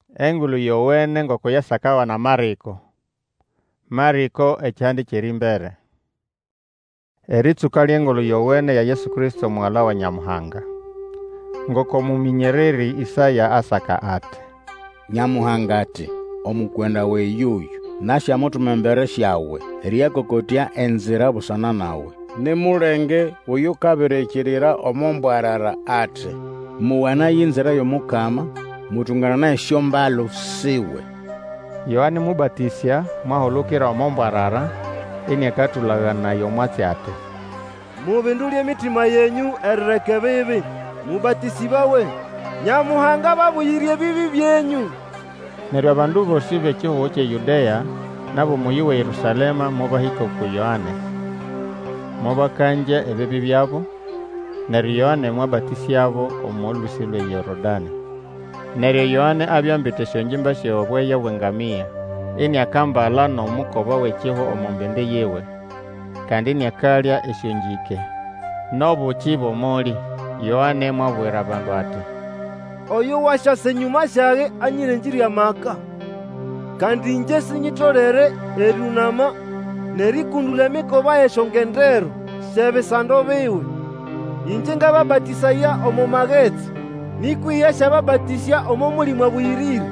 Engulu yowene ngoko yasakawa na Mariko. Mariko ekyandi kiri mbere. Eritsuka ly'engulu yowene ya Yesu Kristo mwala wa Nyamuhanga. Ngoko muminyereri Isaya asaka ati, Nyamuhanga ati, omukwenda we yuyu, nasha mutumembere shawe, eriyakokotya enzira busana nawe. Nimulenge uyu kabirekirira omombwarara ati, muwana y'inzira y'omukama, mutungana na esyombalo siwe. Yohani mubatisya mwahulukira omombwarara, ini akatulagana yomwatsi ati, mubindulye mitima yenyu erreke bibi, mubatisi bawe, Nyamuhanga babuyirye bibi byenyu. Neryo abandu bosi b'ekihuho kye Yudeya nabo muyi wa Yerusalema mubahika ku Yohane. Mubakanja ebibi byabo, neryo Yohane mwabatisyabo omulusi lwe Yorodani. Neryo Yohane abyambite esyonjimba sy'obweya bw'engamiya, ini akambala n'omukoba w'ekiho omumbende yiwe, kandi ini akalya esyonjike n'obuki bw'omuli. Yohane mwabwira abandu ati, oyo washase nyuma syage anyirenjirya maka, kandi inje sinyitolere erunama nerikundula emikoba y'esyongendero sy'ebisando biwe. Inje ngababatisaya omo magetsi, nikwiye syababatisya omo mulimo abuyirire.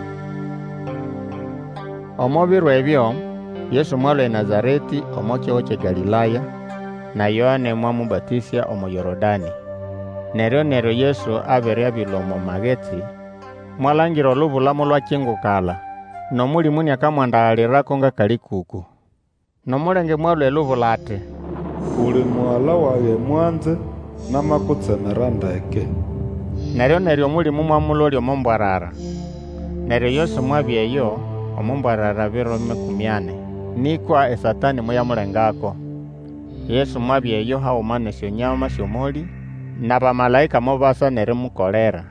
Omo biro ebyo Yesu mwalwa Nazareti omo kiho kye Galilaya, na Yohane mwamubatisya omo Yorodani. Neryo Yesu abere abilo omo magetsi, mwalangira olubulamu lwakingukala, n'omulimu niakamwandaalirako nga kali kuku. N'omulenge mwalwa elubula ati, uli mwala waye mwanze namakutsemera ndeke. Neryo omulimu mwamulolya omombwarara. Neryo Yesu mwabya eyo omombwarara biro 40, nikwa esatani muyamulengako. Yesu mwabya eyo hauma nesyonyama sy'omuli, n'abamalayika mubasa nerimukolera.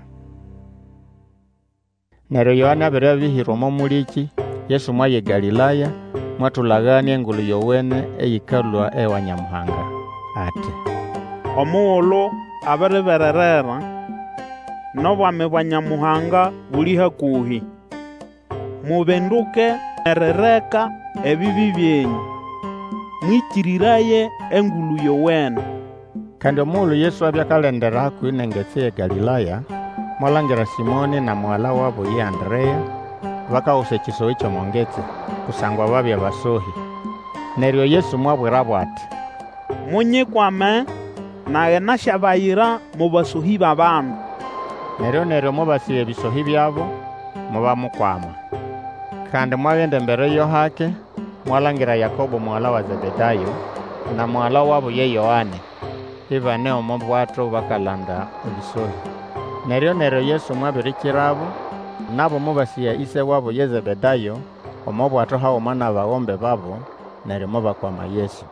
Neryo Yohane abere abihira omo muliki, Yesu mwaye Galilaya, mwatulagania engulu yowene eyikalwa ewa Nyamuhanga ati, omughulu abiribererera, n'obwami bwa Nyamuhanga buli hakuhi. Mubinduke erireka ebibi byenyu, mwikiriraye engulu yowene. Kandi omughulu Yesu abyakalendera hakuhi n'engetsi ye Galilaya, mwalangira Simoni na mwala wabo ye Andrea bakawusa ekisohi ky'omongetsi, kusangwa babya basohi. Neryo Yesu mwabwirabo ati, munyikwame naye nasyabayira mu basohi b'abandu. Neryo mubasiya ebisohi byabo mubamukwama. Kandi mwagenda embere yo hake, mwalangira Yakobo mwala wa Zebedayo na mwala wabo ye Yohane, ibane omo bwato bakalanda ebisohi. Neryo Yesu mwabirikirabo, nabo mubasiya ise wabo ye Zebedayo omo bwato hauma n'abagombe babo, neryo mubakwama Yesu.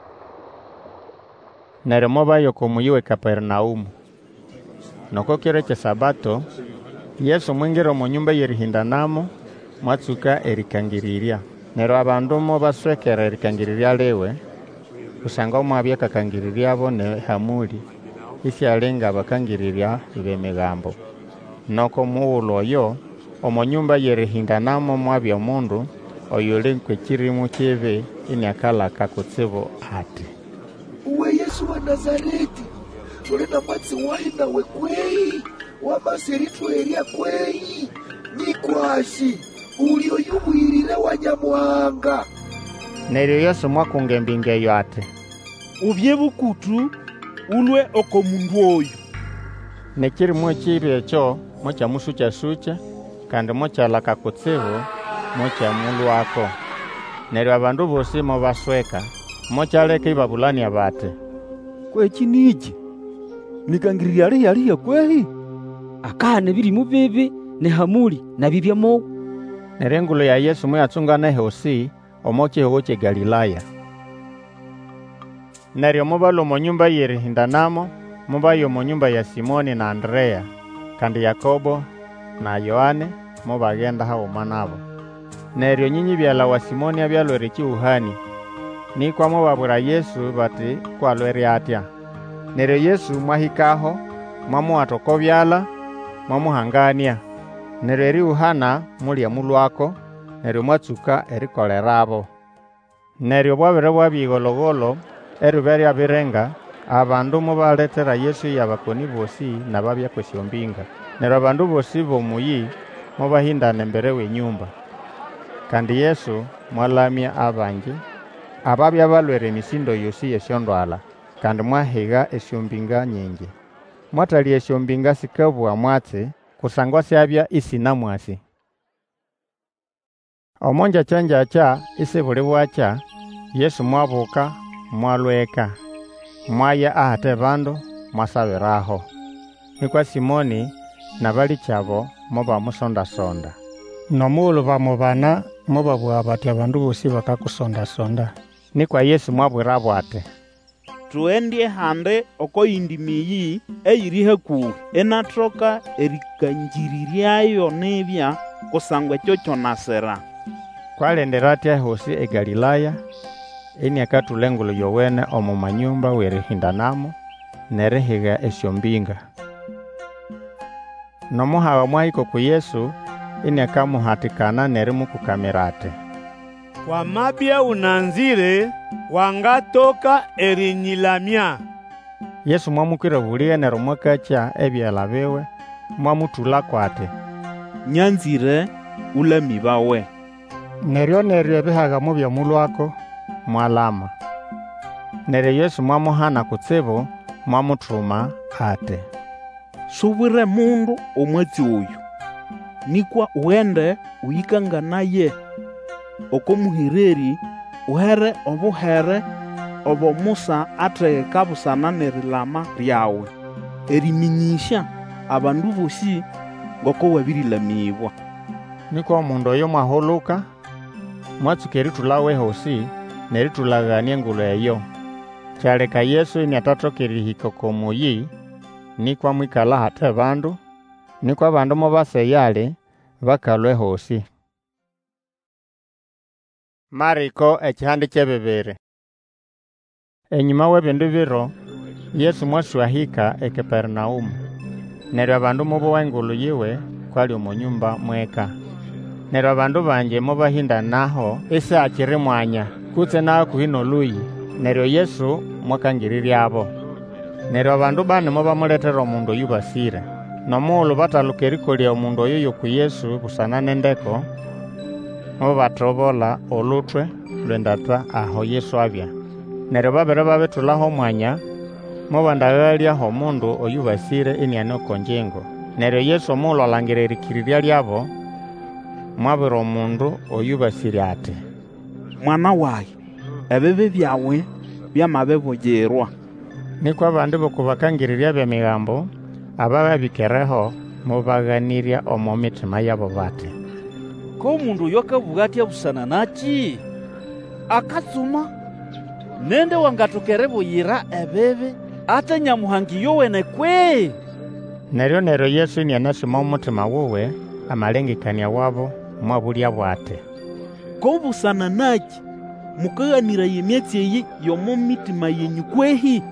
Neryo mubayoka omuyi we Kapernaumu. Noko kiro kye Sabato, Yesu mwingira omu nyumba y'erihindanamo, mwatsuka erikangirirya. Neryo abandu mubaswekera erikangirirya liwe, kusangwa mwabya kakangiriryabo ne hamuli, isyalinga abakangirirya b'emigambo. Noko mughulu oyo, omu nyumba y'erihindanamo mwabya omundu oyuli kw'ekirimu kibi, ini akalaka kutsibu ati, uwe Yesu wa Nazareti, tuli na mwatsi wayi nawe kweyi, wamaseritweerya kweyi, nikwashi uli oyubwirire wa Nyamuhanga. Neryo Yesu mwakunga embinga eyo ati, ubye bukutu ulwe oko mundu oyu. Nekirimu ekibi ekyo mukyamusukya-sukya, kandi mukyalaka kutsibu mukyamulwako. Neryo abandu bosi mubasweka, mukyaleka ibabulania bati, kweki niki nikangirirya lihyaliya kwehi? Akahana ebirimu bibi ne hamuli na bibyamowu. Neryo engulu ya Yesu muyatsungana ehosi omo kihuho kye Galilaya. Neryo mubalwa omu nyumba y'erihindanamo, mubayo omu nyumba ya Simoni na Andrea, kandi Yakobo na Yohane mubagenda hauma nabo. Neryo nyinyi byala wa Simoni abyalwere ekihuhani, nikwa mubabwira Yesu bati kwalwere atya. Neryo Yesu mwahikaho, mwamuwata oko byala, mwamuhangania. neryo eriuhana mulya mulwako, neryo mwatsuka erikolerabo. Neryo bwabire bwabyigologolo eriba lyabirenga, abandu mubaletera Yesu yabakoni bosi nababya kwesyombinga. Neryo abandu bosi bomuyi mubahindana embere w'enyumba. Kandi Yesu mwalamya abanji ababya balwere emisindo yosi yesyondwala, kandi mwahiga esyombinga nyingi. Mwatali esyombinga sikabwa mwatsi kusangwa syabya isinamwasi. Omonja kyanjakya isibuli bwakya, Yesu mwabuka mwalweka, mwaya ahate bandu mwasabiraho. Nikwa Simoni na bali kyabo muba musonda-sonda. Nomuulu bamubana mubabwa bati abandu bosi bakakusonda-sonda. Nikwa Yesu mwabwira bwate, tuendye hande oko indimiyi eyiri hakuhi enathoka erikanjiriryayo nibya kusangwa ekyo kyonasira. Kwalendera atya hosi eGalilaya, eni akatulengulu yowene omu manyumba werihindanamo nerihiga esyombinga. Nomuhawa mwahiko ku Yesu, eni akamuhatikana nerimukukamira ati, Wamabya unanzire wangatoka erinyilamya. Yesu mwamukwira bulia neryo mwakakya ebyala biwe mwamutulako ati, Nyanzire ulami bawe. neryo ebihaga mubya mulwako mwalama. Neryo Yesu mwamuhana kutsibu mwamuthuma ati, Subwire mundu omwatsi oyu, nikwa uende uyikanganaye oko muhereri uhere obuhere obo Musa athegeka busana nerilama lyawe, eriminyisya abandu bosi ngoko wabirilamibwa. Nikwa omundu oyo mwahuluka mwatsuka erithulawe hosi neritulagania engulu eyo. Kyaleka Yesu iniatathoka erihika komuyi, nikwa mwikala hate bandu, nikwa abandu mubaseyali bakalwe hosi. Mariko ekihandi kyebibiri. Enyuma w'ebindu biro, Yesu mwaswahika eKapernaumu. Neryo abandu mubowa engulu yiwe kwali omu nyumba mweka. Neryo abandu banji mubahindanaho isi akiri mwanya kutse nahakuhi n'oluyi. Neryo Yesu mwakangiriryaabo. Neryo abandu bani mubamuletera omundu oyu basire. Nomuulu bataluka erikolya omundu oyo yoku Yesu busana n'endeko, mubathobola olutwe lwendata aho Yesu abya. Neryo babiri babithulaho omwanya, mubandaghalyaho omundu oyu basire iniane oko njengo. Neryo Yesu omuulu alangira erikirirya lyabo, mwabwira omundu oyu basire ati, Mwana wayi, ebibi byawe byamabibugirwa. Nikwa abandi bokubakangirirya by'emigambo abababikereho mubaghanirya omu mitima yabo bati, Ko mundu oyo akavuga atya busana naki? Akatsuma nende wangatokere buyira ebibi ate Nyamuhanga iyowene kwe? Neryo Yesu inianasima omutima wuwe amalengekania wabo mwabulya bwate, Ko busana naki mukaghanira emyatsi eyi y'omu mitima yenyu kwehi?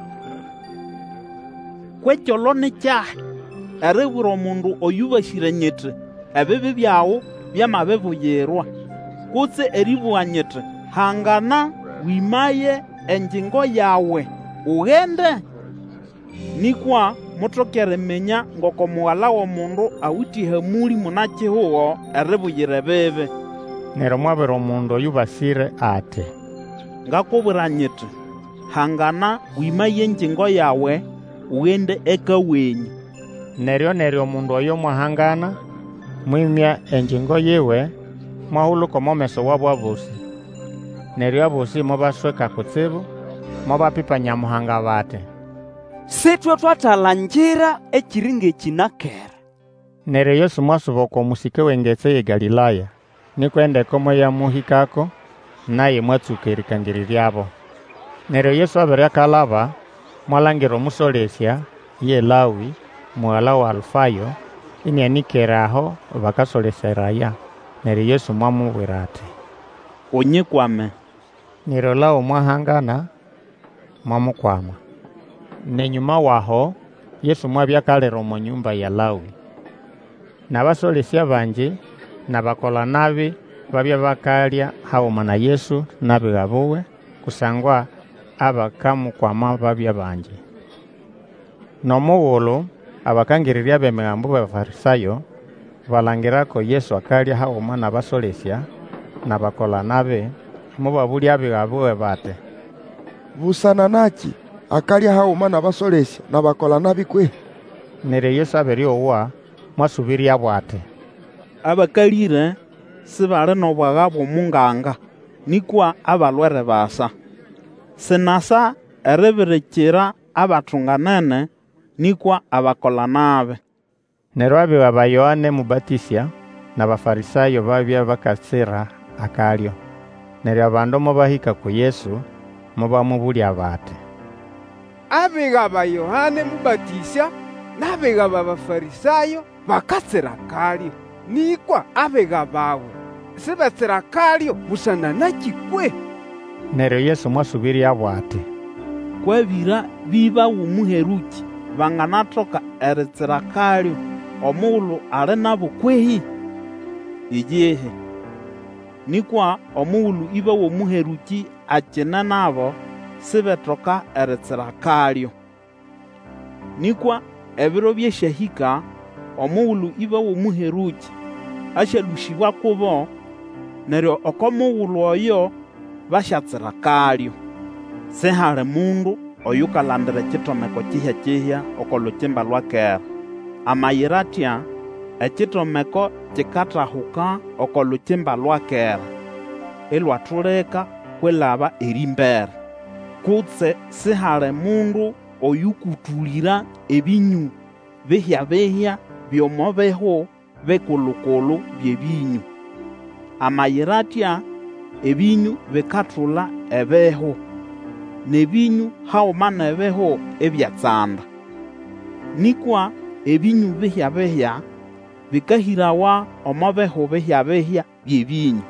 Kwekyolo ni kyahi eribwira omundu oyu basire nyiti ebibi byawu byamabibugirwa, kutse eribugha nyiti hangana wimaye enjingo yawe ughende? Nikwa muthokere menya ngoko muwala w'omundu awithe hamuli munakihugo eribugirira ebibi. Neryo mwabwira omundu oyu basire ati, Ngakubwira nyiti hangana wimaye enjingo yawe ughende eka wenyu. Neryo omundu oyo mwahangana mwimya enjingo yiwe mwahuluka omu meso wabo abosi. Neryo abosi mubasweka kutsibu mubapipa Nyamuhanga bati, Sithwe twathalangira ekiri ng'ekinakera. Neryo Yesu mwasuba oko musike w'engetsi y'eGalilaya, nikwa endeko mweyamuhikako naye mwatsuka erikangiriryaabo. Neryo Yesu abere akalaba mwalangira omusolesya ye Lawi muwala wa Alfayo inianikere aho bakasoleseraya. Neryo Yesu mwamubwira ati, Onyikwame. Neryo Lawi mwahangana mwamukwama. Nenyuma waho Yesu mwabya akalira omu nyumba ya Lawi. Nabasolesya banji nabakola nabi babya bakalya hauma na Yesu nabiga buwe kusangwa abakamukwama babya banji. Nomughulu abakangirirya b'emigambo b'Abafarisayo balangirako Yesu akalya hauma nabasolesya nabakola nabi mubabulya abiga buwe bate, busana naki akalya hauma nabasolesya nabakola nabi kwe? Neryo Yesu aberyowa mwasubirya bwate, abakalire sibali n'obwaga bw'omunganga nikwa abalwere basa. Sinasa eribirikira abathunganene nikwa abakola nabi. Neryo abiga ba Yohane Mubatisya n'Abafarisayo babya bakatsira akalyo. Neryo abandu mubahika ku Yesu mubamubulya bati, abiga ba Yohane Mubatisya n'abiga b'Abafarisayo bakatsira akalyo, nikwa abiga bawe sibatsira akalyo busana naki kwe? Neryo Yesu mwasubirya bwati, kwabira biba w'omuheruki banganathoka eritsira akalyo omughulu ali nabo kwehi? Ijehe nikwa omughulu iba w'omuheruki akine nabo sibethoka eritsira akalyo. Nikwa ebiro byeshahika omughulu iba w'omuheruki ashalushibwa kubo, neryo okomughulu oyo bashatsira akalyo. Sihali mundu oyukalandira ekitomeko kihya okolukimba lwakera. Amayira atya ekitomeko kikathahuka okolukimba lwakera ilwathuleka kwilaba erimbere. Kutse sihali mundu oyukutulira ebinyu bihya by'omobeho bekulukulu by'ebinyu. Amayira atya ebinyu bikathula ebeho, nebinyu hauma nebeho ebyatsanda. Nikwa ebinyu bihya bikahirawa omobeho bihya by'ebinyu.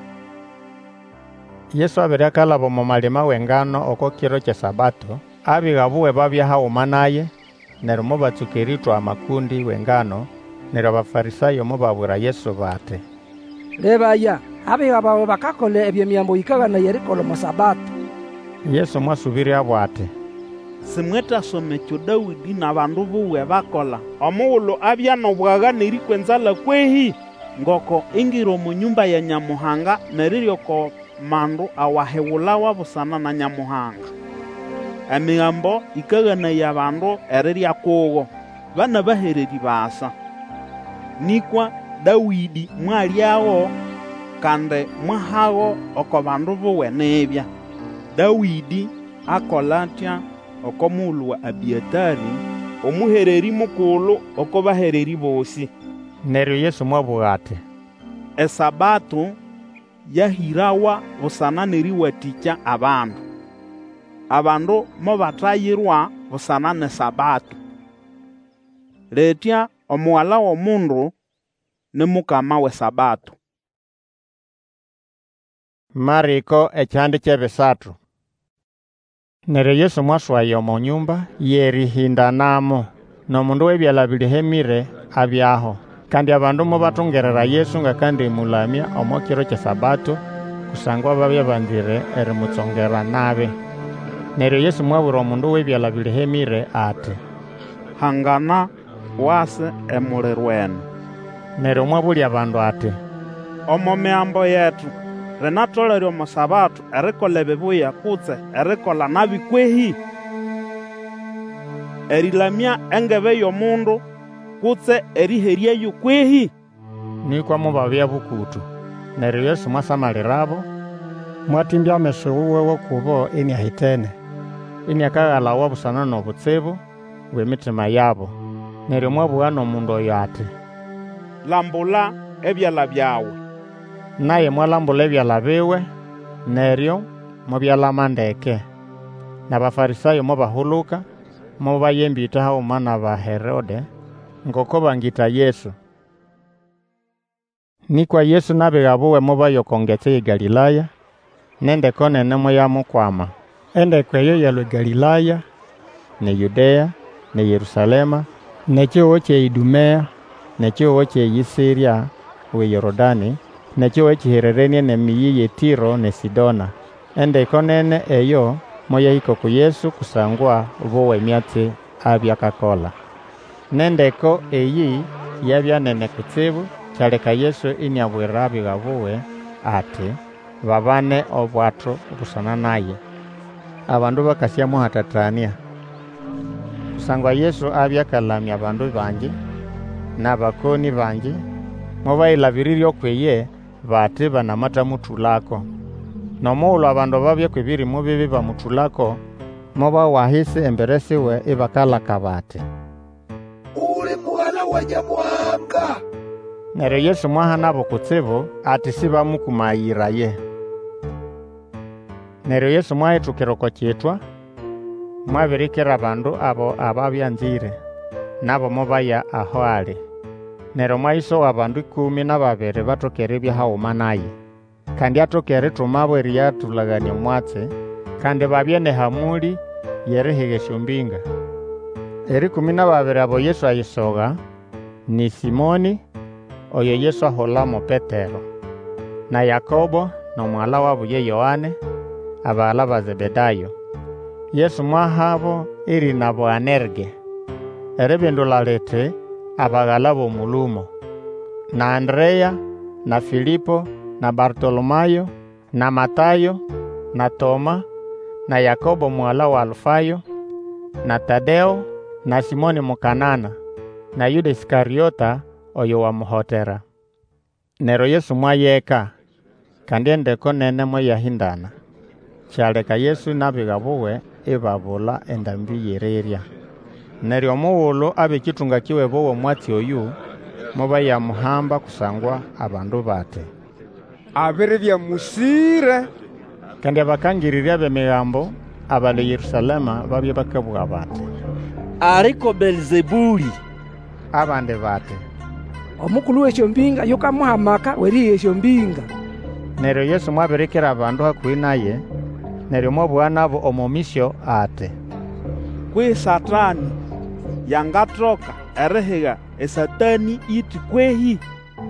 Yesu abiryakalaba omu malima w'engano oko kiro kye Sabato, abiga buwe babya hauma naye, neryo mubatsuka eritwa amakundi w'engano. Neryo Abafarisayo mubabwira Yesu bati, lebaya abiga bawe bakakola eby'emyambo yikaganaye erikolha omu Sabato. Yesu mwasubirya bwati, simwetasoma ekyo Dawidi n'abandu buwe bakola omughulu abya n'obwaga nerikwenzala kwehi? Ngoko ingira omu nyumba ya Nyamuhanga neriryoko mandu awahewulawa busana na Nyamuhanga. Emigambo yikaganaye abandu erirya kugo bana bahereri basa. Nikwa Dawidi mwalyawo kandi mwahago oko bandu buwe nebya. Dawidi akola atya oko mughulu wa Abiatari omuhereri mukulu oko bahereri bosi. Neryo Yesu mwabugha ati, esabato yahirawa busana neriwathikya abandu. Abandu mobathayirwa busana n'esabato. Letya omuwala w'omundu ni mukama w'esabato. Mariko ekyandi ky'ebisathu. Neryo Yesu mwaswaya omu nyumba y'erihindanamo, n'omundu w'ebyala bilihemire abyaho. Kandi abandu mubathungerera Yesu ngakandimulamya omu kiro kye Sabato kusangwa babya banzire erimutsongera nabi. Neryo Yesu mwabwira omundu w'ebyala bilihemire ati, hangana wase emuliro enu. Neryo mwabulya abandu ati, omu miambo yetu rinatholerya omu Sabato erikola ebibuya kutse erikola nabi kwehi? Erilamya engebe y'omundu kutse eriheryayo kwehi? Nikwa mubabya bukutu. Neryo Yesu mwasamalirabo mwatimbya ameso wuwe w'okubo iniahitene, iniakaghalawa busana n'obutsibu bw'emitima yabo. Neryo mwabugha n'omundu oyo ati, lambula ebyala byawe. Naye mwalambula ebyala biwe, neryo mubyalama ndeke. N'Abafarisayo mubahuluka mubayembitha hauma n'aba Herode ngoko bangita Yesu. Nikwa Yesu n'abiga buwe mubayoko ngetse y'Galilaya, n'endeko nene muyamukwama. Endeko eyo yalwe Galilaya, ne Yudea, ne Yerusalema, n'ekihugho ky'Idumea, nekihuho kyeyisirya we Yorodani, nekihuho ekihererenie nemiyi ye Tiro ne Sidona. Endeko nene eyo moyahika ku Yesu kusangwa bowa emyatsi abyakakola. Nendeko eyi yabya nene kutsibu, kyaleka Yesu iniabwira abiga buwe ati babane obwathu busana naye. Abandu bakasyamuhatatania kusangwa Yesu abyakalamya abandu bangi n'abakoni bangi, mobayilabirirya okweye bati banamatamuthulako. Nomughulhu abandu babya kwebirimu bibi bamuthulako, mobawahisi embere siwe ibakalaka bati, "Uli mwana wa Nyamuhanga." Neryo Yesu mwahanabo kutsibu ati sibamukumayiraye. Neryo Yesu mwahithukira oko kyithwa, mwabirikira abandu abo ababyanzire, nabo mobaya aho ali. Neryo mwayisowa abandu 12 bathoka eribya hawuma naye, kandi athoka erithumabo eriyathulagania omwatsi, kandi babye nehamuli yerihiga esyombinga. 12 abo Yesu ayisoga ni Simoni, oyo Yesu aholamo Petero, na Yakobo n'omwala wabo ye Yohane, abaghala ba Zebedayo. Yesu mwahabo erina Boanerge, eribindula liti abaghala b'omulumo, na Andrea, na Filipo, na Bartolomayo, na Matayo, na Toma, na Yakobo mwala wa Alfayo, na Tadeo, na Simoni Mukanana, na Yuda Iskariota oyo wamuhotera. Neryo Yesu mwayeka, kandi endeko nene moyahindana, kyaleka Yesu n'abiga buwe ibabula endambi yererya. Neryo omughulhu ab'ekithunga kiwe bowa omwatsi oyu, mobayamuhamba kusangwa abandu bati, "Abiribya musire." Kandi abakangirirya b'emigambo abali Yerusalema babya bakabugha bati, "Ariko Belzebuli." Abandi bati, "Omukulu w'esyombinga yukamuhamaka weriha esyombinga." Neryo Yesu mwabirikira abandu hakuhi naye, neryo mwabugha nabo omumisyo ati, "Kwi Satani yangathoka erihiga esatani iti kwehi?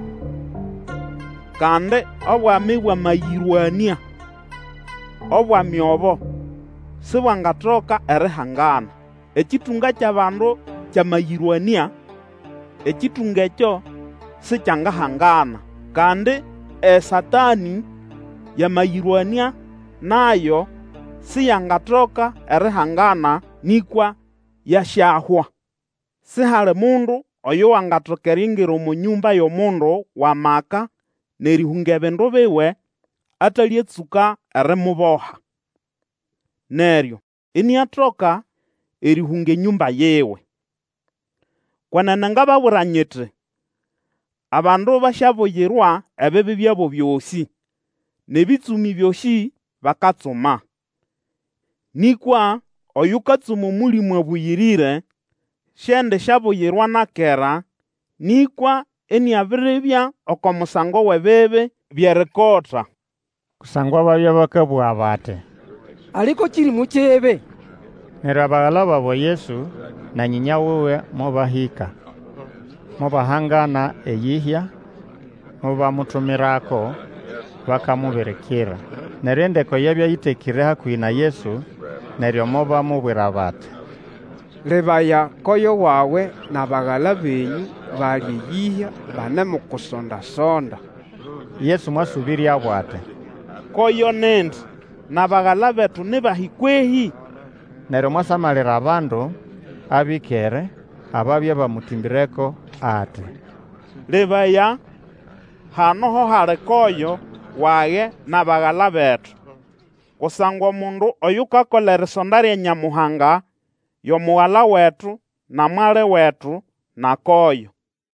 Kandi obwami bwamayirwania obwami obo sibwangathoka erihangana. Ekithunga ky'abandu kyamayirwania, ekithunga ekyo sikyangahangana, kandi esatani yamayirwania nayo siyangathoka erihangana, nikwa yasyahwa. Sihali mundu oyo wangathoka eryingira omu nyumba y'omundu w'amaka nerihunga ebindu biwe atalyetsuka erimuboha, neryo iniathoka erihunga enyumba yiwe. Kwenene ngababwira nyiti, abandu basyabuyirwa ebibi byabo byosi, n'ebitsumi byosi bakatsuma. Nikwa oyukatsuma omulimo abuyirire, syende syabuyirwa nakera, nikwa iniabiribya oko musango w'ebibi byerikotha. Kusangwa babya bakabugha bati, "Aliko kirimu kyebe." Neryo abaghala babo Yesu na nyinya wiwe mobahika, mobahangana eyihya, mobamuthumirako bakamubirikira. Neryo endeko yabya yitekire hakuhi na Yesu, neryo mobamubwira bati, "Libaya koyo wawe n'abaghala benyu bali eyihya banemukusonda-sonda." Yesu mwasubirya bwati, "Koyo nendi n'abaghala betu nibahikwehi?" Neryo mwasamalira abandu abikere ababya bamutimbireko ati, "Libaya, hano ho hali koyo wage n'abaghala betu. Kusangwa omundu oyukakola erisonda lya Nyamuhanga y'omughala wetu na mwali wetu na koyo."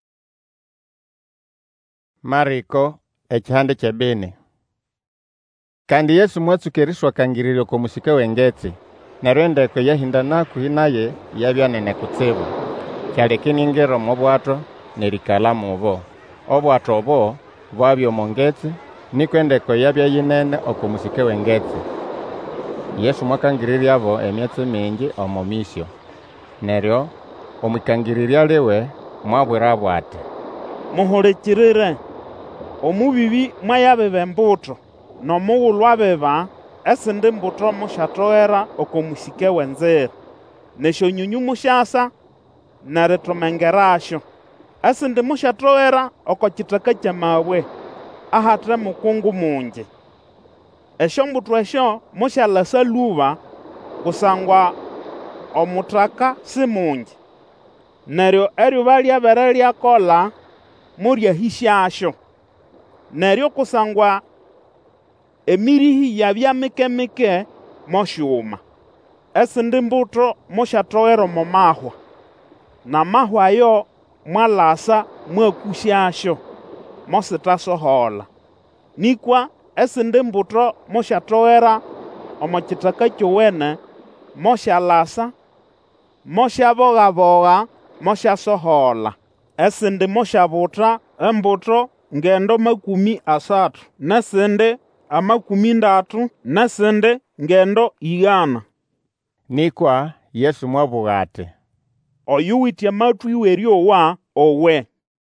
Mariko ekihande ky'ebini. Kandi Yesu mwatsuka eriswakangirirya oko musika w'engetsi, neryo endeko yahindana hakuhi naye yabya nene kutsibu, kyaleka iningira omu bwato nerikala mubo. Obwato obo bwabya omu ngetsi, nikwo endeko yabya yinene oko musika w'engetsi. Yesu mwakangirirya emyatsi mingi omu misyo, neryo omwikangirirya liwe mwabwira bwati, muhulikirire omubibi mwayabeba embuto nomughulhu abeba esindi mbuto mushatogera okomusike wenzira neshonyunyu mushasa neritumengerasho esindi mushatogera okokitaka kyamabwe ahatre mukungu mungi esho mbuto esho mushalasa luba kusangwa omutaka si mungi neryo eryuba lyabere lyakola muryahisyasho neryo kusangwa emirihi yabya mike moshuma esindi mbuto mushatogera omu mahwa na mahwa ayo mwalasa mwakusyasho mositasohola nikwa esindi mbuto mushatogera omu kitaka kyowene moshalasa moshabogaboga moshasohola esindi moshabuta embuto ngendo 30 nesindi 30 nesindi ngendo 100. Nikwa Yesu mwabuga ati, oyuwitye amatwi weryowa owe.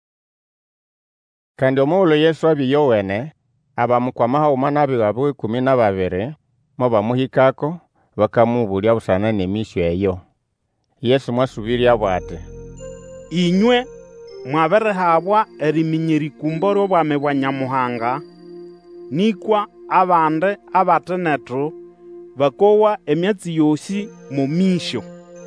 Kandi omughulhu Yesu abiyowene abamukwamaha umanabiga bwe 12 mobamuhikako bakamubulya busana nemisyo eyo. Yesu mwasubirya bwati, inywe mwaberehabwa eriminyeri kumboro obwami bwa Nyamuhanga nikwa abande abatenetu bakowa emyatsi yosi mu misyo.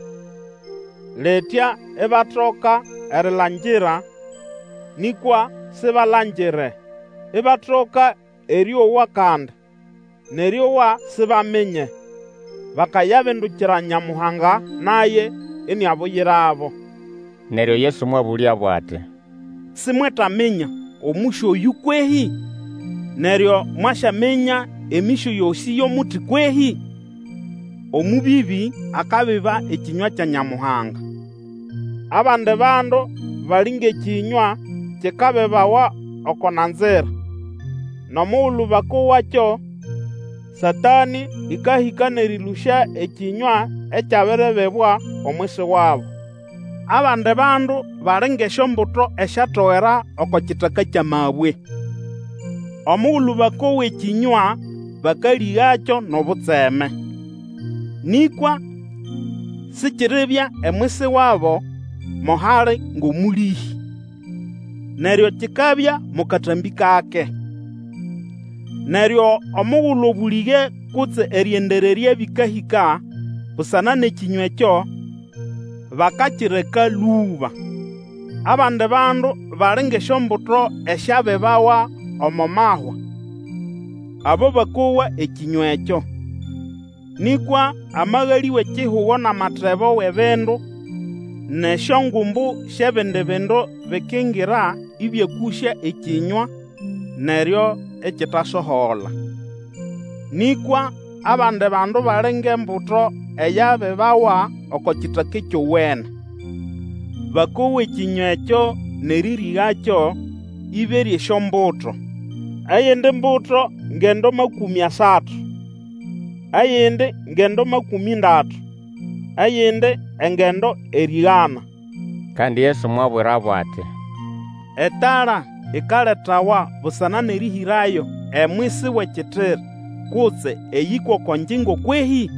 Letya ebatoka erilangira nikwa sibalangire ebatoka eryowa kandi neryowa sibamenye bakayabindukira Nyamuhanga naye eniabuyirabo. Neryo Yesu mwabulya bwati, simwetamenya omusyo oyu kwehi neryo mwashamenya emisyo yosi y'omuti kwehi? Omubibi akabiba ekinywa kya Nyamuhanga. Abande bandu balinga ekinywa kikabebawa okonanzira nomughulhu bakowakyo Satani ikahika nerilusha ekinywa ekyabirebebwa omwisi wabo. Abande bandu balinga esyombuto eshatogera okokitaka kyamabwe. Omughulhu bakowa ekinywa bakalighakyo nobutseme nikwa sikiribya emwisi wabo mohali ng'omulihi neryo kikabya mukatambi kake. Neryo omughulhu obulige kutse eryendererya bikahika busana nekinywa ekyo bakakireka luba. Abande bandu balinga esyombuto esyabebawa omu mahwa abo bakowa ekinywa ekyo nikwa amaghali w'ekihugo n'amathebo w'ebindu nesyongumbu sy'ebindi bindu bikingira ibyakusya ekinywa neryo ekitasohola. Nikwa abande bandu balinga embuto eyabebawa okokitaka ekyowene bakowa ekinywa ekyo neririghakyo iberya esyombuto. Eyindi mbuto ngendo 30, eyindi ngendo 30, eyindi engendo 100. Kandi Yesu mwabwira bwati, etala ikaletawa busana nerihirayo emwisi w'ekitiri kutse eyikwa okonjingo kwehi?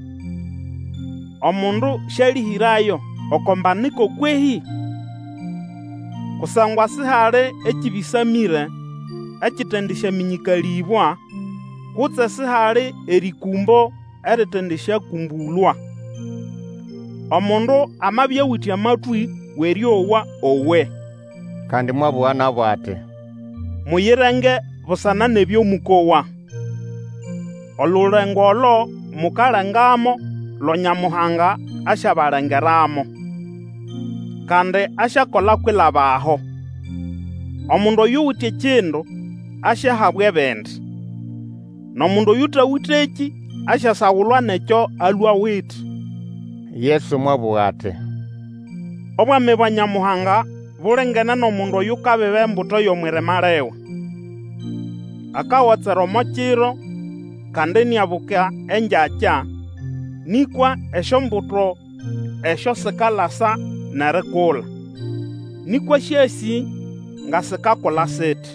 Omundu syalihirayo okombaniko kwehi? Kusangwa sihali ekibisamire ekitendisyaminyikalibwa kutse sihali erikumbo eritendisyakumbulwa. Omundu amabya awithe amatwi weryowa owe. Kandi mwabuwa nabo ati, muyirenge busana nebyomukowa. Olulengo olo mukalengamo lo Nyamuhanga asyabalengeramo kandi asyakola kwilabaho. Omundu oyuwithe ekindu asyahabwa ebindi n'omundu oyuthawithe eki asyasawulwa nekyo alwawithe. Yesu mwabuwa ati, obwami bwa Nyamuhanga bulengene n'omundu oyukabiba embuto y'omwirima liwe. Akawotsera omo kiro kandi niabuka engyakya nikwa esyombuto esyo sikalasa nerikula nikwa syasi ngasikakola siti.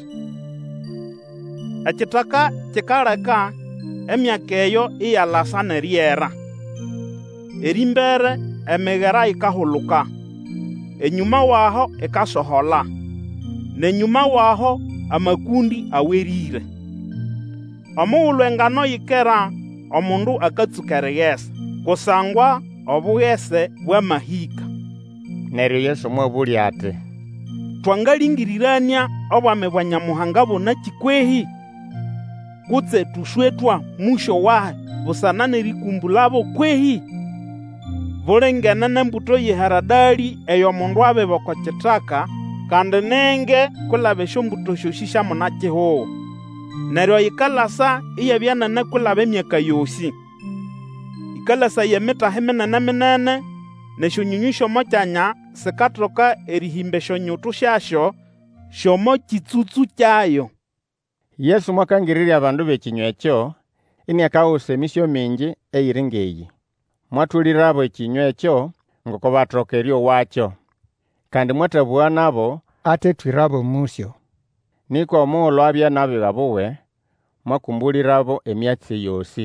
Ekitaka kikaleka emyaka eyo iyalasa neryera. Erimbere emigera ikahuluka. Enyuma waho ikasohola. Nenyuma waho amakundi awerire. Omughulhu engano yikera omundu akatsukereyesa. Kusangwa obughese bwamahika. Neryo Yesu mwabulya ati, twangalingirirania obwami bwa Nyamuhanga bunaki kwehi? Kutse tuswetwa musho wahe busana nerikumbulabo kwehi? Bulengene nembuto yiharadali eyo mundu abeba oko kitaka, kandi nenge kulaba esyo syosi syamunakihuho. Neryo yikalasa iyabya nene kulaba emyaka yosi. Yikalasa yemitaha minene minene, nesyonyonyi syomo kyanya sikatoka erihimba esyonyutu syasyo syomo kitsutsu kyayo. Yesu mwakangirirya abandu b'ekinywa ekyo, iniakawusa emisyo mingi eyiri ngeyi. Mwatulirabo ekinywa ekyo ngoko batoka eryowakyo, kandi mwathabugha nabo ate twirabo musyo. Nikwa omughulhu abya nabiga buwe, mwakumbulirabo emyatsi yosi.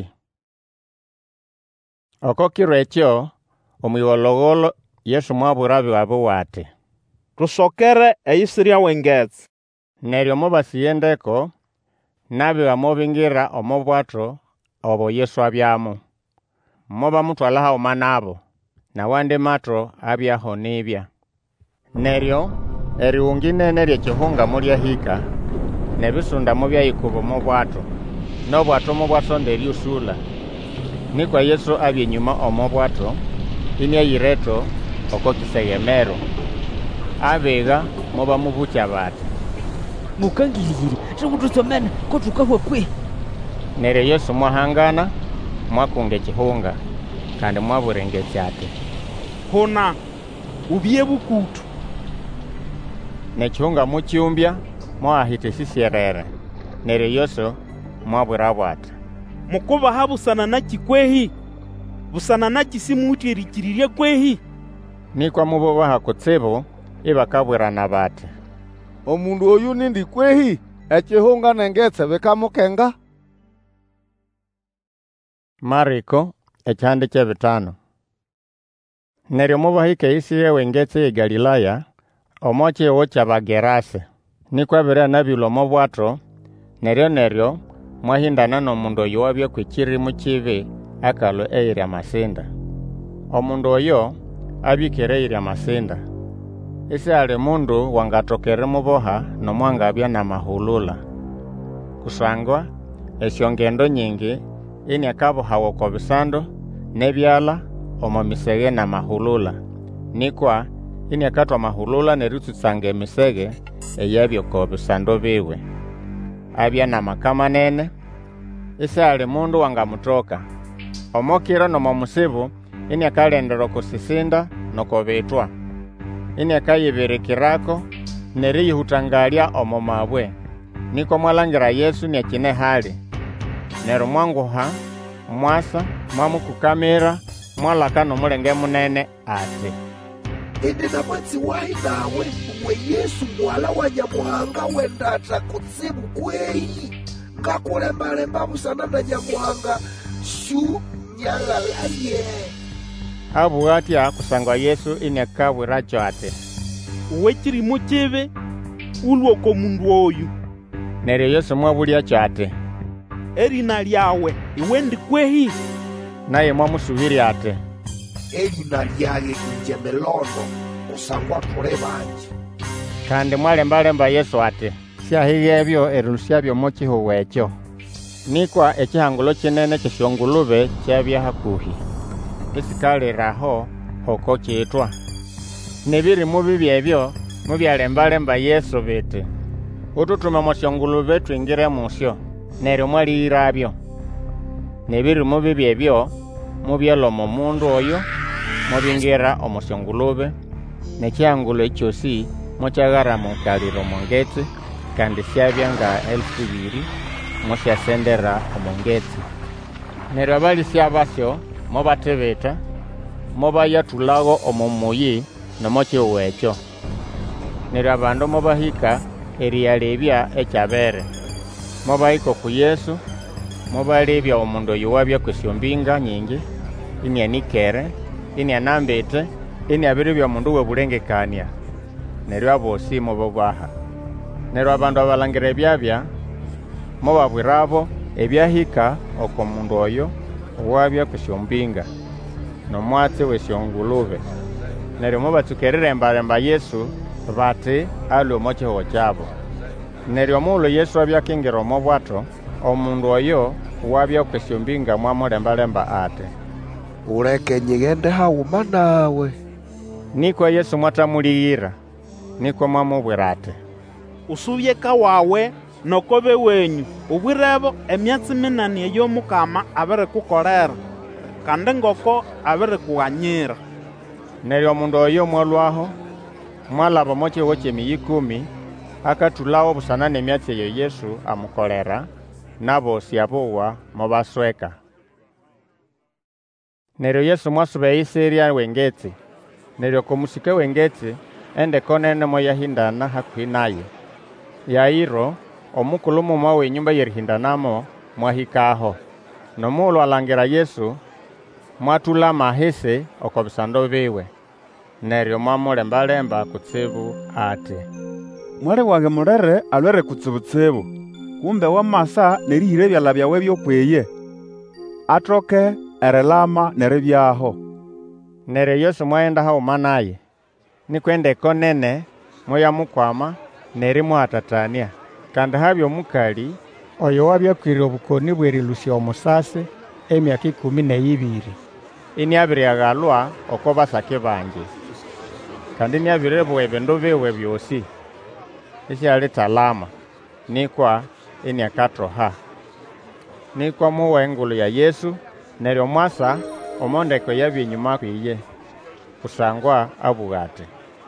Oko kiro ekyo, omwighologholho Yesu mwabwira abiga buwe ati, tusokere eyisirya w'engetsi. Neryo mubasiyendeko, nabiga mubingira omubwato obo Yesu abyamu. Moba mutwala hauma nabo, na wande matro abyaho nibya. Neryo, eriwungi nene ry'ekihunga mulyahika, nebisunda mubyayikuba omubwato, n'obwato mubwasonda eryusula. Nikwa Yesu abya enyuma omubwato, iniayireto oko kisegемero. Abiga moba mubukya bati, mukangirire tukutusomena ko tukahwa kwe. Neryo Yesu mwahangana, mwakunga ekihunga, kandi mwaburengetsya ati, huna ubye bukutu. Nekihunga mukyumbya, mwahita esisyerere. Neryo Yesu mwabwirabo ati, mukubaha busana naki kwehi? Busana naki simutyerikirirye kwehi? Nikwa mububaha kutsibu, ibakabwirana bati, omundu oyu nindi kwehi? Ekihunga n'engetsi bikamukenga. Mariko ekyandi ky'ebitano. Neryo mubahika eyisirya w'engetsi y'e Galilaya, omo kyiwo ky'Abagerasi. Nikwa birya nabilwa omo bwato, neryo mwahindana n'omundu oyo wabya kw'ekirimu kibi akalu eyiri amasinda. Omundu oyo abikire eyiri amasinda. Isi ali mundu wangatoka erimuboha nomwangabya namahulula. Kusangwa esyongendo nyingi iniakabohawa oko bisando nebyala omo misege namahulula. Nikwa iniakatwa amahulula neritsutsanga emisege eyabya oko bisando biwe. Abya namakama nene, isi ali mundu wangamutoka. Omokiro nomo musibu iniakalendera oko sisinda noko bitwa. Iniakayibirikirako neriyihutangalya omo mabwe. Nikwa mwalangira Yesu niakine hali. Neryo mwanguha, mwasa, mwamukukamira, mwalaka n'omulenge munene ati, indi namwetsi wahi nawe uwe Yesu mwala wa Nyamuhanga wendata kutsibu kwehi? Ngakulembalemba busana na Nyamuhanga shu nyalalaye. Abugha atya kusangwa Yesu iniakabwiracho ati, uwe kirimu kibi ulwa oko mundu oyu. Neryo Yesu mwabulyacho ati, erina lyawe iwe ndi kwehi? Naye mwamusubirya ati, erina lyage inje Melono, kusangwa tuli banji. Kandi mwalembalemba Yesu ati, syahiga ebyo erilusyabyo mu kihuho ekyo. Nikwa ekihangulo kinene kyesyongulube kyabya hakuhi. Isikaliraho hoko kyitwa. Nebiri mubibi ebyo mubyalembalemba Yesu biti, ututume musyongulube twingire musyo. Neryo mwaliyirabyo. Nebiri mubibi ebyo mubyala omo mundu oyo, mubingira omusyongulube, nekyangulo ekyosi mukyagaramukalira omongetsi, kandi syabya nga 2,000 musyasendera omongetsi. Neryo abalisya basyo mubatebeta, mubayatulago omo muyi nomo kihuho ekyo. Neryo abandu mubahika eriyalebya ekyabere. Mobahika ku Yesu, mobalebya omundu oyo wabya kwesyombinga nyingi, inianikere, inianambete, iniabiribya omundu webulengekania. Neryo abosi mobabaha. Neryo abandu abalangira ebyabya, mobabwirabo ebyahika oko mundu oyo wabya kwesyombinga, nomwatsi wesyongulube. Neryo mobatsukerera embalemba Yesu bati ali omo kihugho kyabo. Neryo omughulhu Yesu abya akingira omo bwato, omundu oyo wabya kwesyombinga mwamulembalemba ati, uleke nyigende haghuma nawe. Nikwa Yesu mwatamulighira, nikwa mwamubwira ati, usubye eka wawe nokobe wenyu ubwirebo emyatsi minene ey'omukama abirikukolera kandi ngoko abirikughanyira. Neryo omundu oyo mwalwaho, mwalaba omo kihugho ky'emiyi 10 akathulawo busana n'emyatsi eyo Yesu amukolera, nabosi abowa mobasweka. Neryo Yesu mwasuba eyiserya w'engetsi. Neryo komusike w'engetsi endeko nene moyahindana hakuhi naye. Yairo, omukulhu muma w'enyumba y'erihindanamo, mwahikaho. Nomughulhu alangira Yesu, mwatulama ahisi oko bisando biwe. Neryo mwamulembalemba kutsibu ati, mwali wange mulere alwere kutsibutsibu, kumbe wamasa nerihira ebyala byawe byokweye, atoke erilama neribyaho. Neryo Yesu mwaghenda haghuma naye, nikwa endeko nene moyamukwama nerimuhatatania. Kandi habya omukali oyo wabyakwire obukoni bwerilusya omusasi emyaka 12, iniabiriyaghalwa oko basake bangi, kandi iniabiribwa ebindu biwe byosi, isyalitalama, nikwa iniakatoha. Nikwa muwa engulhu ya Yesu, neryo mwasa omondeko yabya enyuma kwiye, kusangwa abugha ati,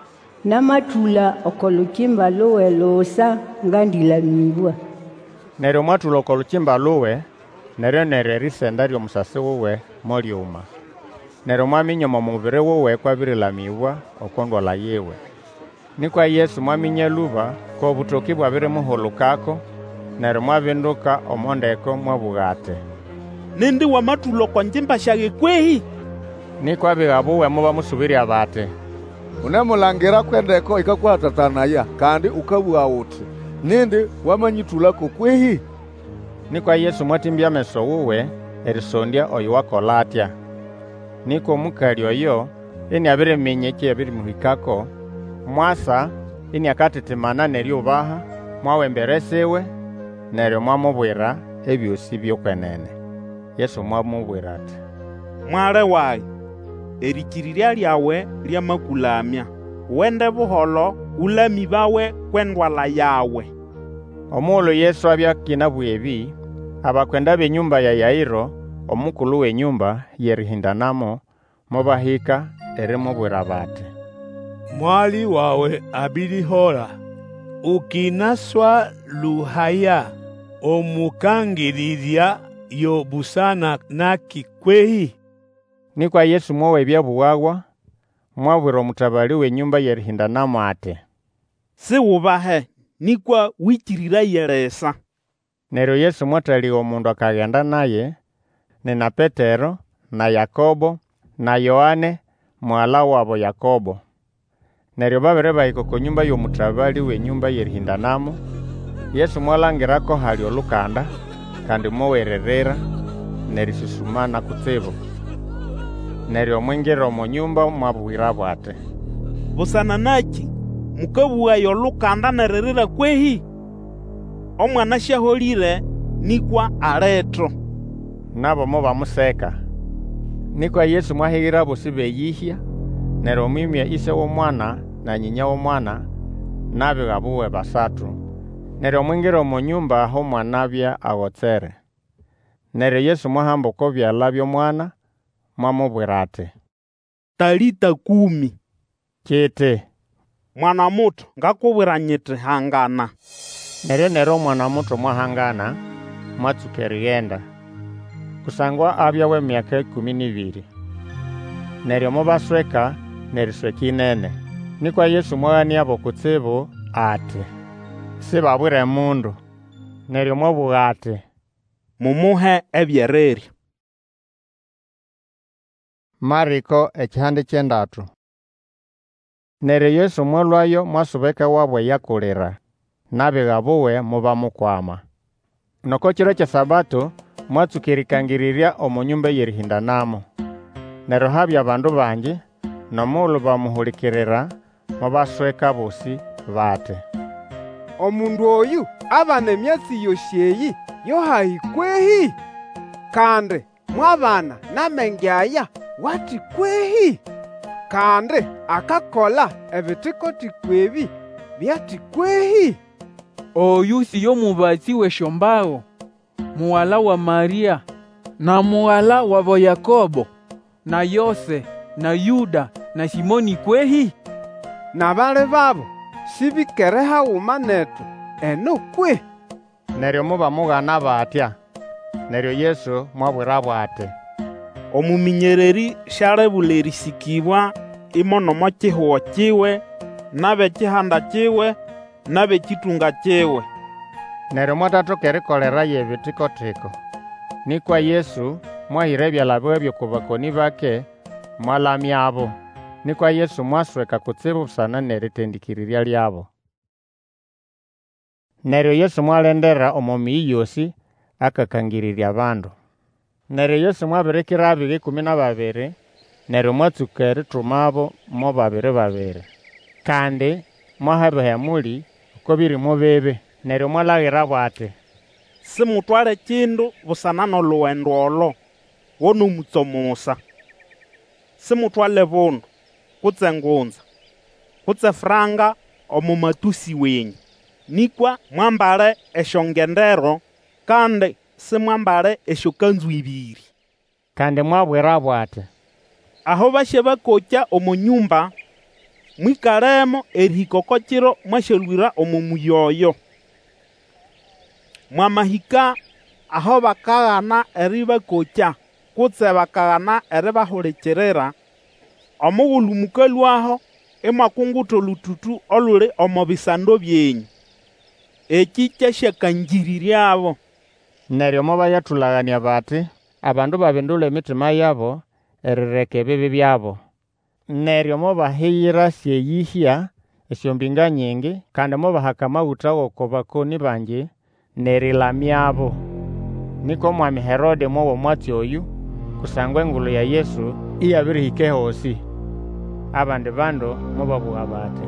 namathula oko lukimba luwe lusa ngandilamibwa. Neryo mwathula oko lukimba luwe, neryo erisenda ly'omusasi wuwe molyuma. Neryo mwaminya omo mubiri wuwe kwabirilamibwa oko ndwala yiwe. Nikwa Yesu mwaminya luba k'obutoki bwabirimuhulukako, neryo mwabinduka omondeko mwabugha ati, nindi wamathula oko njimba syaghe kwehi? Nikwa abigha buwe mobamusubirya bati, unemulangira kwendeko ikakuhatatanaya kandi ukabugha uthi, nindi wamanyithulako kwehi? Nikwa Yesu mwatimbya ameso wuwe erisondya oyo wakola atya. Nikwa omukali oyo iniabiriminya ekyabirimuhikako, mwasa iniakatitimana neryubaha mwawemberesiwe, neryo mwamubwira ebyosi by'okwenene. Yesu mwamubwira ati, mwale wayi, erikirirya lyawe lyamakulamya, wende buholo ulami bawe kwendwala yawe. Omughulhu Yesu abya akinabugha ebi, abakwenda b'enyumba ya Yairo, omukulhu w'enyumba y'erihindanamo, mobahika erimubwira bati, mwali wawe abirihola, ukinaswa luhaya omukangirirya yobusana naki kwehi? Nikwa Yesu mwowa ebyabughawa, mwabwira omutabali w'enyumba y'erihindanamo ati, siwubahe, nikwa wikirira yeresa. Neryo Yesu mwathaligha omundu akaghenda naye, nina Petero, na Yakobo, na Yohane, mwala wabo Yakobo. Neryo babiri bahika oko nyumba y'omutabali w'enyumba y'erihindanamo, Yesu mwalangirako hali olukanda, kandi mowererera, nerisusumana kutsibu. Neryo mwingira omu nyumba mwabwirabo ati, busana naki mukabugha y'olukanda neririra kwehi? Omwana syaholire nikwa aletho. Nabo mobamuseka. Nikwa Yesu mwahighira bosi beyihya, neryo omwimya ise w'omwana na nyinya w'omwana n'abigha buwe basathu. Neryo mwingira omu nyumba aho omwana abya aghotsere. Neryo Yesu mwahamba oko byala by'omwana, mwamubwira ati, talita kumi, kiti, mwana muto ngakubwira nyiti hangana. Neryo omwana muto mwahangana, mwatsuka erighenda, kusangwa abya w'emyaka 12. Neryo mobasweka nerisweka inene. Nikwa Yesu mwaghaniabo kutsibu ati, sibabwire mundu. Neryo mwabuga ati, mumuhe ebyereryo. Mariko ekihande kyendatu. Neryo Yesu mwalwayo mwasubeka wabwe yakulira, nabiga buwe muba mukwama. Noko kiro kya Sabato mwatsukirikangiriria omu nyumba yerihindanamo. Neryo habya abandu bangi, nomulu bamuhulikirira, mubasweka bosi bate, omundu oyu abana emyatsi yosi eyi yohahi kwehi? Kandi mwabana namenge aya wati kwehi? Kandi akakola ebitikotikwa ebi byati kwehi? Oyu siyo mubatsi weshombago, muwala wa Maria, na muwala wabo Yakobo, na Yose, na Yuda, na Simoni kwehi? Na bale babo sibikere hauma netu eno kwe? Neryo muba mugana batya. Neryo Yesu mwabwirabo ati, omuminyereri shalebula erisikibwa imonomo kihuo kiwe, nabe kihanda kiwe, nabe kitunga kiwe. Neryo mwatatoka erikolera yebitikotiko. Nikwa Yesu mwahira ebyalabwe ebyo ku bakoni bake, mwalamya abo. Nikwa Yesu mwasweka kutsibu busana neritendikirirya lyabo. Neryo Yesu mwalendera omu miyi yosi akakangirirya abandu. Neryo Yesu mwabirikira abiga 12, neryo mwatsuka eritumabo mo babiri. Kandi mwahabeha muli uko birimo bebe. Neryo mwalagira bwate, simutwale kindu busana n'oluwendo olo wonomutsomusa. Simutwale bundu, kutse ngunza, kutse franga omu matusi wenyu. Nikwa mwambale eshongendero, kandi simwambale eshokanzu ibiri. Kandi mwabwira bwate, aho bashe bakokya omu nyumba, mwikaremo erihikoko kiro mwashelwira omu muyoyo. Mwamahika aho bakagana eribakokya, kutse bakagana eribahulikirira, omughulu mukalwaho imwakunguta olututu oluli omu bisando byenyu. Eki kyashakangirirya. Neryo mubayatulagania bati, abandu babindula emitima yabo erireka ebibi byabo. Neryo mubahiyira syeyihya esyombinga nyingi, kandi mubahaka amawuta g'oko bakoni bangi nerilamyabo. Niko mwami Herode mwobo mwati oyu, kusangwa engulu ya Yesu iyabirihike hosi. Abandi bandu mubabuga bati,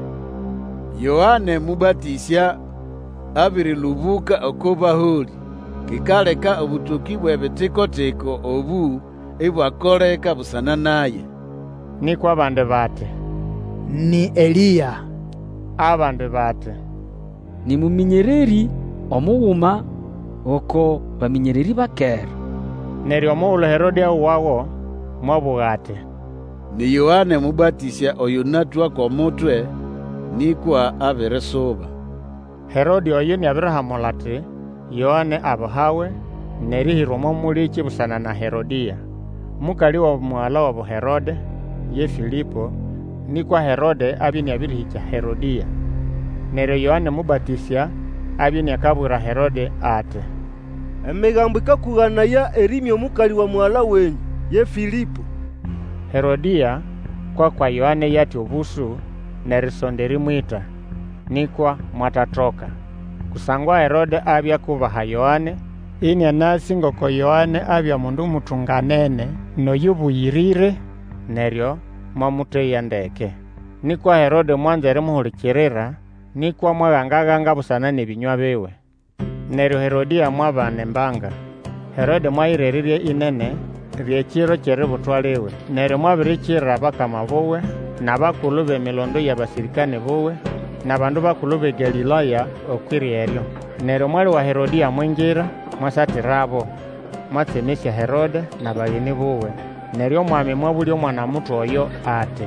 Yohane mubatisya abirilubuka okubahuli, kikaleka obutuki bw'ebitikotiko obu ibwakoleka busana naye. Niko abandi bati, ni Eliya. Abandi bati, ni muminyereri omuwuma oko baminyereri bakera. Neryo omughulu Herode wawo mwabuga ati, ni Yohane mubatisya oyu natwa komutwe, nikwa abirisuba. Herode oyu niabirihamula ati Yohane abuhawe nerihirwamo muliki busana na Herodia, mukali wa muwala wa Herode ye Filipo. Nikwa Herode abi niabirihikya Herodia. Neryo Yohane mubatisya abi niakabwira Herode ati, emigambo ikakuganaya erimi omukali wa muwala wenyu ye Filipo. Herodia kwa Yohane yati obusu nerisonde rimwita. Nikwa mwatatoka. Kusangwa Herode abya kubaha Yohane, ini anasi ngoko Yohane abya mundu mutunganene noyubuyirire, neryo mwamuteya ndeke. Nikwa Herode mwanza erimuhulikirira, nikwa mwagangaganga busana nebinywa biwe. Neryo Herodia mwabana embanga. Herode mwayireririe inene ryekiro kyeributwaliwe. Neryo mwabirikirira bakama bowe, nabakulu b'emilondo y'abasirikane bowe, nabandu bakulu b'e Galilaya okwiri eryo. Neryo mwali wa Herodia mwingira, mwasatirabo, mwatsemesya Herode na bageni bowe. Neryo mwami mwabulya omwana muto oyo ati,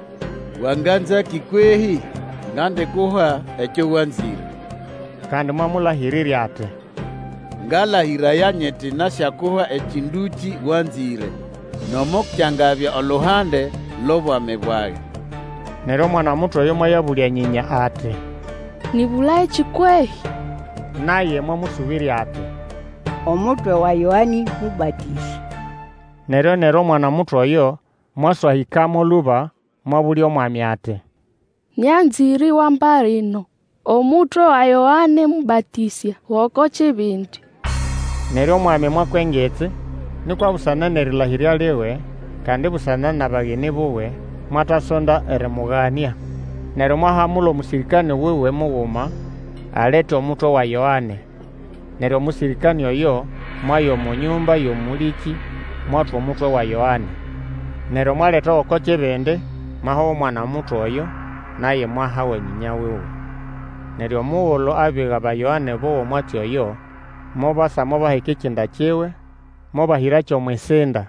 wanganza kikwehi ngande kuha ekyo wanzire. Kandi mwamulahirirya ati, ngalahira yanyeti nashakuha ekinduki wanzire, nomokyangabya oluhande lobwame bwaye. Neryo omwana muto oyo mwayabulya nyinya ati, nibulaye chikwehi? Naye mwamusubiri ati, omutwe wa Yohani Mubatizi. Neryo mwana mutwe oyo mwaswahikamo luba mwabuli omwami ati, nyanziri wamba rino omutwe wa Yohane Mubatizi woko chibindi. Neryo omwami mwakwengetse nikwa busana nerilahirya liwe kandi busana nabageni buwe mwatasonda erimugania. Neryo mwahamula omusirikani wiwe mughuma alete omutwe wa Yohane. Neryo omusirikani oyo mwayo mu nyumba y'omuliki mwatwa omutwe wa Yohane. Neryo mwaleta oko chibindi mwaha omwana mutwe oyo naye mwahawe nyinya wiwe. Neryo omughulhu abiga ba Yohane bowo mwati oyo mobasa mobahika ekinda kiwe mobahira ky'omwisinda.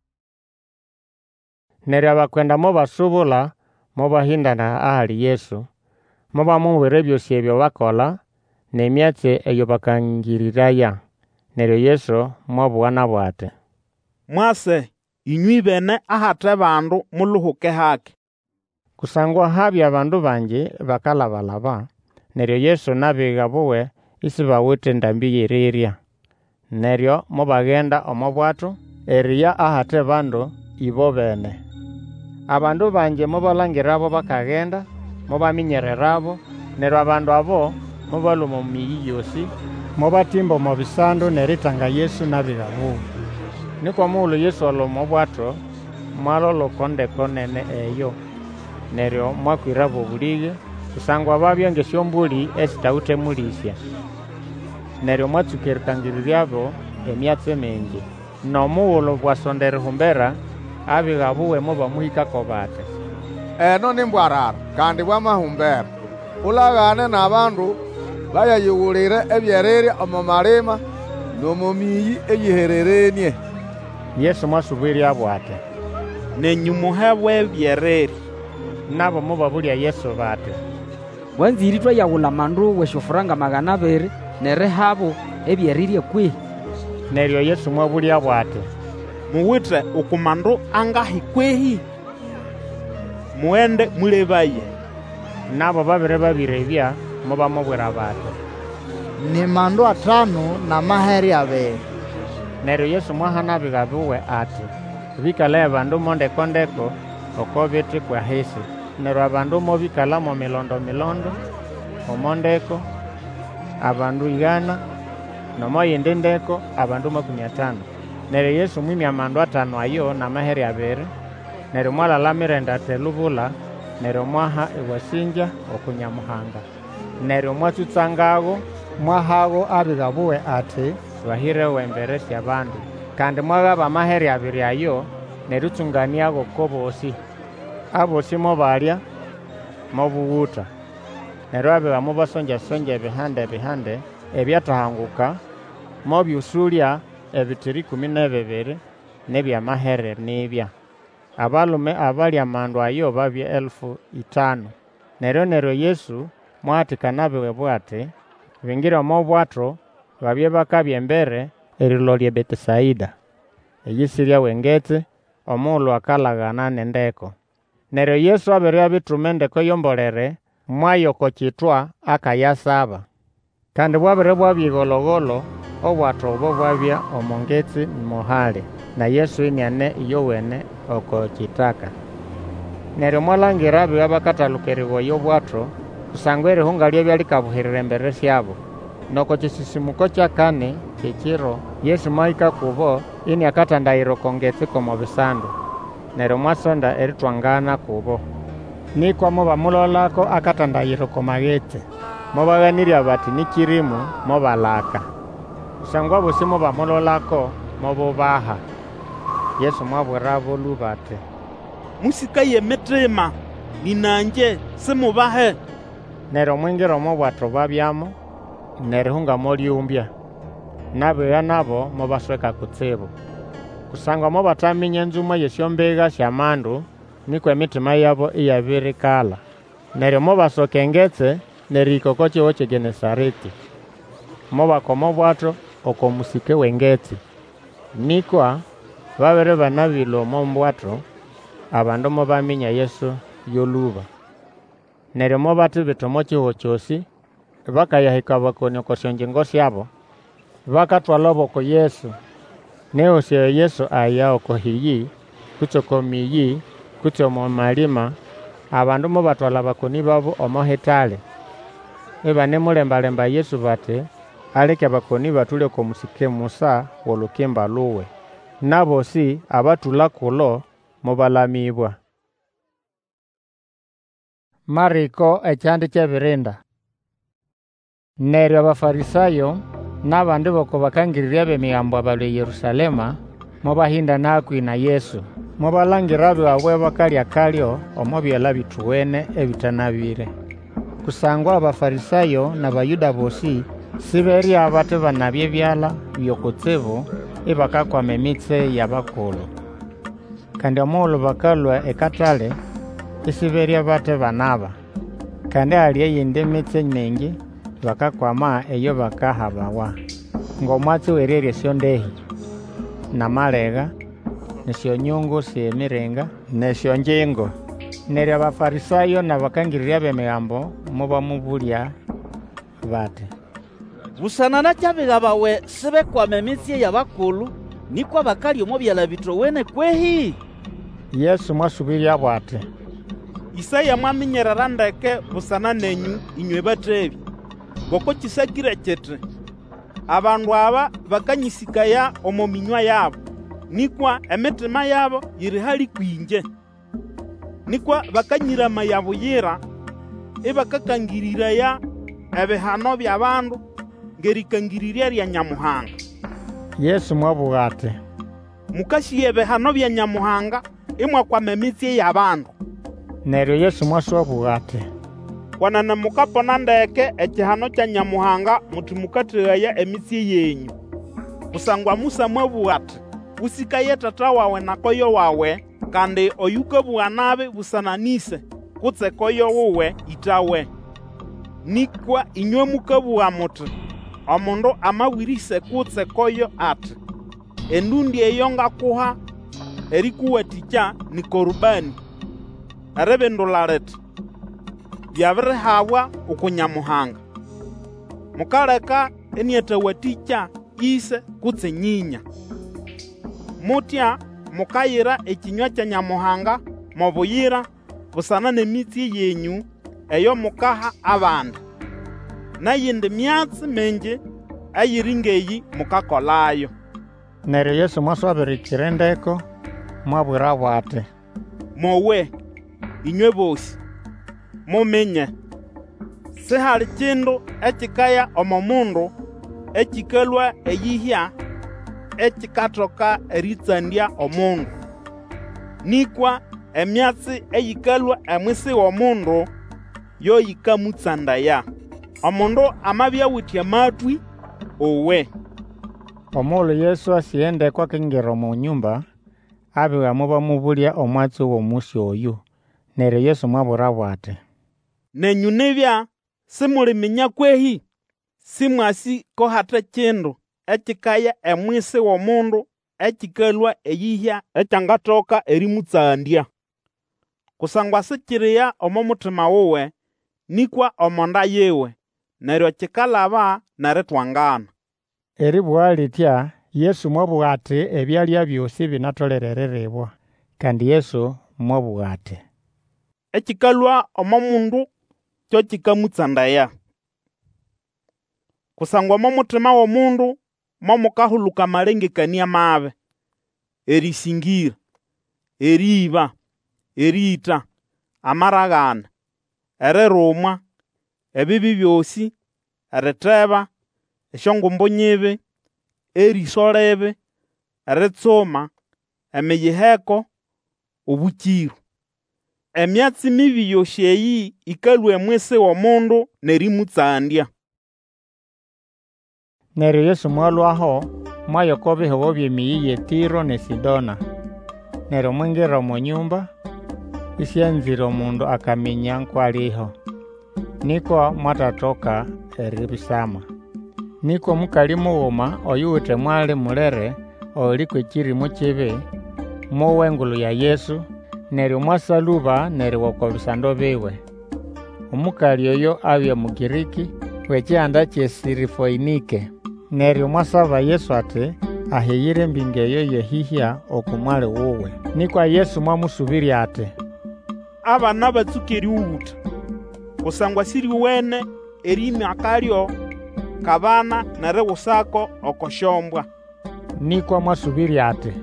Neryo abakwenda mobasubula mobahindana ahali Yesu mobamubwira ebyosi ebyo bakola n'emyatsi eyo bakangiriraya. Neryo Yesu mwabuwa nabo ati, mwase inywi bene ahate bandu muluhuke hake. Kusangwa habya abandu banji bakalabalaba. Neryo Yesu nabiga buwe isibawithe ndambi yerirya. Neryo mobagenda omobwato eriya ahate bandu ibo bene. Abandu banji mobalangirabo bakagenda mobaminyererabo. Neryo abandu abo mobaluma mu miyi yosi mobatimba omu bisandu neritanga Yesu nabiga buwe. Nikwa mughulhu Yesu oluma obwato mwaloloko ndeko nene eyo. Neryo mwakwirabo obulige kusangwa babya ngesyombuli esitawithe mulisya. Neryo mwatsuka erikangiriryaabo emyatsi mingi. N'omughulhu bwasonda erihumbera abiga buwe mobamuhikako bati, eno nimbwarara kandi bwamahumbera. Ulaghane n'abandu bayayighulire ebyerirya omu malima n'omu miyi eyihererenie. Yesu mwasubiryabo ati, nenyumuhebwa ebyerirya. Nabo mobabulya Yesu bati, wanziri twayaghula mandu weshofuranga 200 nerihabo ebyerirya kwihi? Neryo Yesu mwabulyabo ati, muwithe okumandu angahi kwehi? Muende mulebaye. Nabo babirebya mobamubwira bati, ni mandu 5 na maheri 2. Neryo Yesu mwahana abiga buwe ati, bikala abandu mondeko oko biti kwa hisi. Neryo abandu mobikala mo milondo omondeko abandu 100 nomoyindendeko abandu 50. Neryo Yesu mwimya amandu 5 ayo na maheri 2. Neryo mwalalamira endata elubula. Neryo mwaha ewasinja okunyamuhanga. Neryo mwatsutsangabo mwahago abiga buwe ati, bahirewo embere sy'abandu. Kandi mwagaba amaheri 2 ayo neritsunganiago kobosi. Abosi mobalya mobuwuta. Neryo abiga mobasonja ebihande ebyatahanguka mobyusulya ebitiri 12 nebyamahere nibya. Abalume abalya amandu ayo babya 5,000. Neryo Yesu mwahatikana abiwe bwati bingira omobwato babye bakabya embere erilo lye Betisaida eyisirya wengetse omughulhu akalaghana n'endeko. Neryo Yesu abirya bituma endeko yombolere mwayoko kitwa akayasaba. Kandi bwabire bwabya ighologolo obwato obo bwabya omongetsi mohali na Yesu iniane iyowene oko kitaka. Neryo mwalangira abiga bakatalukeriwa y'obwato kusangwa erihunga lyabya likabuhirira embere syabo. Noko kisisimuko kya 4 kyekiro Yesu mwahika kubo ini akatandayira okongetsi komo bisandu. Neryo mwasonda eritwangana kubo. Nikwa mobamulolako akatandayira komaghetse mobaghanirya bati nikirimu mobalaka. Kusangwa bosi mobamulolako mobubaha. Yesu mwabwirabo luba ati, musikaye emitima ninanje simubahe. Neryo mwingira omobwato babyamo nerihunga molyumbya. Nabiga nabo mobasweka kutsibu. Kusangwa mobataminya enzuma yesyombiga syamandu nikwa emitima yabo iyabirikala. Neryo mobasoka engetse nerihika kyiwo kye Genesareti. Mobakoma obwato oko musike w'engetsi. Nikwa babiri banabila omo mbwato abandu mobaminya Yesu yoluba. Neryo mobatibita omo kyiwo kyosi bakayahika bakoni oko syonjingo syabo bakatwala oboko Yesu neosi Yesu aya oko hiyi kutse oko miyi kutse omo malima abandu mobatwala bakoni babo omo hetale ebane mulembalemba Yesu bate aleke bakoni batule ko musike musa wolukimba luwe nabosi abatula kulo mubalamibwa. Mariko ekyandi kyebirinda. Neryo abafarisayo n'abandi boko bakangirira b'emigambo abalwe Yerusalema mubahinda nakwina Yesu mubalangira bwabwe bakalya kalyo omo byala bituwene ebitanabire. Kusangwa abafarisayo n'abayuda bosi siberi abate banabye byala byokutsibu ibakakwama emitse y'abakulu kandi omulu bakalwa ekatale isiberi abate banaba kandi ali eyindi emitse ningi bakakwama eyo bakahabawa ng'omwatsi wererye syondehi namalega nesyonyungu syemiringa nesyonjingo. Neryo abafarisayo n'abakangirira b'emigambo mubamubulya bati busana na kyabiga bawe sibekwama emitse y'abakulu nikwa bakali omo byala bitowene kwehi. Yesu mwasubirya bwati Isaya mwaminyerera ndeke busana nenyu inywe batebi boko kisakire kyete abandu aba bakanyisikaya omo minywa yabo nikwa emitima yabo yiri hali kwinje nikwa bakanyirama yabuyira ibakakangiriraya ebihano by'abandu ngerikangirirya lya Nyamuhanga. Yesu mwabuga ati mukashiye ebihano bya Nyamuhanga imwakwama emitse y'abandu. Neryo Yesu mwaswabuga ati kwanana mukapona ndeke ekihano kya Nyamuhanga muti mukategaya emitse yenyu kusangwa Musa mwabuga ati usikaye tata wawe na koyo wawe kandi oyukabuga nabe busananise kutse koyo wuwe itawe nikwa inywe mukabuga muti omundu amawirise kutse koyo ati endundi eyo ngakuha erikuwatikya ni korubani arebendularet byabirihabwa okunyamuhanga mukaleka eniatawatikya ise kutse nyinya mutya mukayira ekinywa kya Nyamuhanga mubuyira busana n'emitse yenyu eyo mukaha abandi nayindi myatsi mengi ayiringeyi mukakolayo. Neryo Yesu mwaswabirikira endeko mwabwira bwati mowe inywe bosi mumenye sihali kindu ekikaya omo mundu ekikalwa eyihya ekikatoka eritsandya omundu nikwa emyatsi eyikalwa emwisi w'omundu yo yikamutsandaya omundu amabya wuthi amatwi owe. Omulu Yesu asiyendekwa kingira mu nyumba abiwa mubamubulya omwatsi w'omusi oyu. Neryo Yesu mwabura bwati nenyu nibya simuliminya kwehi simwasi ko hata kindu ekikaya emwisi w'omundu ekikalwa eyihya ekyangatoka erimutsandya kusangwa sikiriya omo mutima wuwe nikwa omonda yewe neryo kikalaba neritwangana. Eribwa litya Yesu mwabugha ati ebyalya byosi binatolerererebwa kandi Yesu mwabugha ati ekikalwa omo mundu kyo kikamutsandaya kusangwa omo mutima w'omundu momukahuluka amalengekania mabe erisingira eriba erita amaragana erirumwa ebibi byosi eriteba esyongumbu nyibi erisolebe eritsoma emiyiheko obukiru emyatsi mibi yosi eyi ikalwa emwisi w'omundu nerimutsandya. Neryo Yesu mwalwaho mwayoko bihubo by'emiyi ye Tiro ne Sidona. Neryo mwingira omu nyumba isyanzire omundu akaminya nkwaliho niko mwatatoka eribisama niko mukali mughuma oyuwithe mwali mulere oliko ekirimu kibi muwe engulu ya Yesu neryo mwasaluba neryo woko bisando biwe. Omukali oyo abya Mugiriki wechianda chesirifoinike. Neryo mwasaba Yesu ati ahiyire mbinga eyo yehihya okumwali wuwe. Nikwa Yesu mwamusubiri ati, abana batsukeri uwuta kusangwa siri wene erimi akalyo kabana nare usako okoshombwa. Nikwa mwasubiri ati,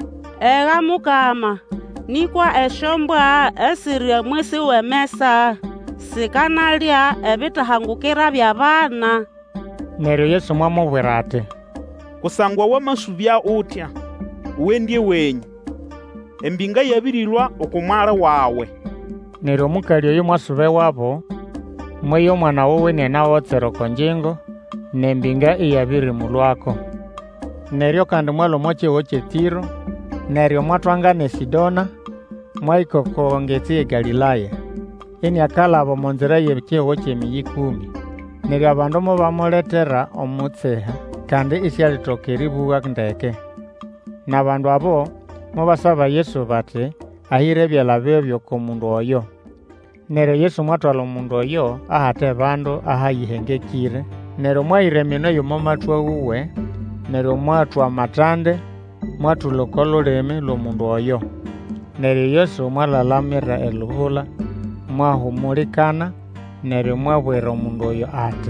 ega mukama, nikwa eshombwa esiri mwisi wemesa sikanalya ebitahangukira bya bana. Neryo Yesu mwamubwira ati, kusangwa wamasubya utya wendye wenyu embinga yabirilwa okumwala wawe. Neryo omukali oyo mwasube wabo mweyo mwana wowe nena wotsero konjingo nembinga iyabirimulwako. Neryo kandi mwalo mwachewo chetiro neryo mwatwangana esidona mwaikoko ngeti Galilaya. Ini akalabo monzira yechewo chemiyi 10. Neryo abandu mobamuletera omutseha kandi isyalitokeribuwa ndeke. Nabandu abo mubasaba Yesu bati ahire ebyala byebyo komundu oyo. Neryo Yesu mwatwala omundu oyo ahate bandu ahayihengekire. Neryo mwayire emino yomomatwa wuwe. Neryo mwatwa matande mwatuloko olulimi lw'omundu oyo. Neryo Yesu mwalalamira elubula mwahumulikana. Neryo mwabwira omundu oyo ati,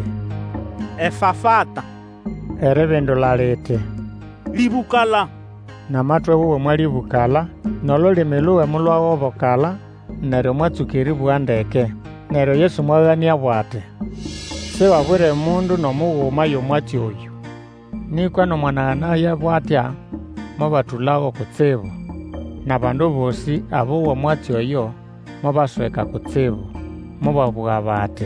efafata, eribindula liti, libukala. Namatwe wuwe mwalibukala nololimi luwe mulwawobokala. Neryo mwatsukiribwa ndeke. Neryo Yesu mwaghania bwati, siwabwire mundu nomughuma yomwati oyu. Nikwa nomwanaghanaya bwatya mobatulago kutsibu. Nabandu bosi abowa mwati oyo mobasweka kutsibu. Mubabwa bati,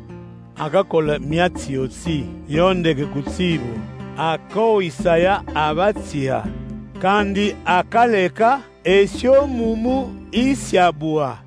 akakola myatsi yotsi yondeke kutsibu akowisaya abatsiha kandi akaleka esyo mumu isyabua.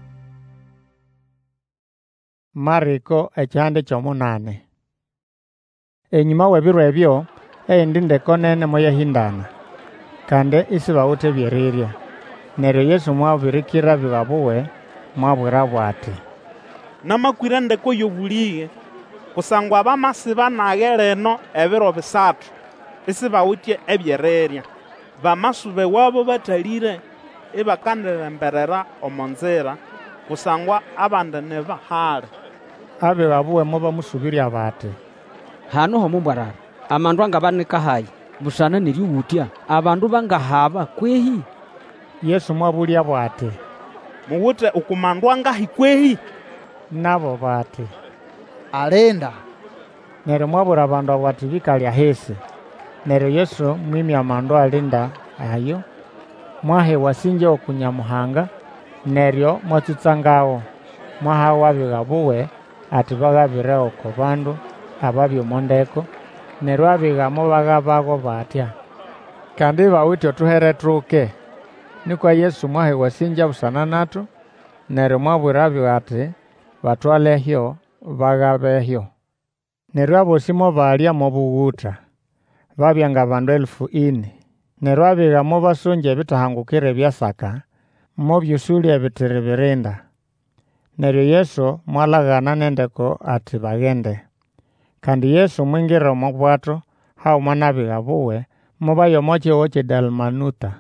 Mariko ekihande kyomunane. Enyuma webiro ebyo eyindi ndeko nene moyahindana kandi isibawuthe byerirya. Neryo Yesu mwabirikira bibabuwe mwabwira bwati, namakwira ndeko yobuliye kusangwa bamasiba nagereno ebiro bisatu isibawutye ebyererya. Bamasube wabo batalire ibakandiremberera omonzira kusangwa abandi nibahali. Abe babuwe mobamusubirya bati, hano homo mbwarara amandu angabanika hayi busana neriwutya abandu bangahaba kwehi. Yesu mwabulya bwati, muwute ukumandu angahi kwehi? Nabo bati, alinda. Neryo mwabura abandu bwati bikalya hesi. Neryo Yesu mwimi amandu alinda ayo mwahewa sinje okunyamuhanga. Neryo mwatsutsangawo mwahawa bigabuwe ati bagabire oko bandu ababyo mondeko. Neryo abigamo bagabago batya kandi bawithe otuhere truke. Nikwa Yesu mwahewa sinja busana natu. Neryo mwabwira abyo ati batwalehyo bagabehyo. Neryo abosi mobalya mobuwuta babyanga bandu 4,000. Neryo abigamo basonja ebitahangukire byasaka mobyusulya ebitiri birinda. Neryo Yesu mwalaghana nendeko ati bagende. Kandi Yesu mwingira omubwato hauma nabigabuwe mubayo mochewo chedalmanuta.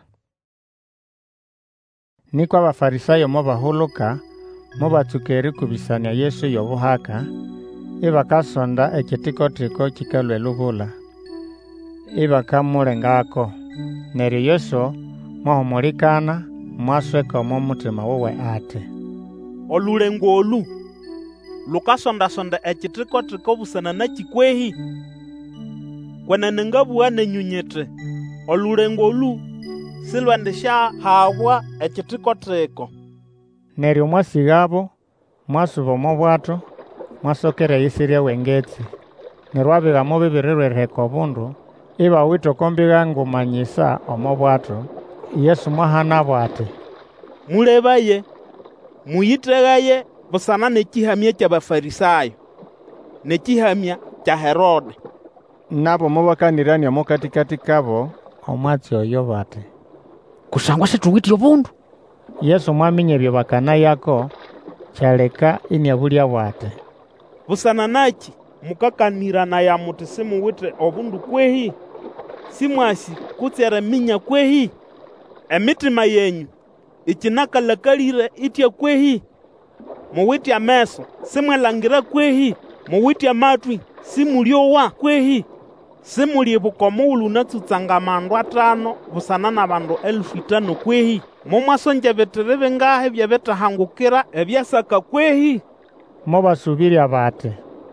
Nikwa abafarisayo mobahuluka mobatsukeri kubisania Yesu yobuhaka ibakasonda ekitikotiko kikalwa elubula ibakamulengako. Neryo Yesu mwahumulikana mwasweka omutima wuwe ati, olulengo olu lukasonda-sonda ekitikotiko busana nakikwehi? Kwenene ngabuwa nenyunyete olulengo olu silwendesha habwa ekitikotiko. Neryo mwasigabo mwasuba omubwato mwasokera yisirya wengetsi. Neryo abigamo bibirirwereheka obundu ibawithe okombiga ngumanyisa omubwato. Yesu mwahana bwati, mulebaye muyithegaye busana nekihamya ky'abafarisayo nekihamya kya Herode. Nabo mubakanirania mukatikati kabo omwatsi oyo bati, kusangwa situwithe obundu. Yesu mwaminya ebyo bakana yako kyaleka inyabulya bwati, busana naki mukakanirana ya muti simuwite obundu kwehi? Simwasi kutsere minya kwehi? Emitima yenyu ikinakalakalire itya kwehi? Muwite ameso simwelangira kwehi? Muwite amatwi simuliowa kwehi? Simuli bukomo ulunatsutsanga mandu 5 busana na bandu 5,000 kwehi? Mumwasonja beterebe ngahe byabetahangukira ebyasaka kwehi? Mobasubirya bati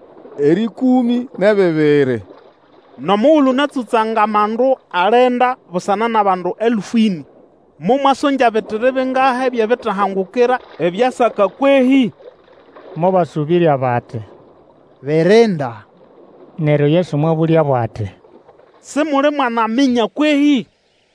12. Nomuulu natsutsanga mandu 40 busana na bandu 1,000. Mumwasonja beterebe ngahe byabetahangukira ebyasaka kwehi? Mobasubirya bati 40. Neryo Yesu mwabulya bwati, simuli mwanaminya kwehi?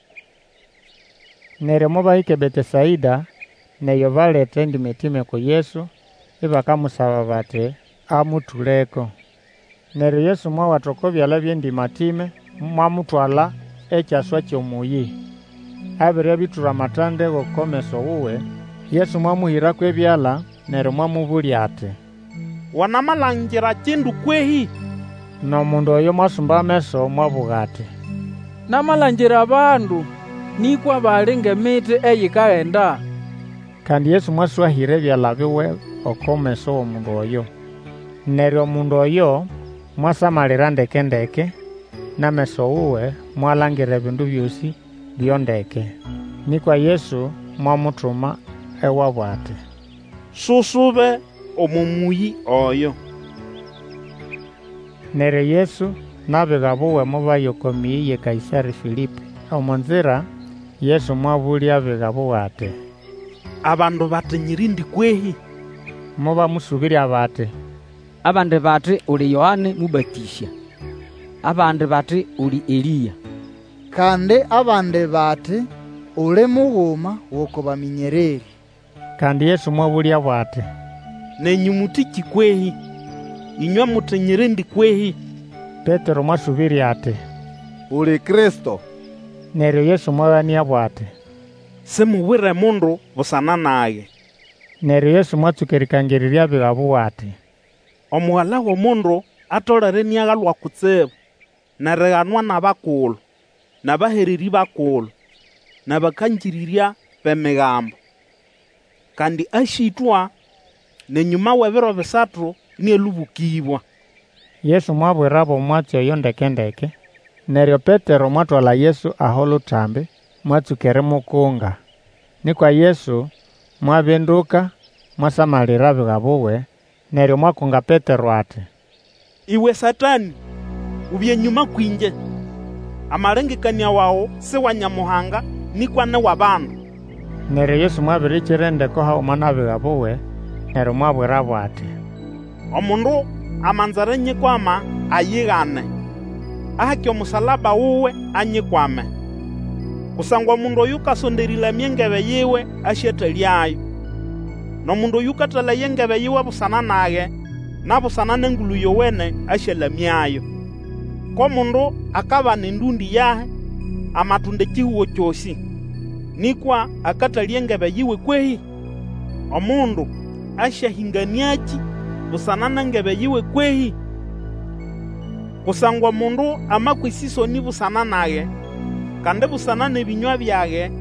Neryo mubahike Betesaida, neyo baleta endimetime ku Yesu, ibakamusaba bati amutuleko. Neryo Yesu mwawatoko byala byendimatime, mwamutwala ekyaswa ky'omuyi. Abirya bitura matande gokomeso wuwe, Yesu mwamuhirako ebyala, neryo mwamubulya ati, wanamalangira kindu kwehi? N'omundu oyo mwasumba ameso mwabuga ati, namalangira abandu nikwa bali ng'emiti eyikaghenda. Kandi Yesu mwaswahira ebyala biwe okomeso w'omundu oyo. Neryo omundu oyo mwasamalira ndeke n'ameso wuwe mwalangira ebindu byosi byondeke. Nikwa Yesu mwamutuma ewabwa ati, susube omumuyi oyo. Neryo Yesu nabiga buwe mubayokomiyi ye Kaisari Filipi. Omunzira Yesu mwabulya abiga buwe ati, abandu batinyiri ndi kwehi? Mubamusubirya bati, abandi bati uli Yohane Mubatisya, abandi bati uli Eliya, kandi abandi bati uli mughuma wokubaminyereri. Kandi Yesu mwabulya bwati, nenyu mutiki kwehi? Inywa mutinyiri ndi kwehi? Petero mwasubirya ati, uli Kristo. Neryo Yesu mwabania bwati, simuwire mundu busana naye. Neryo Yesu mwatsukerikangirirya abiga buwe ati, omuhala w'omundu atolere niagalwa kutsibu, nariganwa n'abakulu, n'abahereri bakulu, n'abakangirirya b'emigambo. Kandi ashitwa nenyuma w'ebiro 3 nielubukibwa. Yesu mwabwirabo omwatsi oyo ndeke. Neryo Petero mwatwala Yesu aho lutambi mwatsukere mukunga. Nikwa Yesu mwabinduka mwasamalira abiga buwe, neryo mwakunga Petero ati, iwe Satani, ubye nyuma kwinje. Amalengekania wao si wa Nyamuhanga nikwa ne wabandu. Neryo Yesu mwabirikira endeko hauma n'abiga buwe, neryo mwabwirabo ati, omundu amanzare nyikwama ayigane, ahaki omusalaba wuwe anyikwame. Kusangwa mundu oyu kasonderilya engebe yiwe asyetalyayo. N'omundu oyu kathalaya engebe yiwe busana naye, na busana n'engulu yowene asyalamyayo. Ko mundu akabana endundi yahe amatunda ekihuwo kyosi, nikwa akatalya engebe yiwe kwehi? Omundu asyahinganiaki busana n'engebe yiwe kwehi? Kusangwa mundu amakwesisoni busana naye, kandi busana n'ebinywa byaye,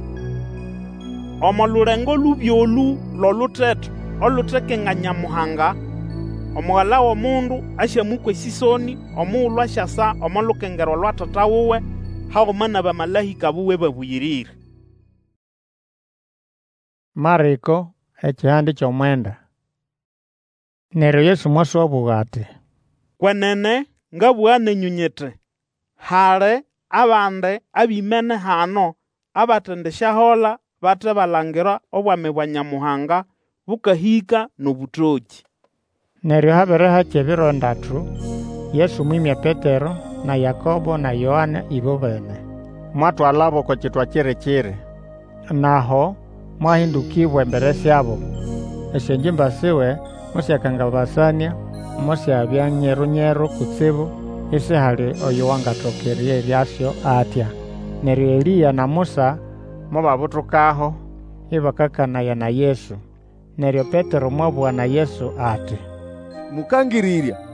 omo lulengo lubyolu loluteto olutekeng'a Nyamuhanga, omuhala w'omundu asyamukwesisoni omuulu asyasa omo lukengero lwa tata wuwe hauma na bamalahika buwe babuyirire. Mariko ekihandi ky'omwenda. Neryo Yesu mwaswabuga ati, kwenene ngabugha nenyu nyiti, hali abandi abimene hano abatendesyahola bate balangira obwami bwa Nyamuhanga bukahika n'obutoki. Neryo habere hakya ebiro 3, Yesu mwimya Petero na Yakobo na Yohane ibo bene. Mwatwalabo ko kitwa kirekire. Naho mwahindukibwa embere syabo. Esyenjimba siwe musyakangabasania, musyabya nyeru kutsibu, isi hali oyo wangatokerye ebyasyo atya. Neryo Eliya na Musa mubabutukaho ibakakanaya na Yesu. Neryo Petero mwabugha na Yesu ati, mukangirirya,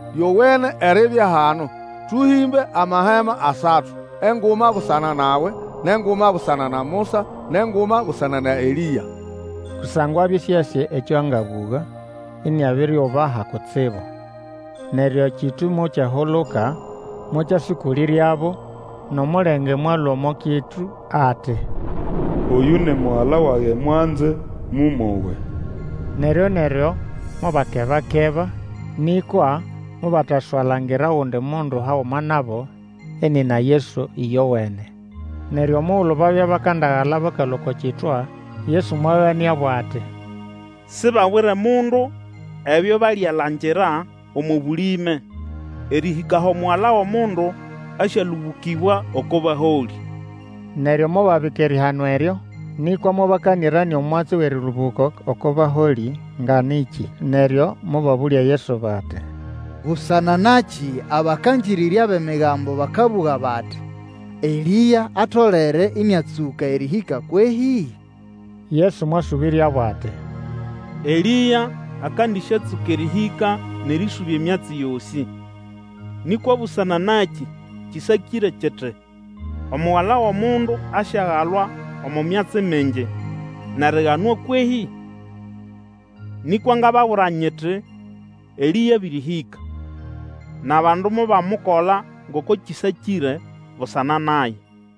yowene eribya hano tuhimbe amahema asatu, enguma busana nawe, nenguma busana na Musa, nenguma busana na Eliya. Kusangwa bisyasye ekyo angabuga iniabiryobaha kutsibu. Neryo kitu mokyahuluka mokyasukuliryabo nomulenge mwalomo kitu ati, oyu ni muhala wage mwanze mumowe. Neryo mubakeba nikwa mubataswalangira undi mundu hauma nabo eni na Yesu iyowene. Neryo muulu babya bakandaghala bakaloko kitwa, Yesu mwabaniabo ati, sibawire mundu ebyo balyalangira omu bulime erihikaho muhala w'omundu asyalubukibwa oko baholi. Neryo mubabika erihano eryo nikwa mubakanirania omwatsi w'erilubuko oko baholi nga niki. Neryo mubabulya Yesu bati, busana naki abakangirirya b'emigambo bakabuga bati, Eliya atolere iniatsuka erihika kwehi? Yesu mwasubiryabo ati, Eliya akandishatsuka erihika nerisubya emyatsi yosi. Nikwa busana naki kisakire kyete, omuwala w'omundu asyaghalwa omu myatsi mingi narighanwa kwehi? Nikwa ngababura nyiti Eliya birihika, n'abandu mubamukola ngoko kisakire busana naye.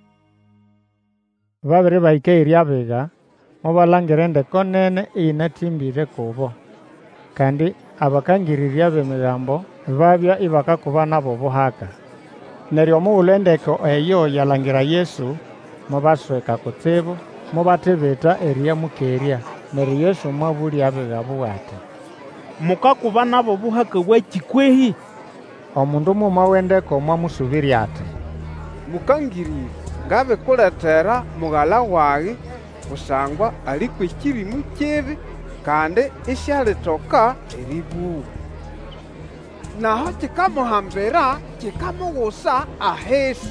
Babiri bahika eryabiga mubalangira endeko nene eyinatimbire kubo, kandi abakangirirya b'emigambo babya ibakakuba nabo buhaka. Neryo mughulhu endeko eyo yalangira Yesu mubasweka kutsibu mubatibita eryamukerya. Neryo Yesu mwabulya abigabo ati, mukakuba nabo buhaka bwaki kwehi? Omundu muma w'endeko mwamusubirya ati, mukangirire ngabikuletera mughala wage kusangwa aliko ekirimu kibi kandi isyalitoka eribuwa. Naho kikamuhambira kikamugusa ahesi,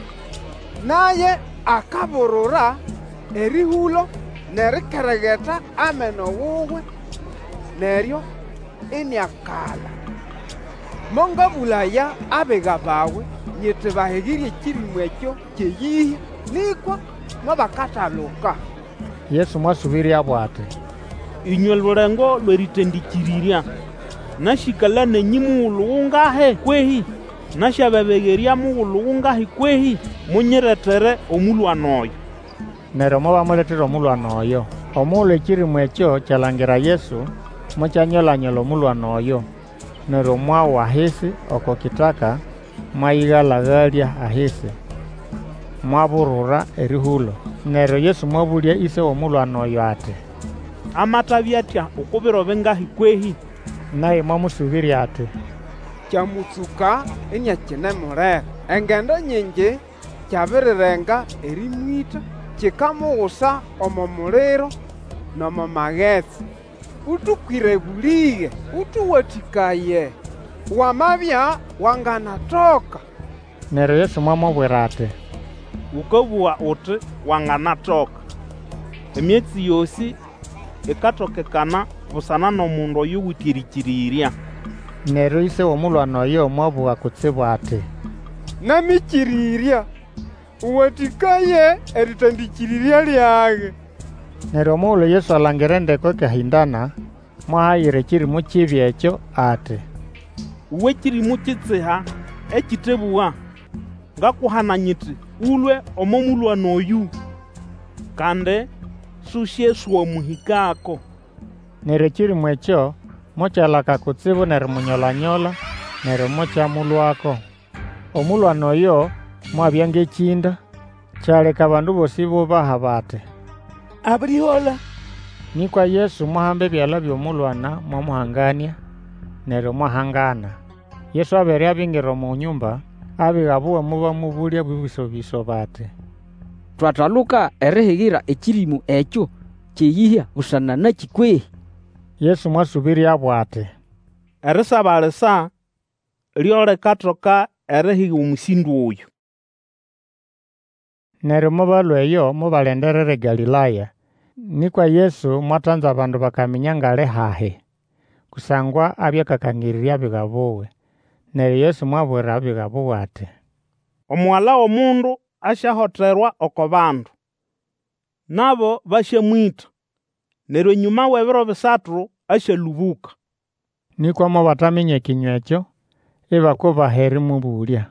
naye akaburura erihulo nerikeregeta ameno wuwe, neryo iniakala. Mongabulaya abega bawe nyiti bahigirye ekirimu ekyo kyeyihi, nikwa mubakataluka. Yesu mwasubiryabo ati, inywe lulengo lweritendikirirya nashikala nenyi mughulhu wungahe kwehi? Nasyababegerya mughulhu wungahi kwehi? Munyiretere omulwana oyo. Neryo mubamuletera omulwana oyo. Omughulhu ekirimu ekyo kyalangira Yesu mukyanyolanyola omulwana oyo. Neryo mwawa ahisi oko kitaka mwayighalaghalya ahisi mwaburura erihulo. Neryo Yesu mwabulya ise w'omulwana oyo ati, amatabi atya okubiro bingahi kwehi? Naye mwamusubirya ati, kyamutsuka iniakinemulera. Engendo nyingi kyabirirenga erimwita kikamugusa omu muliro n'omu magetsi. Utukwire buliye utuwatikaye, wamabya wanganatoka. Neryo Yesu mwamubwira ati, ukabuwa uti wanganatoka. Emyatsi yosi ikatokekana busana n'omundu oyo witirikirirya. Neryo ise w'omulwana oyo mwabuwa kutsibu ati, namikirirya uwatikaye eritandikirirya lyage. Neryo omughulhu Yesu alangira endeko ekahindana mwahayira ekirimu kibi ekyo ati, uwe kirimu kitsiha ekitebuwa ngakuhana nyiti ulwe omo mulwana oyu kandi susyesuwa muhikako. Neryo ekirimu ekyo mukyalaka kutsibu nerimunyolanyola neryo mukyamulwako. Omulwana oyo mwabya ng'ekinda kyaleka abandu bosi bubaha bati, abirihola. Nikwa Yesu mwahamba ebyala by'omulwana mwamuhangania neryo mwahangana. Yesu abere abingira omu nyumba abigabuwa mubamubulya bwibisobiso bati, twataluka erihigira ekirimu ekyo kyeyihya busana naki kwehi? Yesu mwasubiryabo ati, erisabalisa lyo likatoka erihiga omusindu oyo. Neryo mubalwa eyo mubalenderera Galilaya. Nikwa Yesu mwatanza abandu bakaminya ngali hahi kusangwa abyakakangirirya abigabuwe. Neryo Yesu mwabwira abigabo ati, Omuwala w'omundu ashahoterwa oko bandu, nabo bashamwita, neryo nyuma w'ebiro bisatu ashalubuka. Nikwa mo bataminya ekinywa ekyo, ibako baheri mubulya.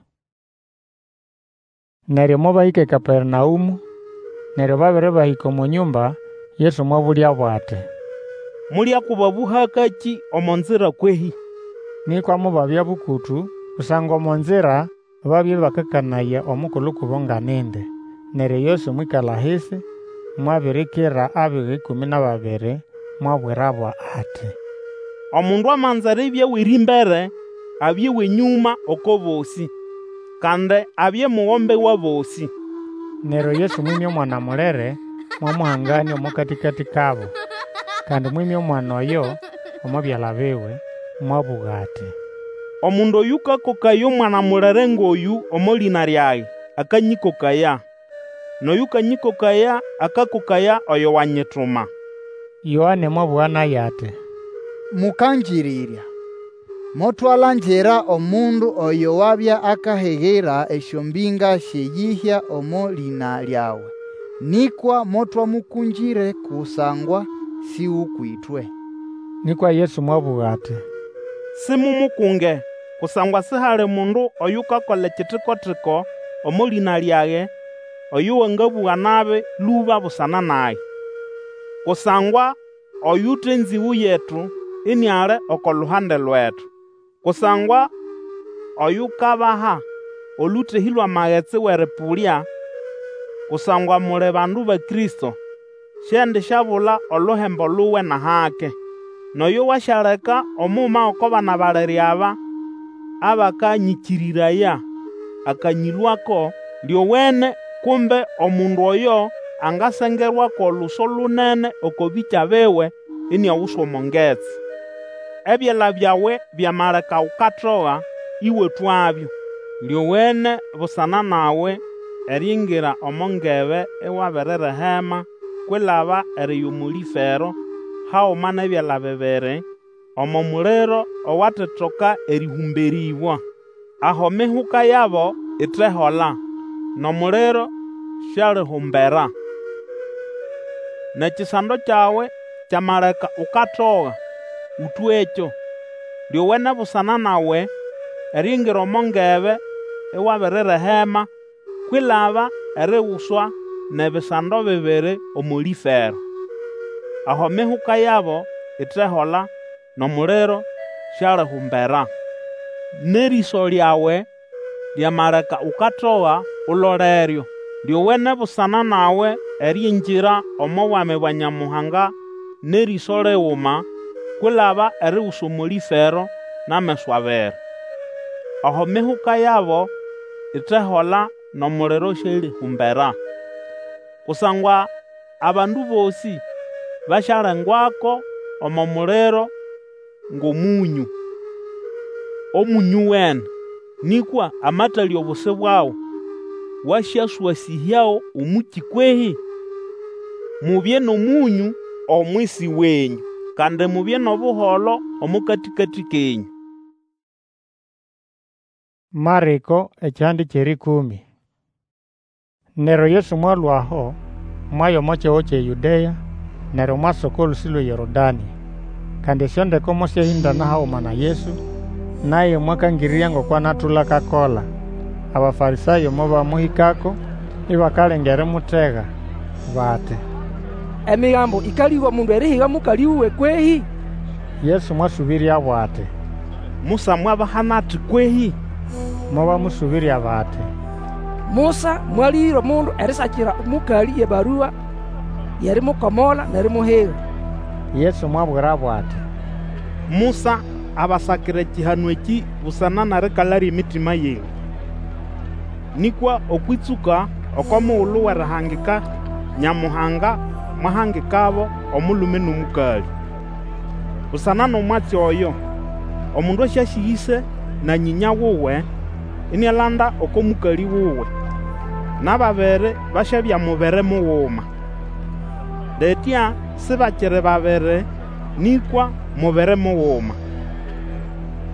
Neryo mobahika Kapernaumu, neryo babiri bahika omu nyumba, Yesu mwabulya bwati, mulya kubabuhakaki omu nzira kwehi? Nikwa mubabya bukutu, kusangwa omu nzira babye bakakanaya omukulu kubo nganinde. Neryo Yesu mwikala hisi, mwabirikira abiga 12, mwabwirabo ati, Omundu amanza eribya w'erimbere, abye w'enyuma oko bosi, kandi abye mughombe wa bosi. Neryo Yesu mwimya omwana mulere, mwamuhangania omu katikati kabo, kandi mwimya omwana oyo omu byala biwe, mwabuga ati, Omundu oyu kakokaya omwana mulere ng'oyu omu lina lyage, akanyikokaya. N'oyu kanyikokaya akakokaya oyo wanyituma. Yohane mwabuga naye ati, Mukanjirirya, motwala njira omundu oyo wabya akaheghera esyombinga syeyihya omu lina lyawe, nikwa motwamukunjire kusangwa siukwitwe. Nikwa Yesu mwabuga ati, Simumukunge, kusangwa sihali mundu oyu kakola ekithiko-thiko omu lina lyage, oyu wangabuga nabi luba busana naye. Kusangwa oyu tenziwu yetu iniale oko luhande lwetu. Kusangwa oyu kabaha oluthehi lwa maghetse w'eripulya, kusangwa muli bandu ba Kristo, shendi shabula oluhembo luwe na hake. N'oyu washaleka omuma oko bana baleri aba, abakanyikiriraya, akanyilwako lyowene, kumbe omundu oyo angasengerwako oluso lunene oko bikya biwe iniawuswa omu ngetsi. Ebyala byawe byamaleka ukathoga iwe twabyo, lyowene busana nawe eryingira omu ngebe ewabirirehema, kwilaba eriyumulifero hauma n'ebyala bibiri omu muliro owathethoka erihumberibwa. Aho mihuka yabo ithehola, n'omuliro syalihumbera. N'ekisando kyawe kyamaleka ukathoga utwekyo, lyowene busana nawe eryingira omu ngebe ewabirirehema, kwilaba eriwuswa n'ebisando bibiri omu lifero. Aho mihuka yabo ithehola, n'omuliro syalihumbera. N'eriso lyawe lyamaleka ukathoga uloleryo, lyowene busana nawe eryingira omu bwami bwa Nyamuhanga n'eriso liwuma, kwilaba eriwusa omu lifero n'ameso abiri. Aho mihuka yabo ithehola, n'omuliro syalihumbera. Kusangwa abandu bosi basyalengwako omu muliro ng'omunyu. Omunyu wene, nikwa amathali obusi bwawu wasyaswasihyawo omuki kwehi? Mubye n'omunyu omwisi wenyu, kandi mubye n'obuholo omu katikati kenyu. Mariko ekyandi ky'erikumi. Neryo Yesu mwalwaho mwaya omu kihugho kye Yudeya, neryo mwasoka olusi lwa Yorodani. Kandi esyondeko mosyahindana haghuma na Yesu, naye mwakangirirya ng'okwanathulha kakola. Abafarisayo mobamuhikako ibakalengera emuthegha bati, Emigambo ikaliwa mundu erihiga mukali uwe kwehi? Yesu mwasubirya bwati, Musa mwabahanathi kwehi? Mobamusubirya bati, Musa mwalihira omundu erisakira omukali ebarua yerimukomola nerimuhiga. Yesu mwabwira bwati, Musa abasakira ekihano eki busana narikala ry'emitima yenyu. Nikwa okwitsuka okw'omughulhu w'erihangika Nyamuhanga mwahangikabo omulhume n'omukali. Busana n'omwatsi oyo, omundu asyasihise na nyinya wuwe inialanda ok'omukali wuwe, n'ababiri basyabya mubiri mughuma. Detya sibakiri babiri, nikwa mubiri mughuma.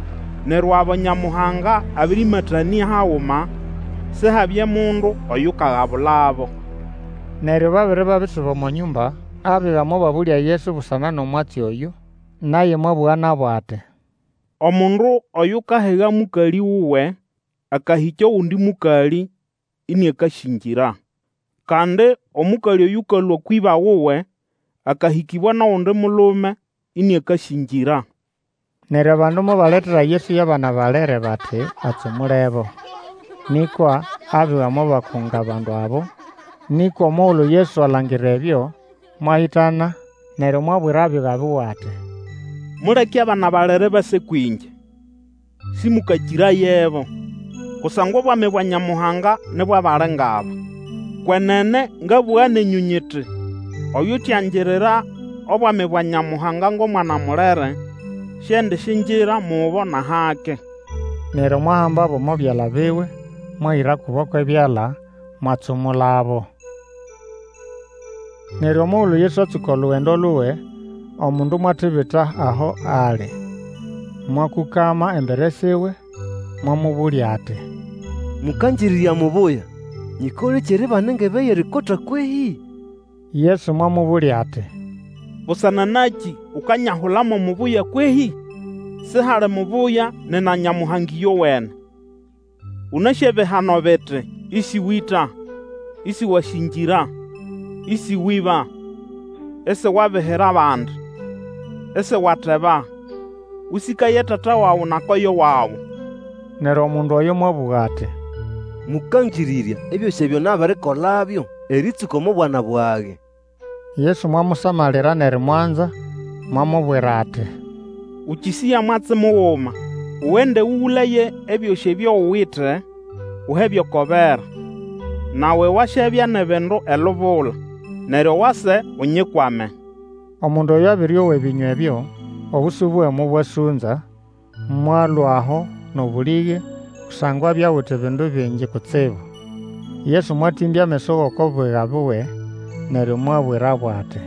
neryo abanyamuhanga abirimatania hauma sihabye mundu oyukaghabulabo. Neryo babiri babisuba omu nyumba abigamo babulya Yesu busana n'omwatsi oyu, naye mwabugha nabo ati, omundu oyukahiga mukali wuwe akahikya oundi mukali iniakashingira, kandi omukali oyukalwa kwiba wuwe akahikibwa n'oundi mulume iniakashingira. Neryo abandu mobaletera Yesu y'abana balere bati atsumulebo. Nikwa abigamo bakunga abandu abo, nikwa omughulhu Yesu alhangira ebyo, mwahitana neryo mwabwira abigabo ati, muleke abana balere base kwinje, simukakirayebo, kusangwa obwami bwa Nyamuhanga nibwabali ngabo. Kwenene ngabugha nenyu nyiti, oyutyangirira obwami bwa Nyamuhanga ng'omwana mulere, shendishingira mubo na hake. Neryo mwahamba abo mu byala biwe, mwahira kubo kw'ebyala, mwatsumulabo. Neryo omughulhu Yesu atsuka olughendo luwe, omundu mwathibitha aho ali. Mwakukama embere siwe, mwamubulya ati, mukanjirirya mubuya, nyikole kyeribana ngebe yerikota kwehi? Yesu mwamubulya ati, busana naki ukanyahulamo mubuya kwehi? Sihali mubuya nina Nyamuhanga iyowene. Unashebehano bete, isi wita, isi washingira, isi wiba, ese wabehera abandu, ese wateba, usikaye tata wawu nakoyo wawu. Neryo omundu oyo mwabugha ati, mukanjirirya ebyosi byona barikolabyo eritsuka omu bwana bwage. Yesu mwamusamalira neryo mwanza, mwamubwira ati, ukisiya mwatsi mughuma, uwende uwulaye ebyosi ebyowuwithe, uhebyokobera, nawe washebya nebindu elubula, neryo wase unyikwame. Omundu oyo abiryowa ebinywa ebyo, obusu bwemu bwasunza, mwalwaho n'obulighe, kusangwa byawithe bindu bingi kutsibu. Yesu mwatindya ameso g'oko bwigha buwe, neryo mwabwirabo ati,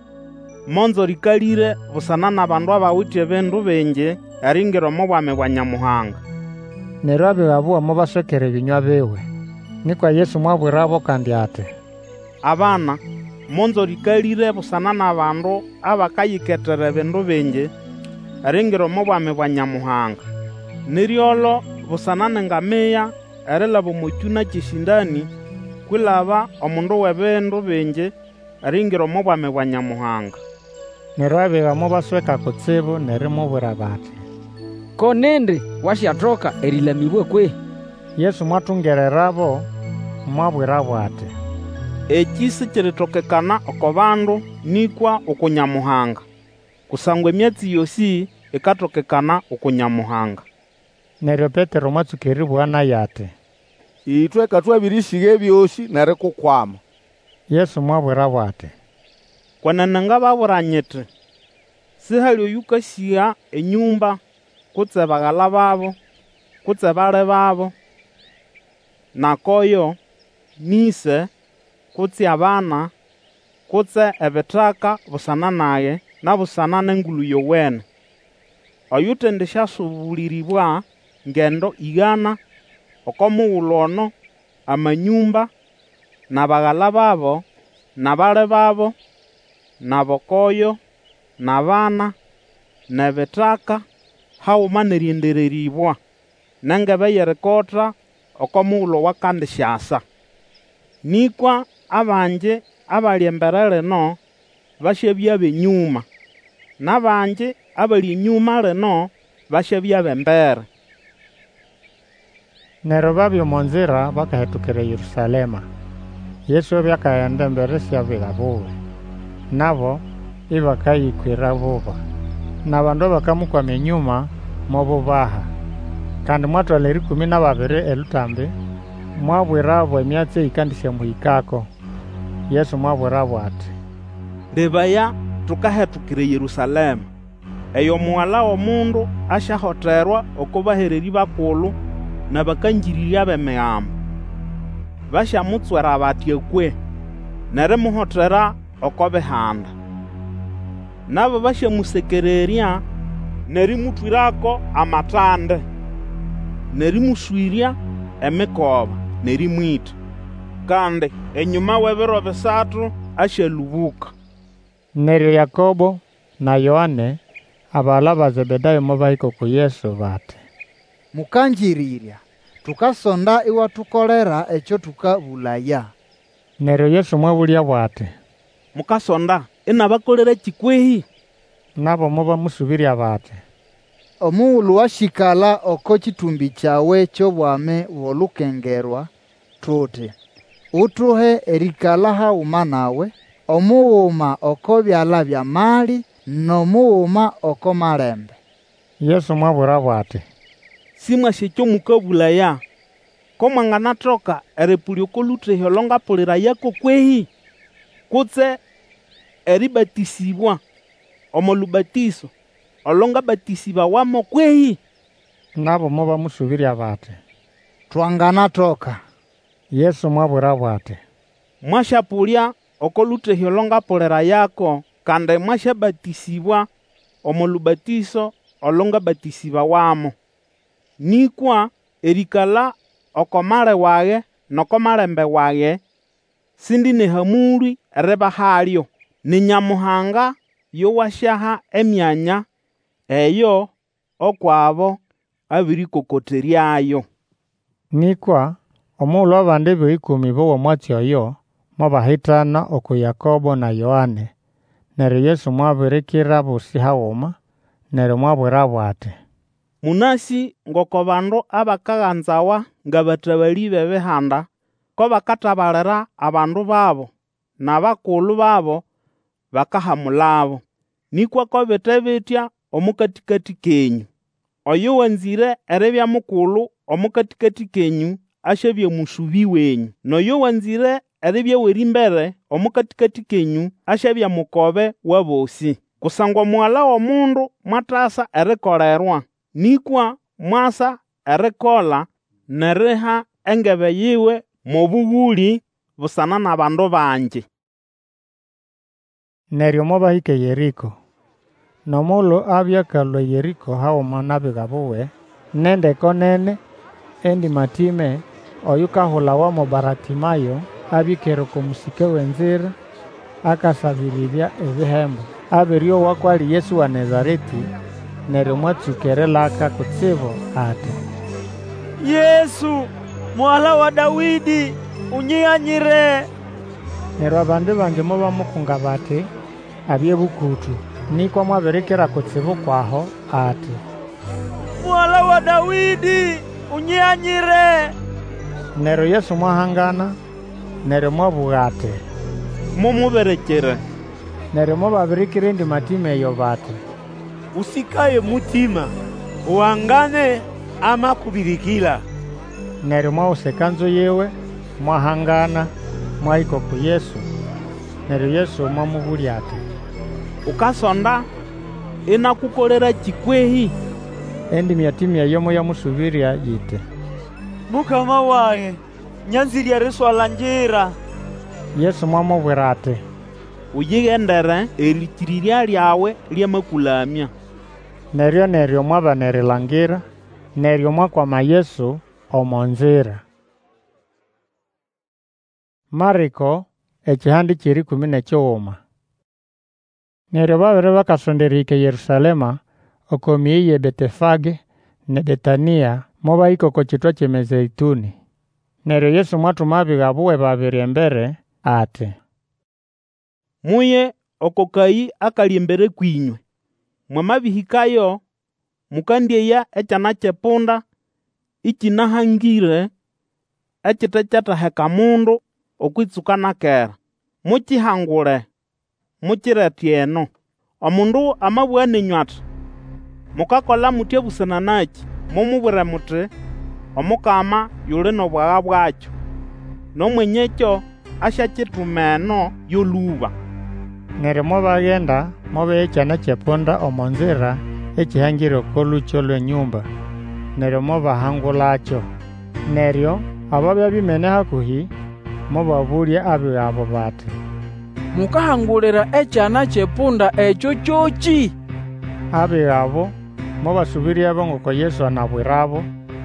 monzo likalire busana n'abandu abawithe ebindu bingi eringiro omu bwami bwa Nyamuhanga. Neryo abigha buwe mubaswekera ebinywa biwe. Nikwa Yesu mwabwirabo kandi ati, abana, monzo likalire busana n'abandu abakayiketera ebindu bingi eringiro omu bwami bwa Nyamuhanga. Niryolo busana n'engamiya erilaba omu kyuna ky'eshindani kwilaba omundu w'ebindu bingi eringiro omu bwami bwa Nyamuhanga. Neryo abigha mubasweka kutsibu nerimubwira bati, konende washyatoka erilamibwe kwe? Yesu mwathungererabo, mwabwirabo ati, eki sikiritokekana oko bandu nikwa oku Nyamuhanga, kusangwa emyatsi yosi ikatokekana oku Nyamuhanga. Neryo Petero mwatsuka eribugha naye ati, itwe katwabirisiga ebyosi nerikukwama. Yesu mwabwirabo ati, kwenene ngababwira nyiti, sihali oyukasiya enyumba kutse baghala babo, kutse bale babo, nakoyo, nise, kutse abana, kutse ebithaka busana naye na busana n'engulhu yowene, oyuthendishyasubuliribwa ngendo igana oko mughulhu ono, amanyumba, n'abaghala babo, n'abale babo, n'abokoyo, n'abana, n'ebithaka, haghuma n'eryendereribwa, n'engebe y'erikota oko mughulhu owakandisyasa. Nikwa abangi abali embere lino basyabya b'enyuma, n'abangi abali enyuma lino basyabya b'embere. Neryo babya omu nzira bakahethukira Yerusalema. Yesu byakaghenda embere sy'abigha buwe, nabo ibakayikwira buba, n'abandu bakamukwama enyuma mobubaha. Kandi mwatwala 12 eluthambi, mwabwirabo emyatsi eyikandisyamuhikako. Yesu mwabwirabo ati, lebaya tukahethukira Yerusalema, eyo muwala w'omundu asyahotherwa oko bahereri bakulhu n'abakangirirya b'emigambo. Basyamutswera batya kwe, nerimuhothera oko bihanda. Nabo basyamusekererya nerimuthwirako amathande. nerimuswirya emikoba nerimwita. Kandi enyuma w'ebiro bisatu ashalubuka. Neryo Yakobo na Yohane abala ba Zebedayo mobahika ku Yesu bati, mukanjirirya tukasonda iwatukolera ekyo tukabulaya. Neryo Yesu mwabulya bwati, mukasonda inabakolera kikwehi? Nabo mubamusubirya bati, omuwulu washikala oko kitumbi kyawe ky'obwame bw'olukengerwa tuti utuhe erikala hauma nawe, omuwuma oko byala bya mali n'omuwuma oko malembe. Yesu mwabura bwati, simwashe kyo mukabulaya ko mwanganatoka erepuli okoluthehe olongapulira yako kwehi, kutse eribatisibwa omolubatiso olongabatisiba wamo kwehi? Nabo mubamusubirya bati, twanganatoka. Yesu mwabura bwati, mwashapulya okoluthehe olongapulira yako kandi mwashabatisibwa omolubatiso olongabatisiba wamo. Nikwa erikala okomale wage nokomalembe wage sindi nehamuli ereba halyo, ni Nyamuhanga yowashaha emyanya eyo okwabo abirikokoteryayo. Nikwa omuwulu abandi be-10 b'owomwatsi oyo mobahitana oku Yakobo na Yohane. Neryo Yesu mwabirikira bosi haghuma, neryo mwabwira bwati, munasi ngoko bandu abakaghanzawa nga batabali b'ebihanda ko bakatabalira abandu babo n'abakulu babo bakahamulabo. Nikwa ko bitebitya omukatikati kenyu. Oyo wanzire eribya mukulu omukatikati kenyu ashabye musubi wenyu, noyo wanzire eribya werimbere omukatikati kenyu ashabya mukobe wabosi. Kusangwa Muwala w'Omundu mwatasa erikolerwa, nikwa mwasa erikola neriha engebe yiwe mobughuli busana n'abandu banji. Neryo mobahika Yeriko. Nomuwulu abyakalwa Yeriko haghuma n'abigabo nendeko nene endimatime oyukahulawa Baratimayo abikere oku musike w'enzira akasabirirya ebihembo. Abiryo wakwali Yesu wa Nazareti, neryo mwatsukere laka kutsibu ati, Yesu Muwala wa Dawidi unyianyire. Neryo abandu bangi mobamukunga bati abye bukutu. Nikwa mwabirikira kutsibu kwaho ati, Muwala wa Dawidi unyianyire. Neryo Yesu mwahangana, neryo mwabuga ati, mumuberekere. Neryo mobabirikira endimatime eyo bati, usikaye mutima uwangane ama kubirikira. Neryo mwawusa nzu yiwe mwahangana mwahika ku Yesu. Neryo Yesu mwamubulya ati, ukasonda inakukolera kikwehi? Endimatime eyo moyamusubirya yiti, Mukama waye nyanzirya riswala njira. Yesu mwamubwira ati, uyighendere erikirirya lyawe lyamakulamya. Neryo mwaba nerilangira, neryo mwakwama Yesu omonzira. Mariko ekihandi kiri 10. Neryo babiri bakasonderika Yerusalema oko miyi ye Betefage ne Betania mobahika oko kitwa ky'Emizeituni. Neryo Yesu mwatuma abigabo babiri embere ati, muye oko kayi akali embere kwinywe, mwamabihikayo mukandyeya ekyana ky'epunda ikinahangire ekitakyataheka mundu okwitsuka nakera. Mukihangule mukirete eno. Omundu amabugha nenywe ati, mukakola mutya busana naki, mumubwire muti omukama yuli n'obwagha bwakyo, n'omwenyekyo asyakituma eno yoluba. Neryo mobagenda mobeya ekyana ky'epunda omonzira ekihangire oko lukyo lw'enyumba. Neryo mobahangulakyo. Neryo ababya bimene hakuhi mobabulya abigabo bati, mukahangulira ekyana ky'epunda ekyo kyoki? Abigabo mobasubirya ngoko Yesu anabwirabo,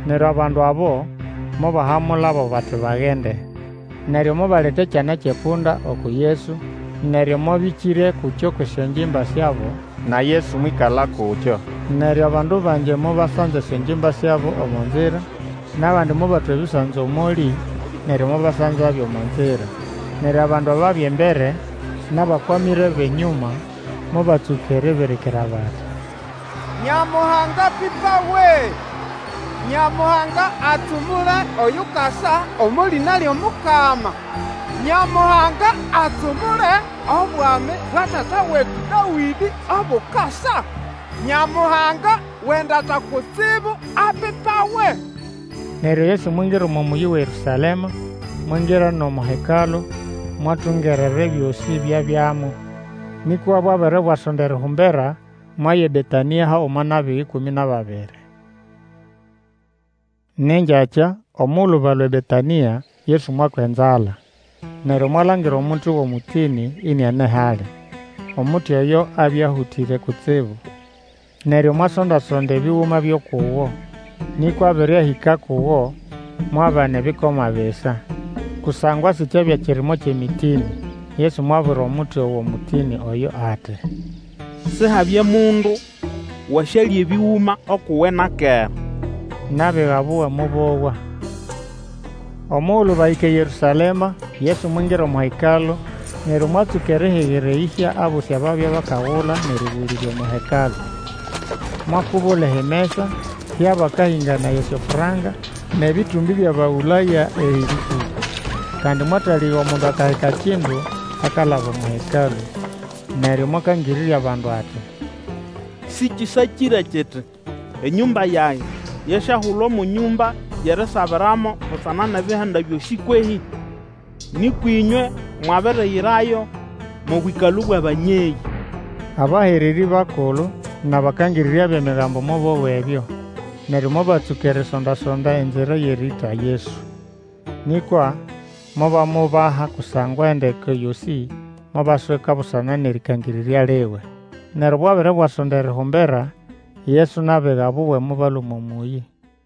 Neryo abandu abo mobahamula abo bati baghende. Neryo mobaleta ekyana kyepunda oku Yesu, neryo mobikire kukyo kw'esyonjimba syabo, na Yesu mwikala kukyo. Neryo abandu banje mobasanza esyonjimba syabo omu nzira, n'abandi mobatwa ebisanza omoli, neryo mobasanza byo omu nzira. Neryo abandu ababya embere n'abakwamire b'enyuma mobatsuka eriberekera bati, Nyamuhanga pipa we! Nyamuhanga atumule oyukasa omulina ly'Omukama. Nyamuhanga atumule obwami bwa tata wetu Dawidi obukasa. Nyamuhanga wendata kutsibu apipa we! Neryo Yesu mwingira omu muyi wa Yerusalemu, mwingira n'omu hekalu, mwatungerera ebyosi byabyamu. Nikwa bwabere bwasondera humbera, mwaye Betania hauma n'abiga 12. Nenjakya omuluba lwe Betania Yesu mwakwenzala. Neryo mwalangira omuti w'omutini iniane hali. Omuti oyo abyahutire kutsibu. Neryo mwasondasonda ebiwuma by'okuwo. Nikwa abiryahika kuwo, mwabana ebikoma bisa. Kusangwa sikyabya kirimo ky'emitini. Yesu mwabura omuti ow'omutini oyo ati, sihabye mundu washalya ebiwuma okuwe nakera. N'abiga buwe mubowa. Omughulhu bahika Yerusalema, Yesu mwingira omu hekalu, neryo mwatsuka erihighirihya abosi ababya bakaghula n'eribuulirya omu hekalu. Mwakubula ehemesa hyabakahingana esyofuranga n'ebitumbi by'abaghulaya ehirikuku. Kandi mwataliga omundu akahika kindu akalaba omu hekalu. Neryo mwakangirirya abandu ati, sikisakire kiti enyumba yayi yeshahulwa mu nyumba yerisabiramo busana n'ebihanda byosi kwehi? Nikwinywe mwabiriyirayo mu bwikalu bw'abanyeyi. Abahereri bakulu n'abakangirirya b'emigambo mobowa ebyo. Neryo mobatsuka erisondasonda enzira y'erita Yesu. Nikwa mobamubaha kusangwa endeko yosi mobasweka busana n'erikangirirya liwe. Neryo bwabere bwasonda erihumbera, Yesu n'abiga buwe mobaluma omuyi.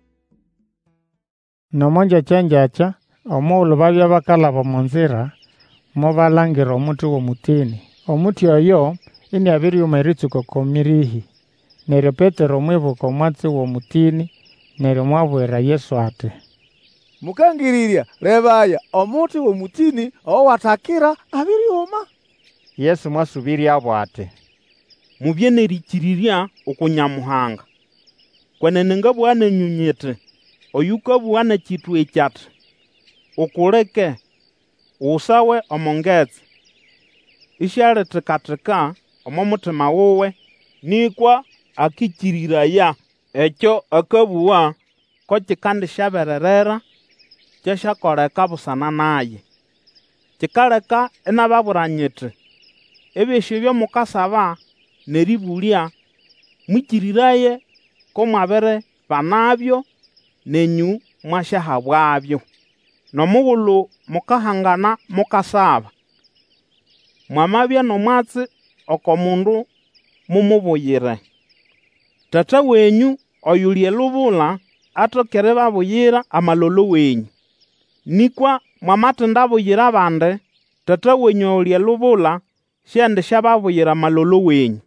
Nomonjakya omughulhu babya bakalaba omu nzira, mobalangira omuti w'omutini. Omuti oyo iniabiryuma eritsuka oko mirihi. Neryo Petero mwibuka omwatsi w'omutini, neryo mwabwira Yesu ati, Mukangirirya, lebaya omuti w'omutini owathakira abiryuma. Yesu mwasubiryabo ati, mubye nerikirirya oku Nyamuhanga. Kwenene ngabugha nenyu nyiti, oyukabugha n'ekitu ekyati, ukuleke usawe omu ngetsi, isyalithikathika omu mutima wuwe, nikwa akikiriraya ekyo akabugha ko kikandisyabererera kyasyakoleka busana naye. Kikaleka inababwira nyiti, ebyosi ebyomukasaba neribulya mwikiriraye ko mwabere banabyo nenyu mwasyahabwabyo. Nomughulhu mukahangana mukasaba, mwamabya n'omwatsi oko mundu mumubuyire. Tata wenyu oyuli elubula atokere babuyira amalolo wenyu. Nikwa mwamathindabuyira abandi, tata wenyu oyuli elubula syandishababuyira amalolo wenyu.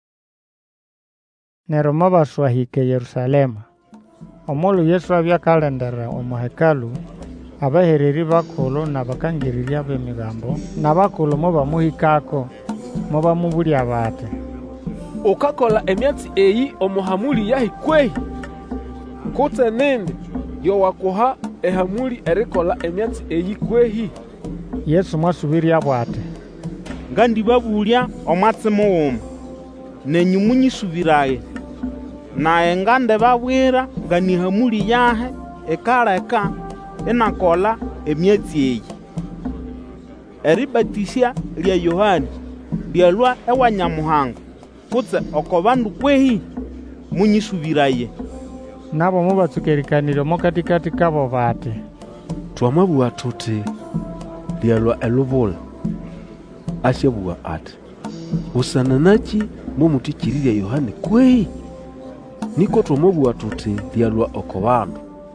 Neryo mobaswahika Yerusalema. Omughulhu Yesu abya akalendera omu hekalu, abahereri bakulu n'abakangirirya b'emigambo n'abakulu mobamuhikako, mobamubulya bati, ukakola emyatsi eyi omuhamuli yahi kwehi? Kutse nindi yowakuha ehamuli erikola emyatsi eyi kwehi? Yesu mwasubiryabo ati, ngandibabulya omwatsi mughuma, nenyu munyisubiraye. Naye ngandibabwira nga nihamuli yahe ikaleka inakola emyatsi eyi. Eribatisya lya Yohani lyalwa ewa Nyamuhanga, kutse oko bandu kwehi? Munyisubiraye. Nabo mobatsuka erikanirya omu katikati kabo bati, twamabugha tuthi lyalwa elubula. Asyabugha ati, busana naki mumutikyirirya Yohani kwehi? Niko twamabugha tuthi lyalwa oko bandu.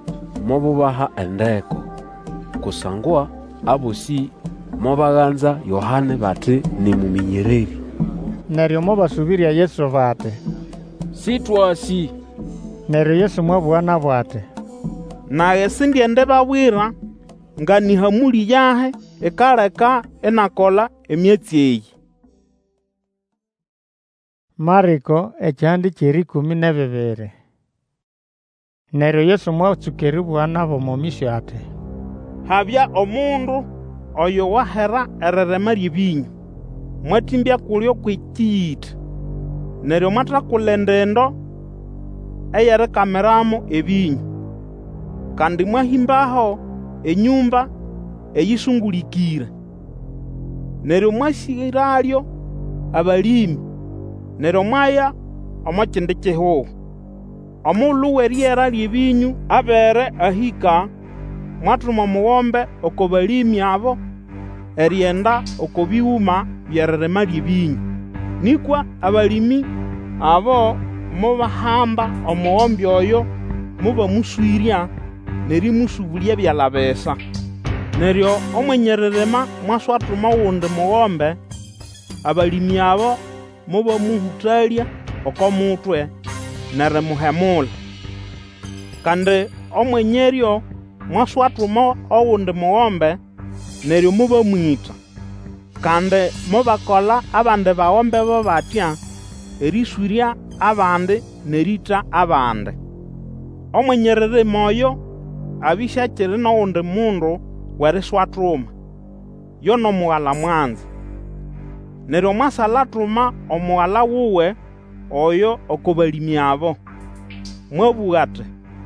mobubaha endeko, kusangwa abosi mobaghanza Yohane bati ni muminyereri. Neryo mobasubirya Yesu bati, sitwasi. Neryo Yesu mwabugha nabo ati, naye sindiende babwira nga ni hamuli yahe ekaleka enakola emyatsi eyi. Mariko ekihandi kyeri 12. Neryo Yesu mwatsuka eribugha nabo momisyo ati, habya omundu oyo wahera ererema ry'ebinyu, mwatimbya kulyo kw'ekiyita, neryo mwathakula endendo eyerikamiramo ebinyu, kandi mwahimbaho enyumba eyisungulikire. Neryo mwasiralyo abalimi, neryo mwaya omo kindi kihuho. Omulhu w'eryera ly'ebinyu abere ahika, mwathuma omughombe oko balimi abo eryenda oko bighuma by'eririma ly'ebinyu. Nikwa abalimi abo mubahamba omughombe oyo mubamuswirya nerimusubulya byalabesa. Neryo omwenyeririma mwaswathuma oghundi mughombe, abalimi abo mubamuhutalya oko mutwe nerimuhemula. Kandi omwenyeryo mwaswathuma oghundi mughombe, neryo mubamwita. Kandi mubakola abandi baghombe bo batya eriswirya abandi nerita abandi. Omwenyeririma oyo abishakyiri n'oghundi mundu w'eriswathuma, yo n'omughala mwanzi. Neryo mwasalathuma omughala wuwe oyo oko balimi abo, mwabugha ati,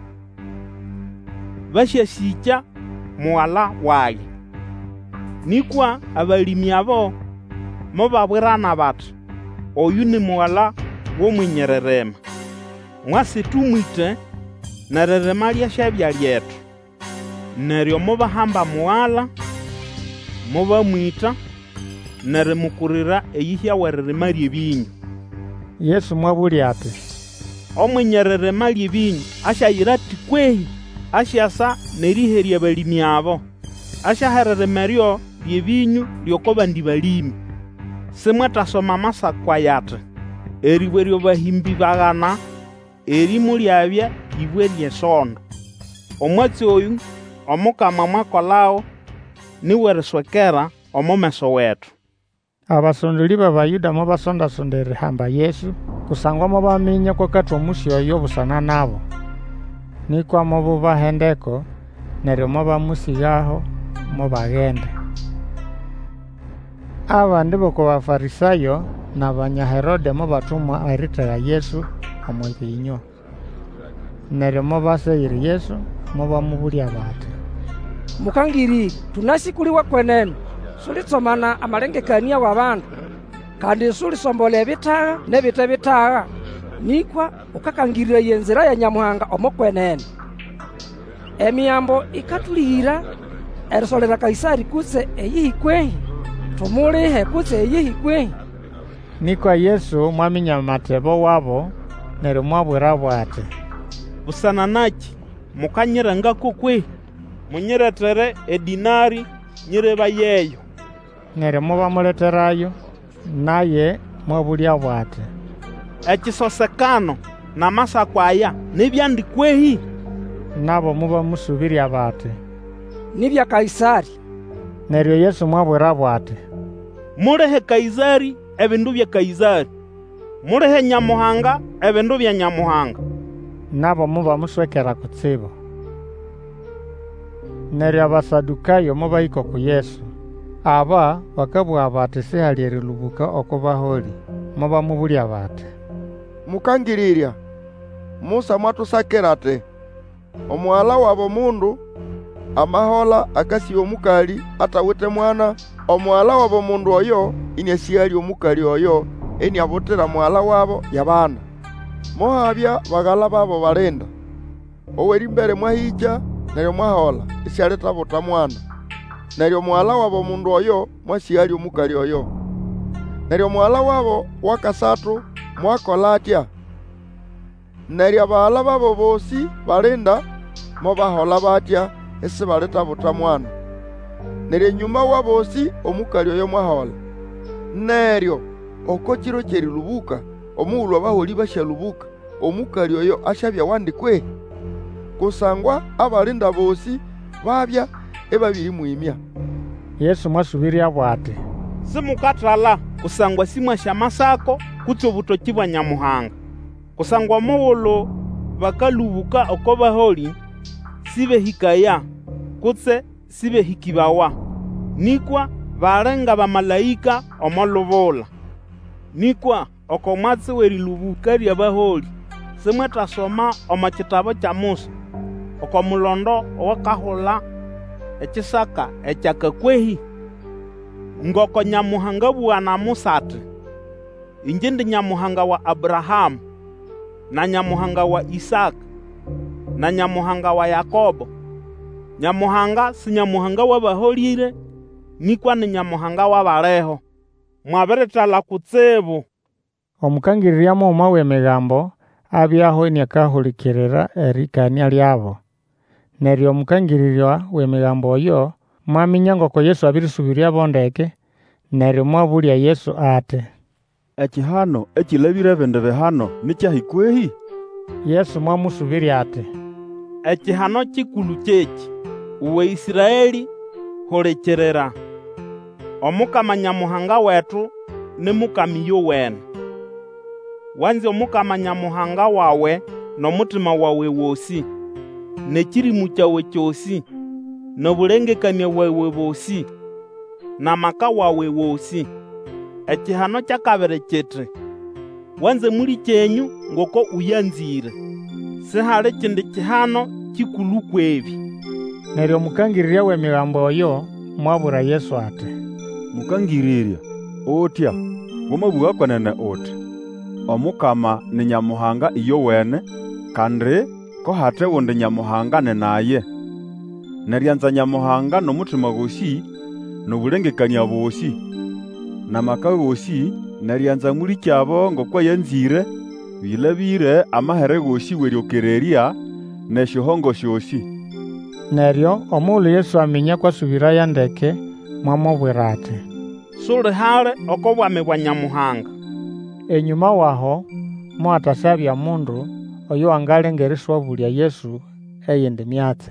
basyasikya mughala wayi. Nikwa abalimi abo mubabwirana bati, oyu ni mughala w'omwenyeririma. Mwasi tumwite neririma lyasyabya lyetu. Neryo mubahamba mughala, mubamwita, nerimukurira eyihya w'eririma ly'ebinyu. Yesu mwabulya ati, omwenyeririma ly'ebinyu asyayira ati kwehi asyasa neriherya abalimi abo, asyaheririma eryo ly'ebinyu ly'oko bandi balimi. Simwetasoma amasakwa yati, eribwe ly'obahimbi baghana erimu lyabya ibwe ly'esondo. Omwatsi oyu omukama mwakolagho niweriswekera omu meso wetu. Abasondoli b'Abayuda mubasondasonda erihamba Yesu, kusangwa mubaminya kwakati omusi oyo busana nabo. Nikwa mububaha endeko, neryo mubamusigaho mubaghenda. Abandi b'oko Bafarisayo n'Abanyaherode mubathumwa erithegha Yesu omu binywa. Neryo mubaseyire Yesu mubamubulya bati, Mukangiri, tunasikuliwa kwenene, sulitsomana amalengekania w'abandu, kandi sulisombola ebitagha n'ebita bitagha, nikwa ukakangirira yenzira ya Nyamuhanga omo kwenene. Emiyambo ikatulihira erisolera Kaisari kutse eyihi kwehi, tumulihe kutse eyihi kwehi. Nikwa Yesu mwaminya amatebo wabo, neryo mwabwirabo ati, busana naki mukanyirangako kwehi, munyiretere edinari nyireba yeyo. Neryo mubamuleterayo, naye mwabulyabo ati, ekisosekano n'amasakwa aya nibyandi kwehi? Nabo mubamusubirya bati, nibya Kaisari. Neryo Yesu mwabwirabo ati, mulihe Kaisari ebindu bya Kaisari, mulihe Nyamuhanga ebindu bya Nyamuhanga. Nabo mubamuswekera kutsibu. Neryo Abasadukayo mubahika ku Yesu. Aba bakabugha bati sihali erilubuka oko baholi. Mubamubulya bati, Mukangirirya, Musa mwatusakira ati, omughala wabo mundu amahola akasiya omukali atawite mwana, omughala wabo mundu oyo iniasighali omukali oyo eniabutira mughala wabo yabana. Mohabya baghala babo balinda, owerimbere mwahija neryo mwahola isyalitabuta mwana. Neryo mughala wabo mundu oyo mwasighali omukali oyo. Neryo mughala wabo wakasatu mwakola atya. Neryo abaghala babo bosi balinda mobahola batya isibaletabuta mwana. Neryo enyuma wa bosi omukali oyo mwahola. Neryo oko kiro kyerilubuka omughulhu abaholi basyalubuka, omukali oyo asyabya wandi kwe? Kusangwa abalinda bosi babya ebabirimwimya. Yesu mwasubiryabo ati, simukathala kusangwa simwasya masako kutse obutoki bwa Nyamuhanga. Kusangwa omughulhu bakalubuka oko baholi sibehikaya kutse sibehikibawa, nikwa balenga bamalayika omolubula. Nikwa oko mwatsi werilubuka lyabaholi simwetasoma omo kitabo kya Musa oko mulondo owakahula ekisaka ekyakakwehi, ngoko Nyamuhanga bua na Musa ati, inje ndi Nyamuhanga wa Abrahamu na Nyamuhanga wa Isaka na Nyamuhanga wa Yakobo. Nyamuhanga si Nyamuhanga wabaholire, nikwa ni Nyamuhanga wabaleho. Mwabirithala kutsibu. Omukangirira muuma w'emigambo abyaho enyakahulikirira erikania lyabo. Neryo omukangirira w'emigambo oyo mwaminya ngoko Yesu abirisubiryabo ndeke, neryo mwabulya Yesu ati, ekihano ekilabire ebindu bihano nikyahikwehi? Yesu mwamusubirya ati, ekihano kikulu kyeki, uwe Isiraeli hulikirira. Omukama Nyamuhanga wetu ni mukami yowene. Wanzi omukama Nyamuhanga wawe n'omutima wawe wosi, n'ekirimu kyawe kyosi, n'obulengekania bwawe bosi, n'amaka wawe wosi. Ekihano kyakabiri kiti, wanze muli kyenyu ngoko uyanzire. Sihali kindi kihano kikulu kwebi. Neryo omukangirira w'emigambo oyo mwabura Yesu ati, mukangirira otya wamabuga kwenene oti, omukama ni Nyamuhanga iyowene, kandi ko hate wundi Nyamuhanga ni naye. Neryanza Nyamuhanga n'omutima gosi, n'obulengekania bosi, n'amaka gosi, neryanza muli kyabo ngoko yanzire, bilabire amahere gosi weryokereria n'eshihongo shosi. Neryo omughulhu Yesu aminya kwasubirayo ndeke, mwamubwira ati, suli hali oko bwami bwa Nyamuhanga. Enyuma waho mwatasabya mundu oyo angalenga eriswabulya Yesu eyindi myatse.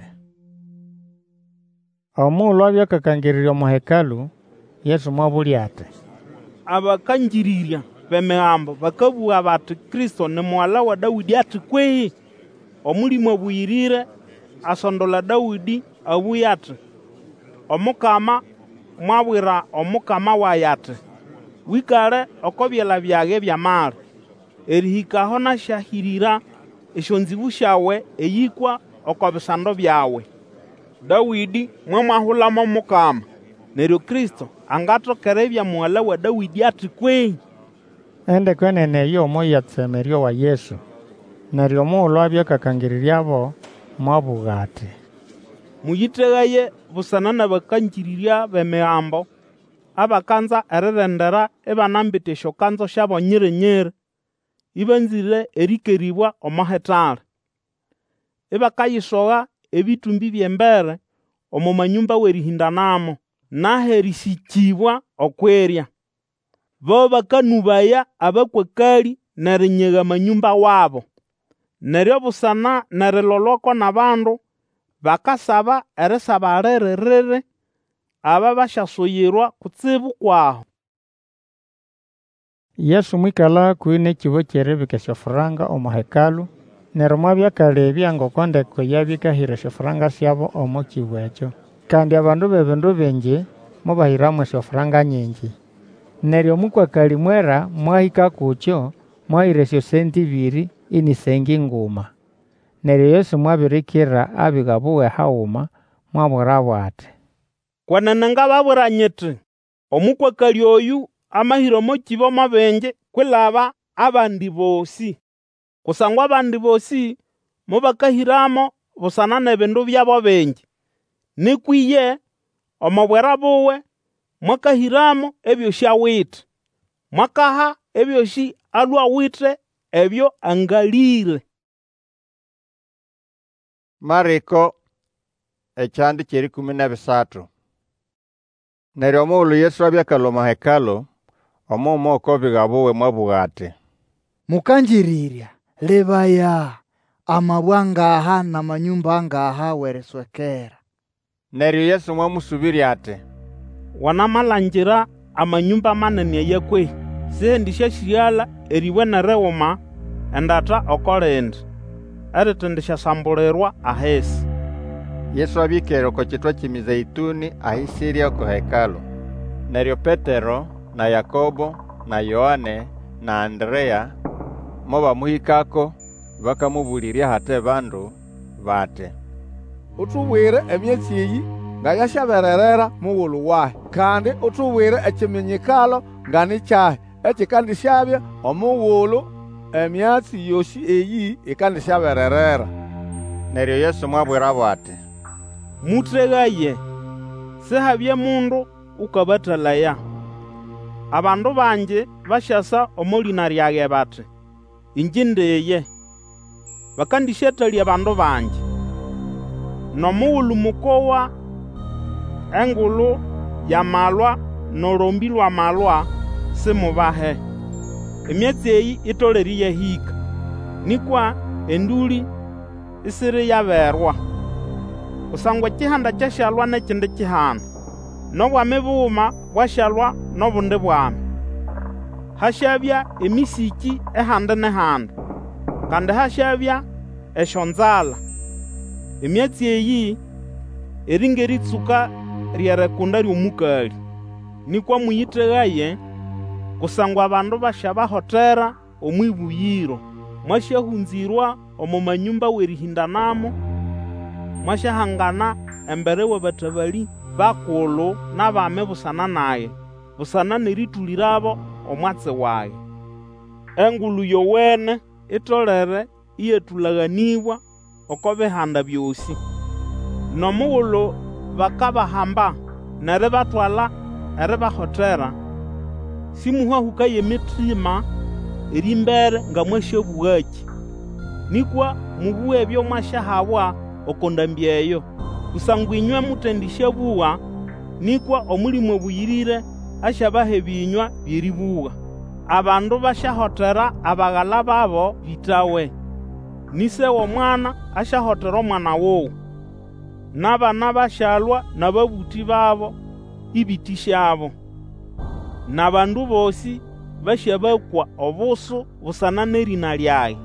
Omughulhu abyakakangirira omu hekalu, Yesu mwabulya ati, abakangirirya b'emigambo bakabugha bati Kristo ni muwala wa Dawidi ati kwehi? Omulimo obuyirire asondola Dawidi abuya ati, omukama mwabwira omukama waye ati, wikale oko byala byage byamali, erihikaho nasyahirira esyonzibu syawe eyikwa oko bisando byawe. Dawidi mwamwahulamo omukama, neryo Kristo angatokera ebya muwala wa Dawidi ati kwehi? Endeko enene eyo omo yatsemeryo wa Yesu. Neryo omughulhu abyakakangiriryabo mwabugha ati, muyiteghaye busana n'abakangirirya b'emigambo abakanza erirendera ibanambita esyokanzo syabo nyirinyiri, ibanzire erikeribwa omo hetali, ibakayisogha ebitumbi by'embere omo manyumba werihindanamo, naho erisikibwa okwerya. Bo bakanubaya abakwakali n'erinyegha amanyumba wabo. Neryo busana n'erilolwako n'abandu bakasaba erisaba liririri, aba basyasuyirwa kutsibu kwaho. Yesu mwikala hakuhi n'ekibo ky'eribika esyofuranga omu hekalu, neryo mwabyakalebya ngoko ndeko yabikahira esyofuranga syabo omu kibo ekyo. Kandi abandu b'ebindu bingi mubahiramu esyofuranga nyingi. Neryo omukwakali mwera mwahika kukyo mwahira esyosenti 2 ini sengi nguma. Neryo Yesu mwabirikira abigabuwe haghuma mwabwirabo ati, kwenene ngababwira nyiti, omukwakali oyu amahira omo kibo mabingi kwilaba abandi bosi. Kusangwa abandi bosi mubakahiramo busana n'ebindu byabo bingi, nikwiye omo bwera buwe mwakahiramo ebyosi awithe, mwakaha ebyosi alwa awithe ebyo angalire. Mariko ekyandi kyeri 13. Neryo omughulhu Yesu abyakalwa omu hekalu, omughuma okobigha buwe mwabuga ati, Mukangirirya, lebaya, amabwa ngaha n'amanyumba ngaha weriswekera. Neryo Yesu mwamusubirya ati, Wanamalangira amanyumba manene ayakwehi, sihendisyasyighala eriwenerewuma endata okolindi, erithendisyasambolirwa ahisi. Yesu abikere oko kitwa ky'emizeituni ahisirya oko hekalu. Neryo Petero na Yakobo na Yohane na Andrea mo bamuhikako bakamubulirya hate bandu bati, Utubwire emyezi eyi nga yashabererera mughulhu wahi, kandi utubwire ekimenyekalo nga nikyahi ekikandishabya omughulhu emyatsi yosi eyi ikandishabererera. Neryo Yesu mwabwirabo ati, Muteghaye, sihabye mundu ukabathalaya. Abandu banji basyasa omu lina lyaghe bati, Inji ndiye. Bakandishathalya abandu banji. Nomughulhu mukowa engulhu yamalwa nolombi lwamalwa simubahe. Emyatsi eyi itolere yahika, nikwa enduli isiri yaberwa. Kusangwa ekihanda kyasyalwa n'ekindi kihanda, n'obwami bughuma bwasyalwa n'obundi bwami. Hasyabya emisiki ehandi n'ehandi, kandi hasyabya esyonzala. Emyatsi eyi eri ng'eritsuka ry'erikunda ly'omukali. Nikwa muyiteghaye, kusangwa abandu basyabahotera omwibuyiro, mwasyahunzirwa omu manyumba w'erihindanamo, mwasyahangana embere w'abathabali bakulhu n'abami busana naye, busana n'eritulirabo omwatsi waye. Engulhu yowene itolere iyatulaghanibwa oko bihanda byosi. Nomughulhu bakabahamba neribatwala eribahotera, simuhahukaye emitima erimbere nga mwasyabugaki, nikwa mubuwe ebyo mwasyahabwa oko ndambi eyo, kusangwa inywe muthendisyabuwa, nikwa omulimo obuyirire asyabaha ebinywa by'eribuwa. Abandu basyahotera abaghala babo bitawe, nise w'omwana asyahotera omwana wowu, n'abana basyalwa n'ababuthi babo ibiti syabo. N'abandu bosi basyabakwa obusu busana n'erina lyaghe.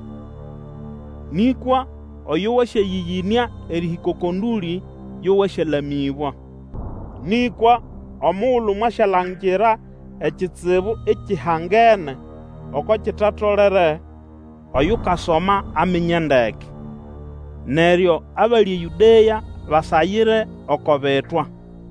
Nikwa oyo wasyayiyinia erihika oko nduli yo wasyalamibwa. Nikwa omughulhu mwasyalangira ekitsibu ekihangene oko kitatolere oyo kasoma aminye ndeke. Neryo abali eYudeya basayire oko betwa.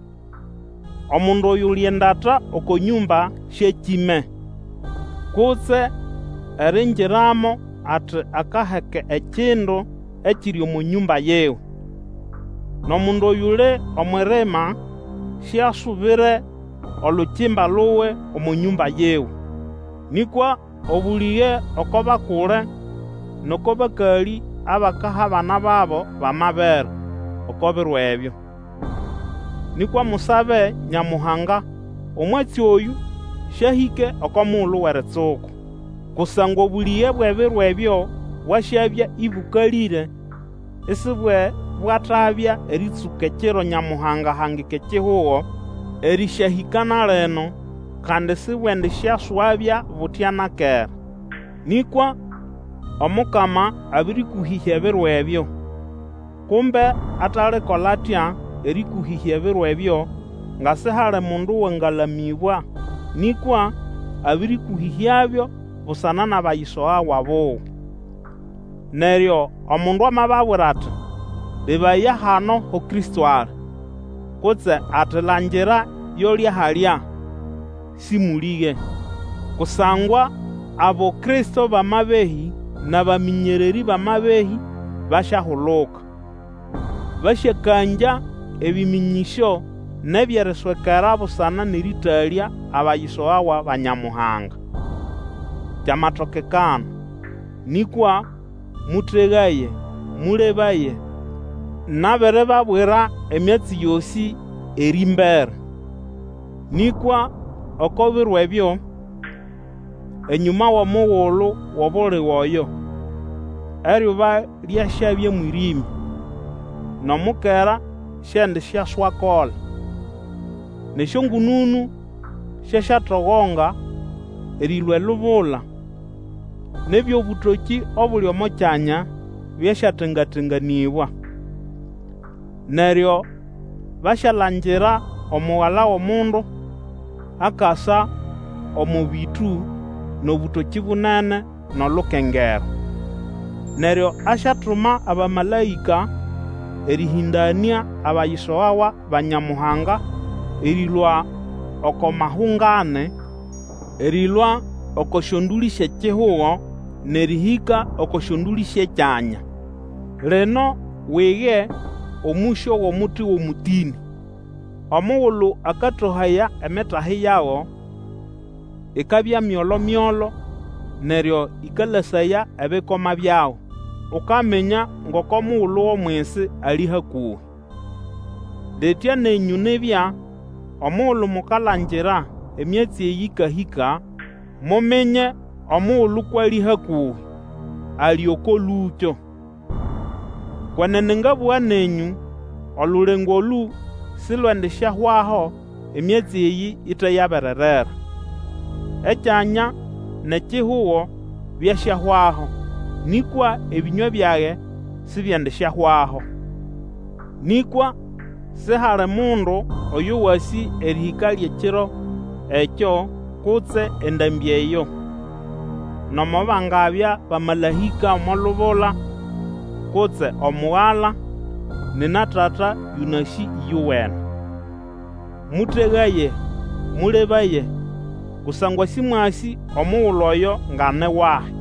Omundu oyo lyendata oko nyumba syekime, kutse eringiramo ati akaheke ekindu ekiri omu nyumba yewe. N'omundu oyule omwirima syasubire olukimba luwe omu nyumba yewe. Nikwa obulighe oko bakule n'oko bakali abakaha abana babo bamabere oko biro ebyo. Nikwa musabe Nyamuhanga omwatsi oyu syahike oko mughulhu w'eritsuku, kusangwa obulighe bw'ebiro ebyo bwasyabya ibukalire, isibwe bwathabya eritsuka ekiro Nyamuhanga hangika ekihugo erisyahikana lino, kandi sibwendisyaswabya butya nakera. Nikwa Omukama abirikuhihya ebiro ebyo, kumbe atalikola atya erikuhihya ebiro ebyo nga sihali mundu wangalamibwa, nikwa abirikuhihyabyo busana n'abayisoghawa bowu. Neryo omundu amababwira ati, Lebaya hano ho Kristo ali, kutse ati langira yolya halya, simulighe. Kusangwa abo Kristo bamabehi n'abaminyereri bamabehi basyahuluka, basyakanja ebiminyisyo n'ebyeriswekera busana n'eritalya abayisoghawa ba Nyamuhanga. Kyamathokekana, nikwa muteghaye, mulebaye, nabere babwira emyatsi yosi eri mbere. Nikwa okobirwa ebyo enyuma w'omughulu w'obuli woyo eryuba lyashabye mwirimi n'omukera shendi syaswakola nesyongununu syashathoghonga erilwa elubula n'ebyobutoki obuli omo kyanya byashatengatenganibwa. Neryo bashalangira Omughala w'omundu akasa omu bitu n'obutoki bunene n'olukengero. Neryo ashathuma abamalayika erihindania abayisowawa banyamuhanga erilwa oko mahungane, erilwa oko syonduli sy'ekihugho nerihika oko syonduli sy'ekyanya. Lino wighe omusyo w'omuti w'omutini. Omughulu akathohaya emitahi yago ikabya myolo-myolo, neryo ikalasaya ebikoma byago, ukamenya ngoko mughulu w'omwisi ali hakuhi. Litya nenyu nibya omughulu mukalangira emyatsi eyikahika, mumenye omughulu kwali hakuhi ali oko lukyo. Kwenene ngabugha nenyu olulengo olu silwendisyahwaho emyatsi eyi itayabererera. Ekyanya n'ekihugho byasyahwaho, nikwa ebinywa byage sibyendisyahwaho. Nikwa sihali mundu oyo wasi erihika ly'ekiro ekyo kutse endambi eyo. Nomo bangabya bamalahika omolubula kutse Omughala nina Tata yunasi yuwene. Muteghaye, mulebaye, kusangwa simwasi omughulu oyo ngane wahi.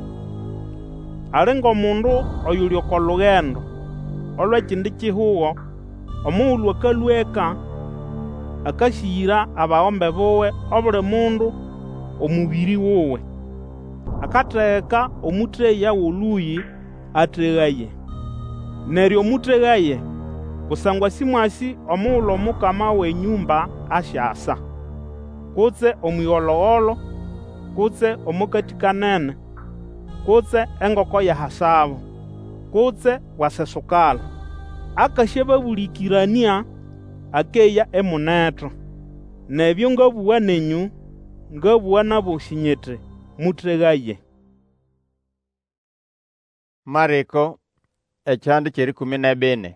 Ali ng'omundu oyuli oko lughendo olw'ekindi kihugho, omughulu akalweka akasiyira abaghombe buwe obuli mundu omubiri wuwe. Akatheka omutheya w'oluyi ateghaye. Neryo muteghaye, kusangwa simwasi omughulu omukama w'enyumba asyasa, kutse omwighologholho, kutse omukati kanene, kutse engoko yahasabo, kutse wasesukala. Akasyababulikirania akeya emunetho. Nebyo ngabugha nenyu, ngabugha nabosi nyiti muteghaye. Mariko ekyandi ky'erikumi-nebine.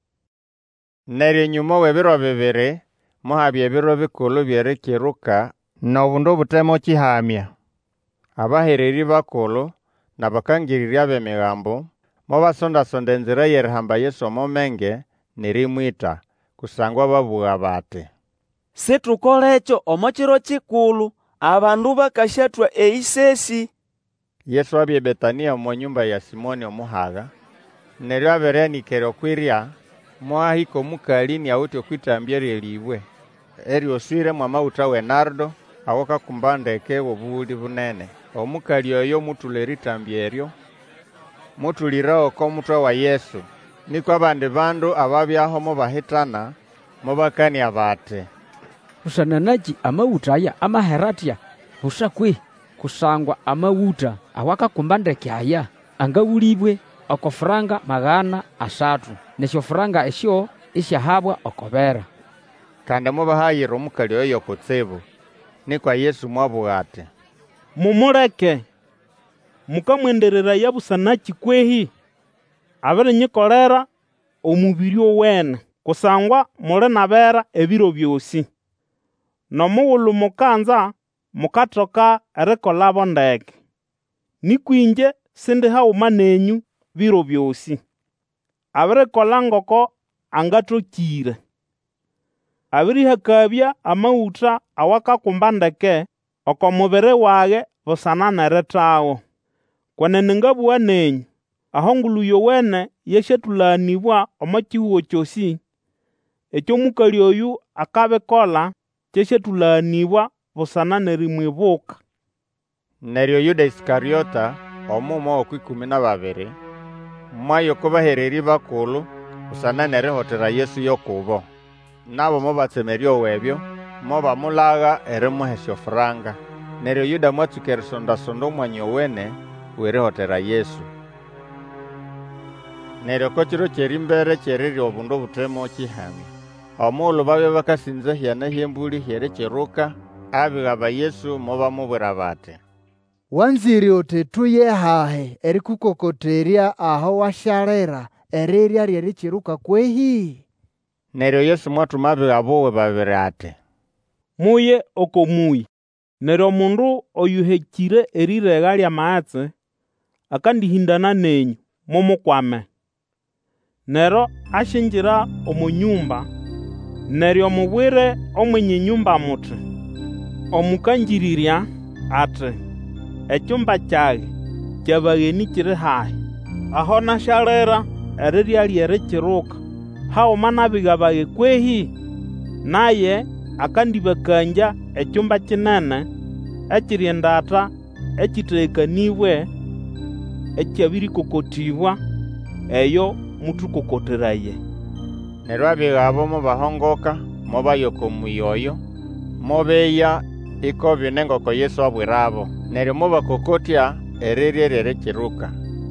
Neryo enyuma w'ebiro bibiri muhabya ebiro bikulu by'erikiruka n'obundu obutemo kihamya. Abahereri bakulu n'abakangirirya b'emigambo mubasondasonda enzira y'erihamba Yesu omo menge nerimwita, kusangwa babugha bati, situkola ekyo omo kiro kikulu abandu bakasyathwa eisesi. Yesu abya Betania omo nyumba ya Simoni omuhagha, neryo abiryanikere okwirya mwahika omukali niawithe okwithambya ly'elibwe eryoswiremu amawutha w'enardo awakakumba ndeke w'obughuli bunene. Omukali oyo muthula eritambya eryo muthuliraho oko mutwe wa Yesu. Nikwa abandi bandu ababyaho mubahitana mubakania bati, husananaki amawutha aya amaheratya husakwe, kusangwa amawutha awakakumba ndeke aya angaghulibwe oko furanga 300, nesyo furanga esyo isyahabwa okobera. Kandi mubahayira omukali oyo kutsibu. Nikwa Yesu mwabugha ati, mumuleke, mukamwendereraya busanaki kwehi? Abirinyikolera omubiri owene, kusangwa muli nabera ebiro byosi. N'omughulu mukanza mukathoka erikolabo ndeke. Nikwinje sindi haghuma nenyu biro byosi. Abirikola ngoko angathokire. Abirihakabya amawutha awakakumba ndeke oko mubiri wage busana n'erithago. Kwenene ngabugha nenyu, aho ngulu yowene yesyathulaanibwa omo kihugho kyosi, eky'omukali oyu akabikola kyesyathulaanibwa busana n'erimwibuka. Neryo Yuda Isikariota, omumo w'okw'ikumi-na-babiri, mwaya oko bahereri bakulu usana nerihotera Yesu yokubo. Nabo mobatsemeria owebyo mobamulaga erimuhesya ofuranga. Neryo Yuda mwatsuka erisondasonda omwanya owene werihotera Yesu. Neryo kokiro kyerimbere kyeriri obundu obutemo kihami. Omuulu babya bakasinza hyana hyembuli hyerikiruka, abiga ba Yesu mobamubwira bati, wanzire oti tuye hahe erikukokoterya aho washalera erirya ryerikiruka kwehi? Neryo Yesu mwatuma abiga bowe babiri ati, muye okomuyi. Neryo omundu oyuhekire erirega lya maatsi akandihindana nenyu mumukwame. Neryo ashinjira omunyumba, neryo mubwire omwenye nyumba muti, omukanjirirya ati, ekyumba kyage kyabageni kiri hahi. Aho nashalera erirya lyerikiruka hauma nabiga bage kwehi? Naye akandibakanja ekyumba kinene ekiri endata ekiteekanibwe ekyabirikokotibwa eyo mutukokoteraye. Neryo abiga abo mobahongoka mobayoka omuyi oyo mobeya iko binengoko Yesu abwira abo. Neryo mobakokotya erirya ryerikiruka.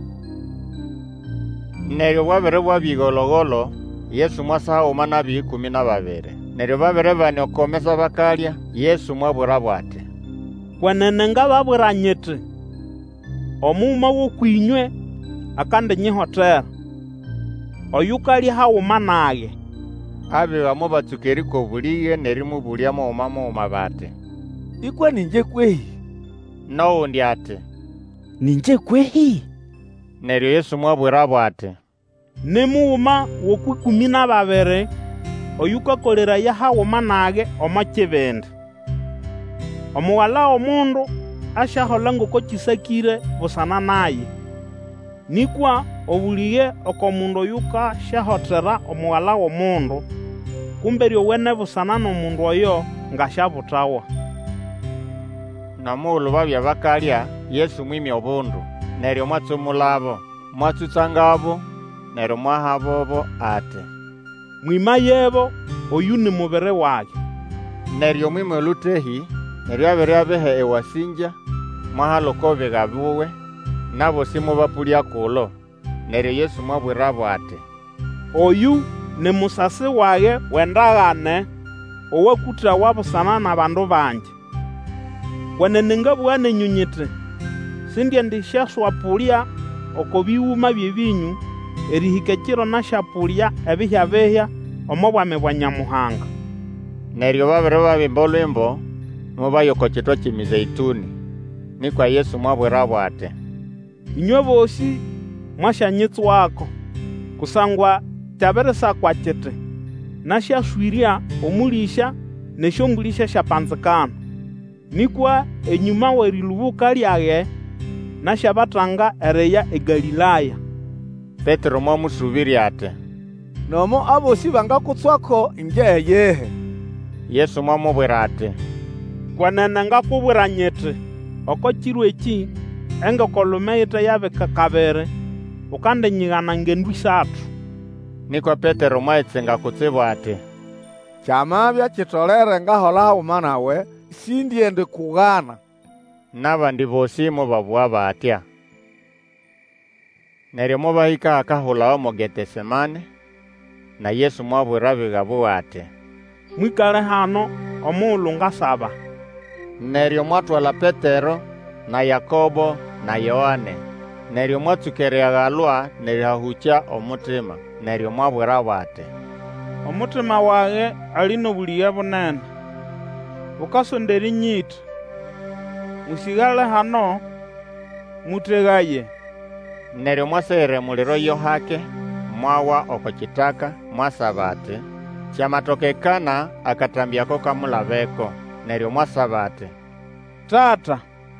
Neryo bwabiri bwabigologolo Yesu mwasa hauma nabi 12. Neryo babiri bane okomesa bakalya Yesu mwabwira bwati, kwenene ngababwira nyiti omuma wokwinywe akandinyihotera oyukalya hauma naye. Abiga mobatsuka erikobuliye nerimubulya muuma bati, ikwa ninje kwehi? N'owundi ati, ninje kwehi? Neryo Yesu mwabwira bwati, nimuuma wokwi-12 oyukakoleraya hauma nage omo kibindi. Omuwala omundu ashahola ngoko kisakire busana naye. Nikwa obuliye okomundu oyuka shahotera omuwala w'omundu, kumbe wene busana n'omundu oyo ngashabutawa. Namuulu babya bakalya Yesu mwimya obundu. Neryo mwatsumulabo mwatsutsangabo neryo mwahabobo ati, mwima yebo oyu ni mubiri wage. Neryo mwimya olutehi neryo abiri abehe ewasinja mwahaloka obiga buwe nabo simubapulya kulo. Neryo Yesu mwabwira bwati, oyu ni musasi wage wendagane owakutira wabusana na bandu banje. Kwenene ngabugha nenyu nyiti sindye ndishaswapulya oko biwuma byebinyu erihika kiro nashapulya ebihyabehya omo bwami bwa Nyamuhanga. Neryo babiri babimba olwimbo mubayoko kitwa ky'emizeituni. Nikwa Yesu mwabwira bwati, inywe bosi mwashanyitswako kusangwa kyabirisakwa kiti nashashwirya omulisha neshombulisha shapanzikana. Nikwa enyuma werilubuka lyage nashabatanga ereya eGalilaya. Petero mwamusubirya ati, nomo abosi bangakutswako inje yehe? Yesu mwamubwira ati, kwenene ngakubwira nyiti oko kiro eki engokolume yite yabika kabiri ukandinyigana ngendu 3. Nikwa Petero mwayitsenga kutsibu ati, kyamabya kitolere ngahola hauma nawe sindye ndikugana. Nabandi bosi mubabugha batya. Neryo mubahika akahulawo mu Getesemane, na Yesu mwabwira abiga bowe ati, mwikale hano omuulu ngasaba. Neryo mwatwala Petero na Yakobo na Yohane. Neryo mwatsuka eryagalwa nerihahukya omutima. Neryo mwabwira bwati, omutima wage ali nobuliye bunene bukasondera inyiti. Musigale hano mutegaye. Neryo mwasere muliro yohake mwawa oko kitaka mwasaba ati, kyamatokekana akatambyako kamulabeko. Neryo mwasaba ati, Tata,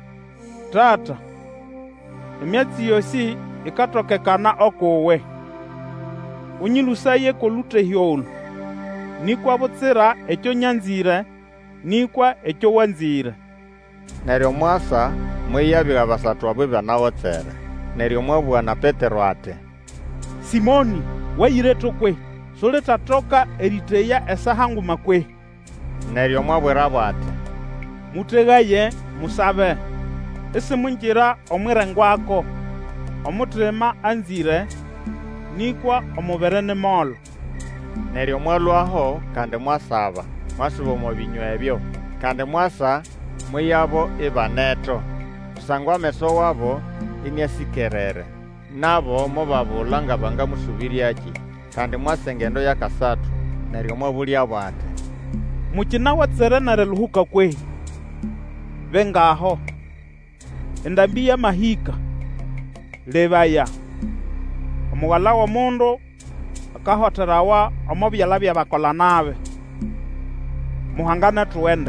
emyatsi yosi ikatokekana okowe. Unyilusaye kolutehi olu. Nikwa butsira ekyo nyanzire, nikwa ekyo wanzire. Neryo mwasa mwiyabiga basathu abo byanawotsere. Neryo mwabugha na Petero ati, Simoni, wayireto kwe sulitatoka eriteya esaha nguma kwe. Neryo mwabwera bwati, mutegaye musabe isimunjira omwirengwako omutima anzire nikwa omubere ni molo. Neryo mwalwaho kandi mwasaba mwasuba omu binywa ebyo kandi mwasa mwiyabo ibaneto kusangwa ameso wabo iniasikerere nabo mubabula nga bangamusubiryaki kandi mwasa engendo ya kasatu. Neryo mwabulya bwati, mukina watserenere luhuka kwehi bengaho endambi ya mahika lebaya omuwala w'omundu akahoterawa omu byala byabakola nabe. Muhangane tuwende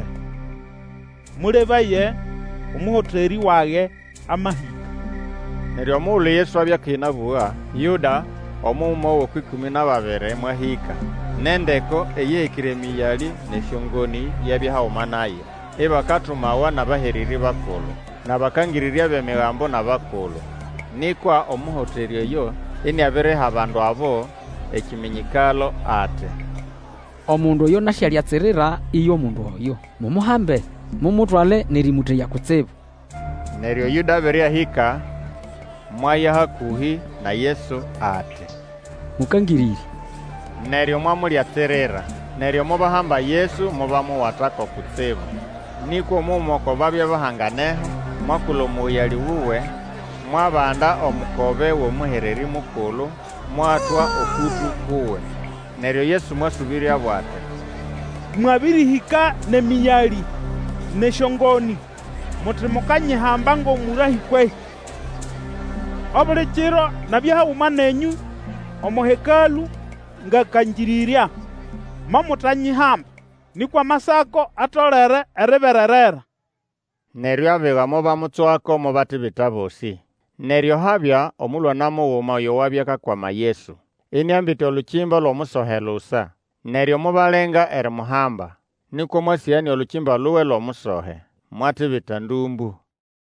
mulebaye omuhoteri wage amahika. Neryo omuulu Yesu abyakinabuwa Yuda omumo w'okwikumi-na-babiri mwahika nendeko eyihikire emiyali nesyongoni yabyahawuma naye ibakatumawa n'abahereri bakulu n'abakangirirya b'emigambo n'abakulu. Nikwa omuhoteri eyo iniabiriha abandu abo ekiminyikalo ati, omundu oyo nasyalyatsirira iyo omundu oyo mumuhambe mumutwale nerimutheya kutsibu. Neryo Yuda abiryahika mwaya hakuhi na Yesu ati, mukangiriri. Neryo mwamulyatsirira. Neryo mubahamba Yesu mubamuwatako kutsibu. Nikwo mumoko babya bahanganeho mwakula omuyali wuwe mwabanda omukobe w'omuhereri mukulu mwatwa okutu kuwe. Neryo Yesu mwasubirya bwati, mwabirihika nemiyali nesyongoni muti mukanyihamba ng'omurahi kwehi. Obuli kiro nabyahawuma nenyu omuhekalu ngakanjirirya mamutanyihamba nikwa masako atolere eribererera. Neryo abigamo bamutswako mubatibita bosi. Neryo habya omulwana mughuma oyo wabyakakwama Yesu iniambite olukimba lw'omusohelusa. Neryo mubalenga erimuhamba nikwo mwasiyani olukimba luwe lw'omusohe mwatibita ndumbu.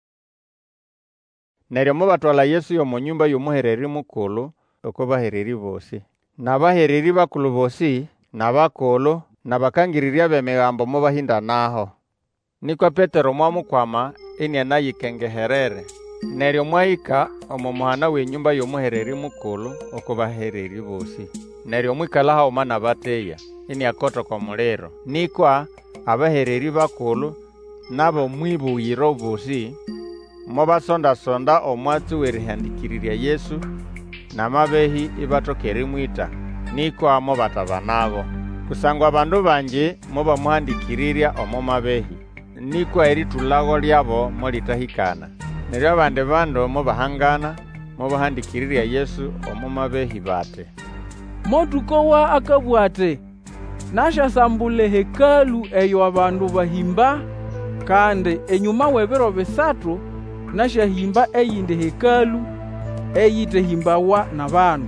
Neryo mubatwala Yesu y'omu nyumba y'omuhereri mukulu oko bahereri bosi n'abahereri bakulu bosi n'abakulu n'abakangirirya b'emigambo mubahindanaho. Nikwa Petero mwamukwama inianayikengeherere. Neryo mwahika omu muhana w'enyumba y'omuhereri mukulu oko bahereri bosi. Neryo mwikala hawuma n'abateya iniakotoka omuliro. Nikwa abahereri bakulu nabo mwibuyiro bosi mubasonda-sonda omwatsi w'erihandikirirya Yesu n'amabehi ibatoka erimwita. Nikwa mubataba nabo kusangwa abandu banji mubamuhandikirirya omu mabehi. Nikwa eritulago lyabo mulitahikana. Neryo abandi bandu mubahangana mubahandikirirya Yesu omu mabehi bati, motukowa akabwate nashasambula hekalu eyo abandu bahimba kandi enyuma w'ebiro bisatu nashahimba eyindi hekalu eyitehimbawa n'abandu.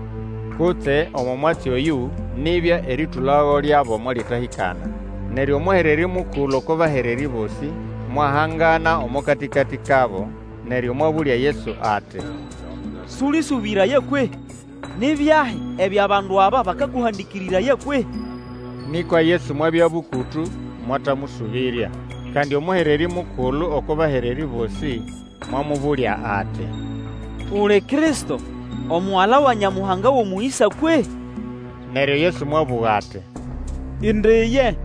Kutse omu mwatsi oyu nibya eritulago lyabo mulitahikana. Neryo omuhereri mukulu oko bahereri bosi mwahangana omu katikati kabo. Neryo mwabulya Yesu ati, sulisubiraye kwe nibyahi ebyo abandu aba bakakuhandikiriraye kwe. Nikwa Yesu mwabya bukutu mwatamusubirya kandi omuhereri mukulu oko bahereri bosi mwamubulya ati, ule Kristo omuwala wa Nyamuhanga w'omuisa kwe. Neryo Yesu mwabuga ati, indiye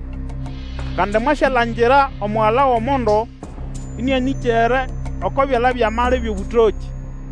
kandi mwashalangira omuwala w'omundu inianikere oko byala byamali by'obutoki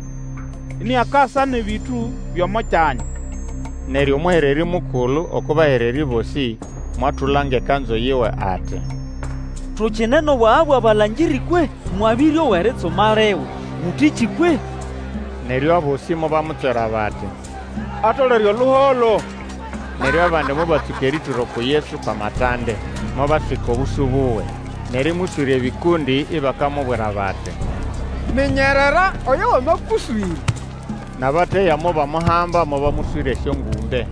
iniakasa n'ebitu by'omu kyanya. Neryo omuhereri mukulu oko bahereri bosi mwatulanga ekanzo yiwe ati, tukinene bwabwa abalangiri kwe mwabiri oweretsoma lewe mutiki kwe. Neryo abosi mubamutswera bati, atolere oluholo. Neryo abandi mubatsuka erituro ku Yesu pamatande mubaswika obusu buwe. Neryo muswire ebikundi ibakamubwera bati, menyerera oyo wamakuswire. Nabateya mubamuhamba mubamuswire esyongumbe.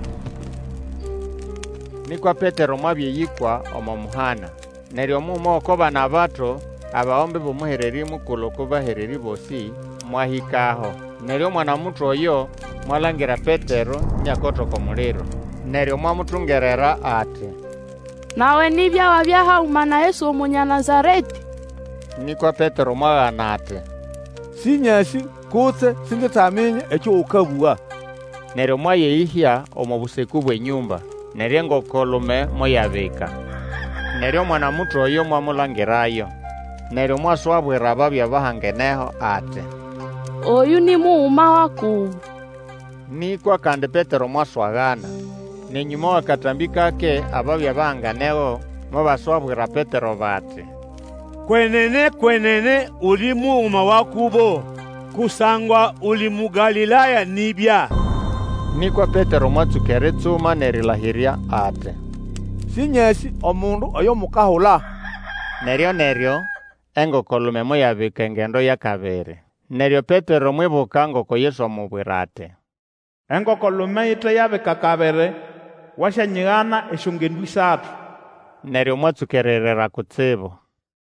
Nikwa Petero mwabyeyikwa omu muhana. Neryo mumo oko bana bato abahombe b'omuhereri mukulu oko bahereri bosi mwahikaho. Neryo mwana mutu oyo mwalangira Petero nyakotoka omuliro. Neryo mwamutungerera ati, nawe nibya wabyahauma na Yesu Omunyanazareti. Nikwa Petero mwaghana ati, sinyasi kutse singitaminya ekyo ukabua. Neryo mwayeyihya omu buseku bw'enyumba, neryo engokolume moyabika. Neryo mwana mutu oyo mwamulangirayo. Neryo mwaswabwira ababya bahangeneho ati, oyu ni muuma wakubu. Nikwa kandi Petero mwaswaghana. Nenyuma wakatambi kake ababya bahanganeho mubaswabwira Petero bati, kwenene uli muuma wakubo, kusangwa uli mu Galilaya nibya. Nikwa Petero mwatsukera etsuma nerilahirya ati, sinyasi omundu oyo mukahula. Neryo engokolume moyabika engendo ya kabiri. Neryo Petero mwibuka ngoko Yesu amubwira ati, engokolume ite yabika kabiri washanyighana esyongendu 3. Neryo mwatsukererera kutsibu.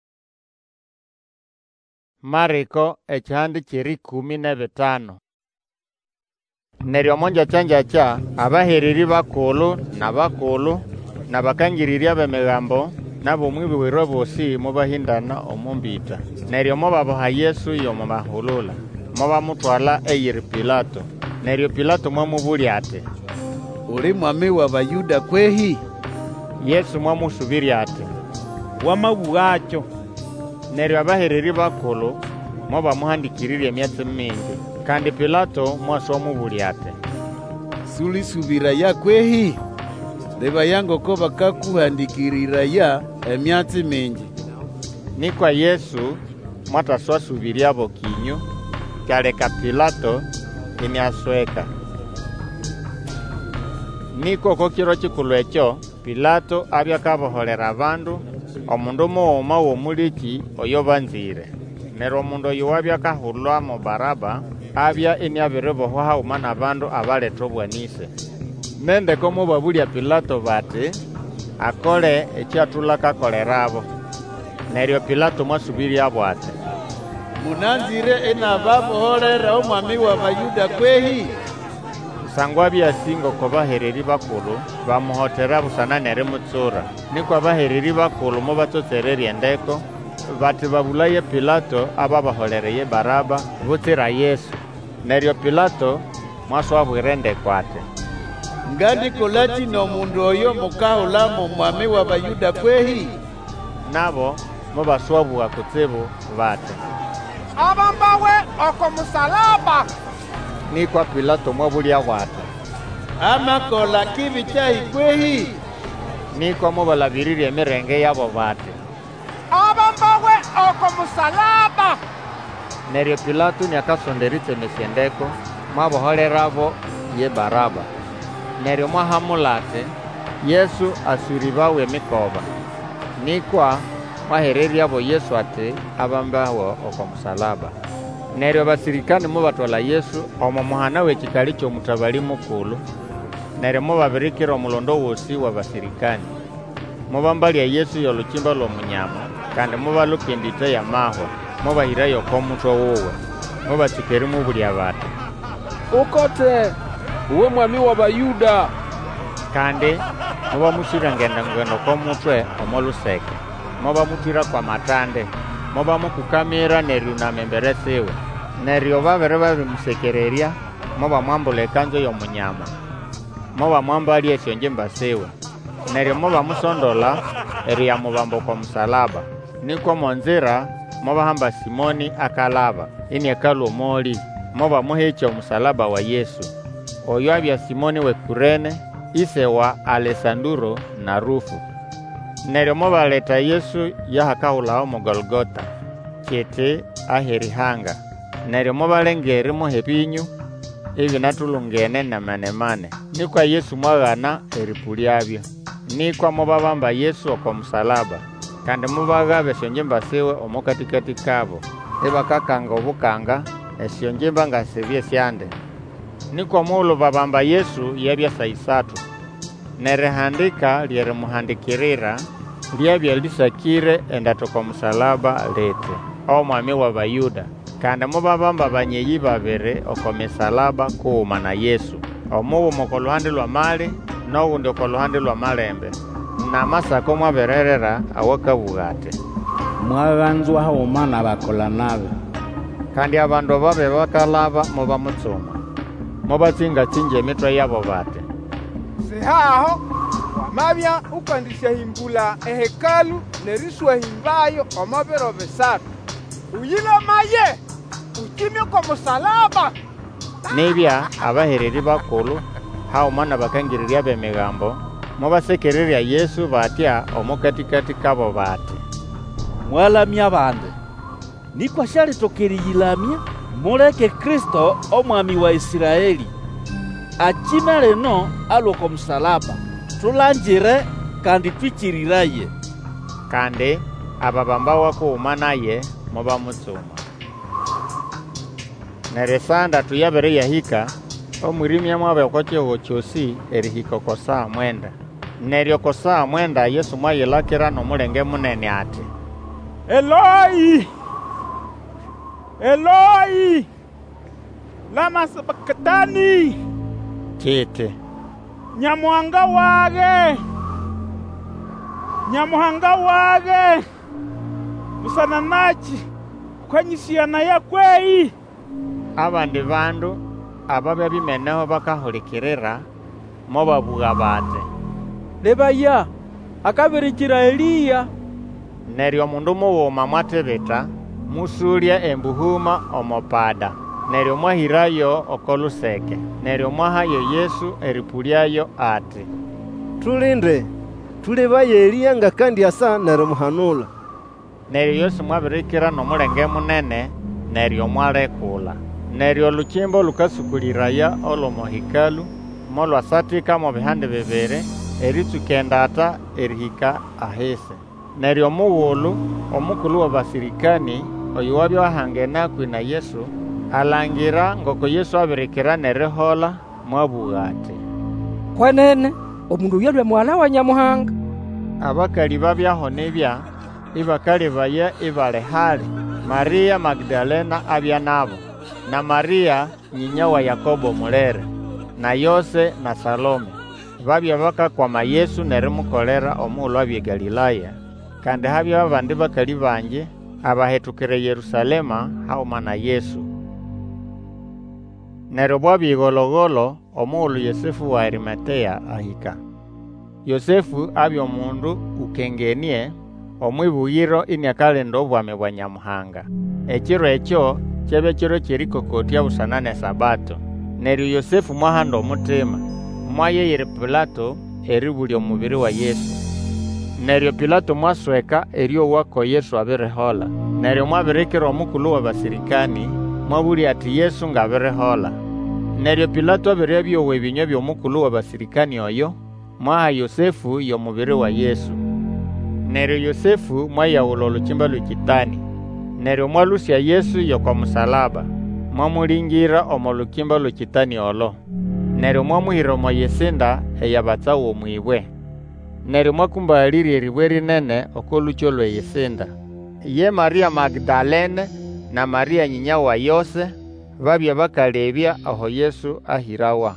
Mariko ekihandi kiri 15. Neryo monja chanjacha abahereri bakulu na bakangirirya b'emigambo nabo mwibiwirwe bosi mubahindana omumbita. Neryo mobaboha Yesu yomu mahulula mobamutwala eyiri Pilato. Neryo Pilato mwamubulya ati, uli mwami wa Bayuda kwehi? Yesu mwamusubirya ati, wamabughacho. Neryo abahereri bakulu mobamuhandikirirya emyatsi mingi, kandi Pilato mwaswamubulya ati, sulisubiraya kwehi? Leba yango ko bakakuhandikiriraya emyatsi mingi. Nikwa Yesu mwataswasubiryabo kinyu, kyaleka Pilato iniasweka. Niko kokiro kikulu ekyo Pilato abyakaboholera abandu omundu muuma w'omuliki oyo banzire. Neryo omundu oyo wabyakahulwa mu Baraba abya iniabiribohwa hauma n'abandu abaleta obwanise. Nendeko mubabulya Pilato bati akole ekyatulakakolerabo. Neryo Pilato mwasubiryabo ati, munanzire enababoholera omwami wa Bayuda kwehi? Sangwa byasingo ko bahereri bakulu bamuhotera busana nerimutsura. Nikwa abahereri bakulu mubatotsererya endeko bati babulaye Pilato ababaholereye Baraba butsira Yesu. Neryo Pilato mwaswabwira endeko ati, ngandikola n'omundu oyo mukahula mu mwami wa Bayuda kwehi? Nabo mubaswabwa kutsibu bati, abambawe oko musalaba. Nikwa Pilato mwabulya wati, amakola kibi kyahi kwehi? Nikwa mubalabirira emirenge yabo bati, abambawe oko musalaba. Neryo Pilato nyakasonderitse mesyendeko mwaboholerabo ye Baraba. Neryo mwahamula ati Yesu asuribawe emikoba. Nikwa mwahereryabo Yesu ati abambawe oko musalaba. Neryo basirikani mubatwala Yesu omu muhana w'ekikali ky'omutabali mukulu. Neryo mubabirikira omulondo wosi wa basirikani. Mubambalya Yesu y'olukimba lw'omunyama kandi mubaluka endita y'amahwa mubahirayo ok'omutwe wuwe. Mubatsukeri mubulya bati, ukote uwe mwami wa Bayuda. Kandi mubamuswira ngendo k'omutwe omoluseke. Mubamutwira kwa matande. Mubamukukamira neryo namembere siwe. Neryo babimusekererya mubamwambula ekanzu y'omunyama. Mubamwambalya esyonjimba siwe. Neryo mubamusondola eriyamubamba kwa musalaba. Nikwa monzira mubahamba Simoni akalaba iniakala omoli. Mubamuhekya omusalaba wa Yesu. Oyo abya Simoni we Kurene, ise wa Alesanduro na Rufu. Neryo mubaleta Yesu yahakahulaho mu Golgota, kiti aherihanga. Neryo mubalengeri muhepinyu ebinatulungene na manemane. Nikwa Yesu mwaghana eripulyabyo. Nikwa mubabamba Yesu oko musalaba, kandi mubagaba esyonjimba siwe omukatikati kabo. Ebakakanga obukanga esyonjimba nga sibye syande. Nikwa muulu babamba Yesu yabya saisatu. Nerihandika lyerimuhandikirira lyabya lisakire endatoka musalaba lete, omwami wa Bayuda, kandi mubabamba banyeyi babiri oko misalaba kuuma na Yesu, omughuma oko luhande lwa mali n'oghundi oko luhande lwa malembe. Namasako mwabererera awakabuga ati, mwaghanzwa hauma na bakola nabe. Kandi abandu babe bakalaba mubamutsuma, mubatsingatsinja emitwe yabo bati, sihaho wamabya ukandisya himbula ehekalu neriswa himbayo omabiro bisatu uyilamaye ukimye ko musalaba. Nibya abahereri bakulu hauma na bakangirirya b'emigambo mubasekererya Yesu batya omukatikati kabo bati, mwalamya bande nikwa shalitokeryilamya muleke Kristo omwami wa Isiraeli akime leno alwoko musalaba tulangire kandi twikiriraye. Kandi ababambawa kuuma naye mubamutsuma. Neryo esandatu yabere yahika omwirimya mwabe oko kihugho kyosi erihika oko saa mwenda. Neryo oko saa mwenda Yesu mwayilakira n'omulenge munene ati, Eloi, Eloi, lama sabakthani, kiti, Nyamuhanga wage, musana nachi kwanyisiyana ya kwei. Abandi bandu ababya bimeneho bakahulikirira mobabuga bati, lebaya akabirikira Eliya. Neryo mundu mughuma mwatibita musulya embuhuma omopada, neryo mwahirayo oko luseke. Neryo mwahayo Yesu eripulyayo ati, tulinde tulebaye Eliya nga kandi asa neryo muhanula. Neryo Yesu mwabirikira n'omulenge munene, neryo mwalekula. Neryo olukimbo lukasukuliraya olw'omuhikalu molwasatika mu bihande bibiri eritsukendata erihika ahise. Neryo mughulu omukulu w'abasirikani oyo wabya wahangene na Yesu alangira ngoko Yesu abirikira nerihola mwabuga ati, kwenene omundu yalwe mwana wa Nyamuhanga. Abakali babyaho nibya ibakalebaya ibale hali Maria Magdalena abya nabo, na Maria nyinya wa Yakobo mulere, na Yose na Salome. Babya bakakwama Yesu nerimukolera omughulhu abye Galilaya. Kandi habya abandi bakali banji abahetukire Yerusalema hauma na Yesu. Neryo bwabya igologolo omughulhu Yosefu wa Arimateya ahika. Yosefu abya omundu ukengenie omwibuyiro iniakalenda obwami bwa Nyamuhanga. Ekiro ekyo kyabya kiro kyerikokotya busana ne Sabato. Neryo Yosefu mwahanda omutima mwayeyire Pilato eribulya omubiri wa Yesu. Neryo Pilato mwasweka eryowako Yesu abirihola. Neryo mwabirikira omukulu w'abasirikani mwabulya ati Yesu ngabirihola. Neryo Pilato abiryabyowa ebinywa by'omukulu w'abasirikani oyo mwaha Yosefu y'omubiri wa Yesu. Neryo Yosefu mwayawula olukimba lw'ekitani. Neryo mwalusya Yesu y'oko musalaba mwamulingira omo lukimba lw'ekitani olo. Neryo mwamuhira omo yesinda eyabatsawo omwibwe. Neryo mwakumbalirya eribwe rinene oko lukyo lw'eyesinda. Ye Maria Magdalene na Maria nyinya wa Yose babya bakalebya aho Yesu ahirawa.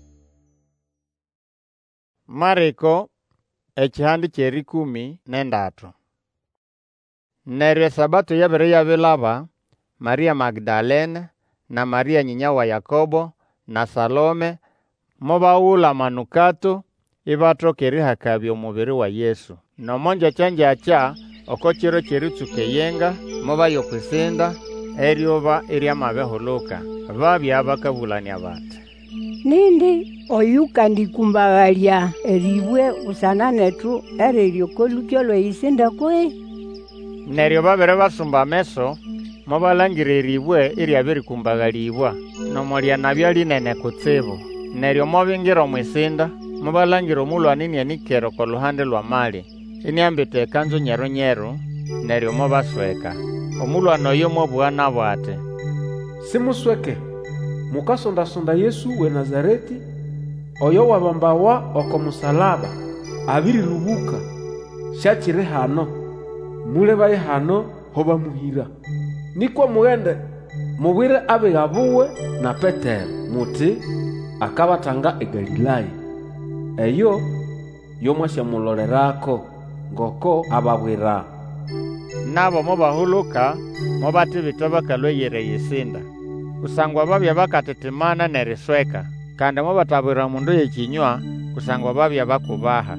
Mariko ekihandi ky'erikumi-nendatu. Neryo Sabato yabere yabilaba, Maria Magdalene na Maria nyinya wa Yakobo na Salome mobaghula manukato ibathoka erihakabya omubiri wa Yesu. Nomonja kyanjakya oko kiro ky'eritsukeyenga mobaya okwisinda eryoba eryamabihuluka. Babya bakabulania bati, nindi oyukandikumbaghalya eribwe busana netu ereryoko lukyo lw'eyisinda kwe. Neryo babere basumba ameso mobalangira eribwe eryabirikumbaghalibwa nomulya nabya linene kutsibu. Neryo mobingira omwisinda mobalangira omulhwana inianikere oko luhande lwa mali iniambite ekanzu nyeru-nyeru. Neryo mobasweka. Omulhwana oyo mobugha nabo ati, simusweke, mukasonda-sonda Yesu we Nazareti oyo wabambawa oko musalaba abirirubuka. Syakiri hano, mulebaye hano hoba muhira. Nikwa mughende mubwire abegha buwe na Petero muti akabatanga eGalilaya. Eyo yomwashamulorerako ngoko ababwira. Nabo mobahuluka mobati bitobaka lweyere yisinda. Kusangwa babya bakatetemana nerisweka. Kandi mobatabwira mundu yekinywa kusangwa babya bakubaha.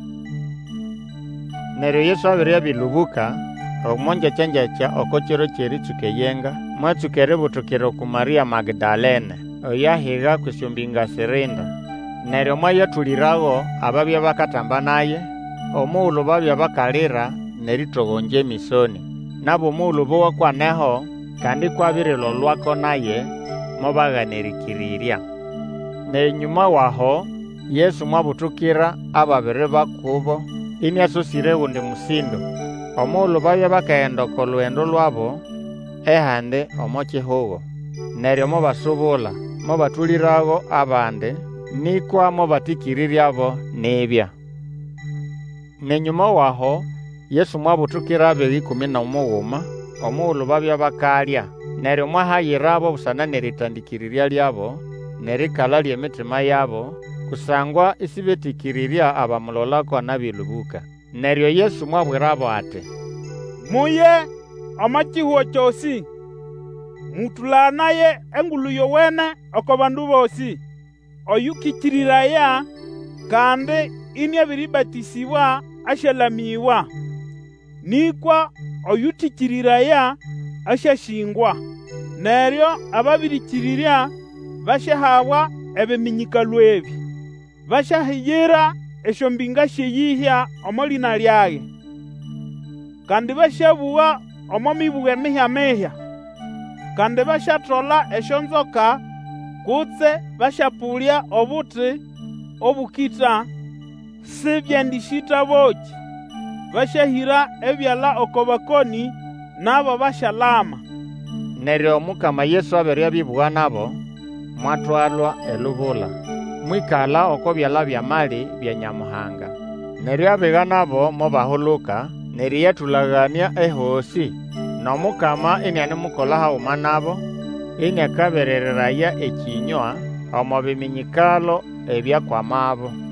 Neryo Yesu abirya bilubuka omonja chenjecha okochero cheritsuke yenga mwatsukere butukiro ku Maria Magdalene oyahiga kusyumbinga sirinda. Neryo mwayatulirago ababya bakatamba naye omuulu babya bakalira neritogonje misoni. Nabo muulu bowakwaneho kandi kwabirilo lwako naye mobaganirikirirya. Nenyuma waho Yesu mwabutukira ababiri bakubo ini asusire undi musindo. Omuulu babya bakaenda kolwendo lwabo ehande omochihugo. Neryo mobasubula mobatulirago abande nikwa mobatikiriryabo nibya. Nenyuma waho Yesu mwabutukira abiri 11 omuulu babya bakalya. Neryo mwahayirabo busana neritandikirirya lyabo nerikala ly'emitima yabo kusangwa isibetikirirya abamulolako nabilubuka. Neryo Yesu mwabwirabo ati, muye amachihuo chosi mutulanaye engulu yowene oko bandu bosi oyukichiriraya kandi ini abiribatisibwa ashalamiwa nikwa oyutichiriraya ashashingwa. Neryo ababirichirirya bashahawa ebiminyikalo ebi bashahiyira esyombinga sheyihya omolina lyage kandi bashabuwa omo mibuga emihya kandi bashatola esyonzoka kutse bashapulya obuti obukita sibyendishita boki bashahira ebyala okobakoni nabo bashalama. Neryo Mukama Yesu abirya bibuwa nabo mwatwalwa elubula mwikala oko byala bya mali bya Nyamuhanga. Neryo abega nabo mobahuluka neryo yatulagania ehosi nomukama ini mukola hauma nabo ini akaberereraya ekinywa omo biminyikalo ebyakwamabo.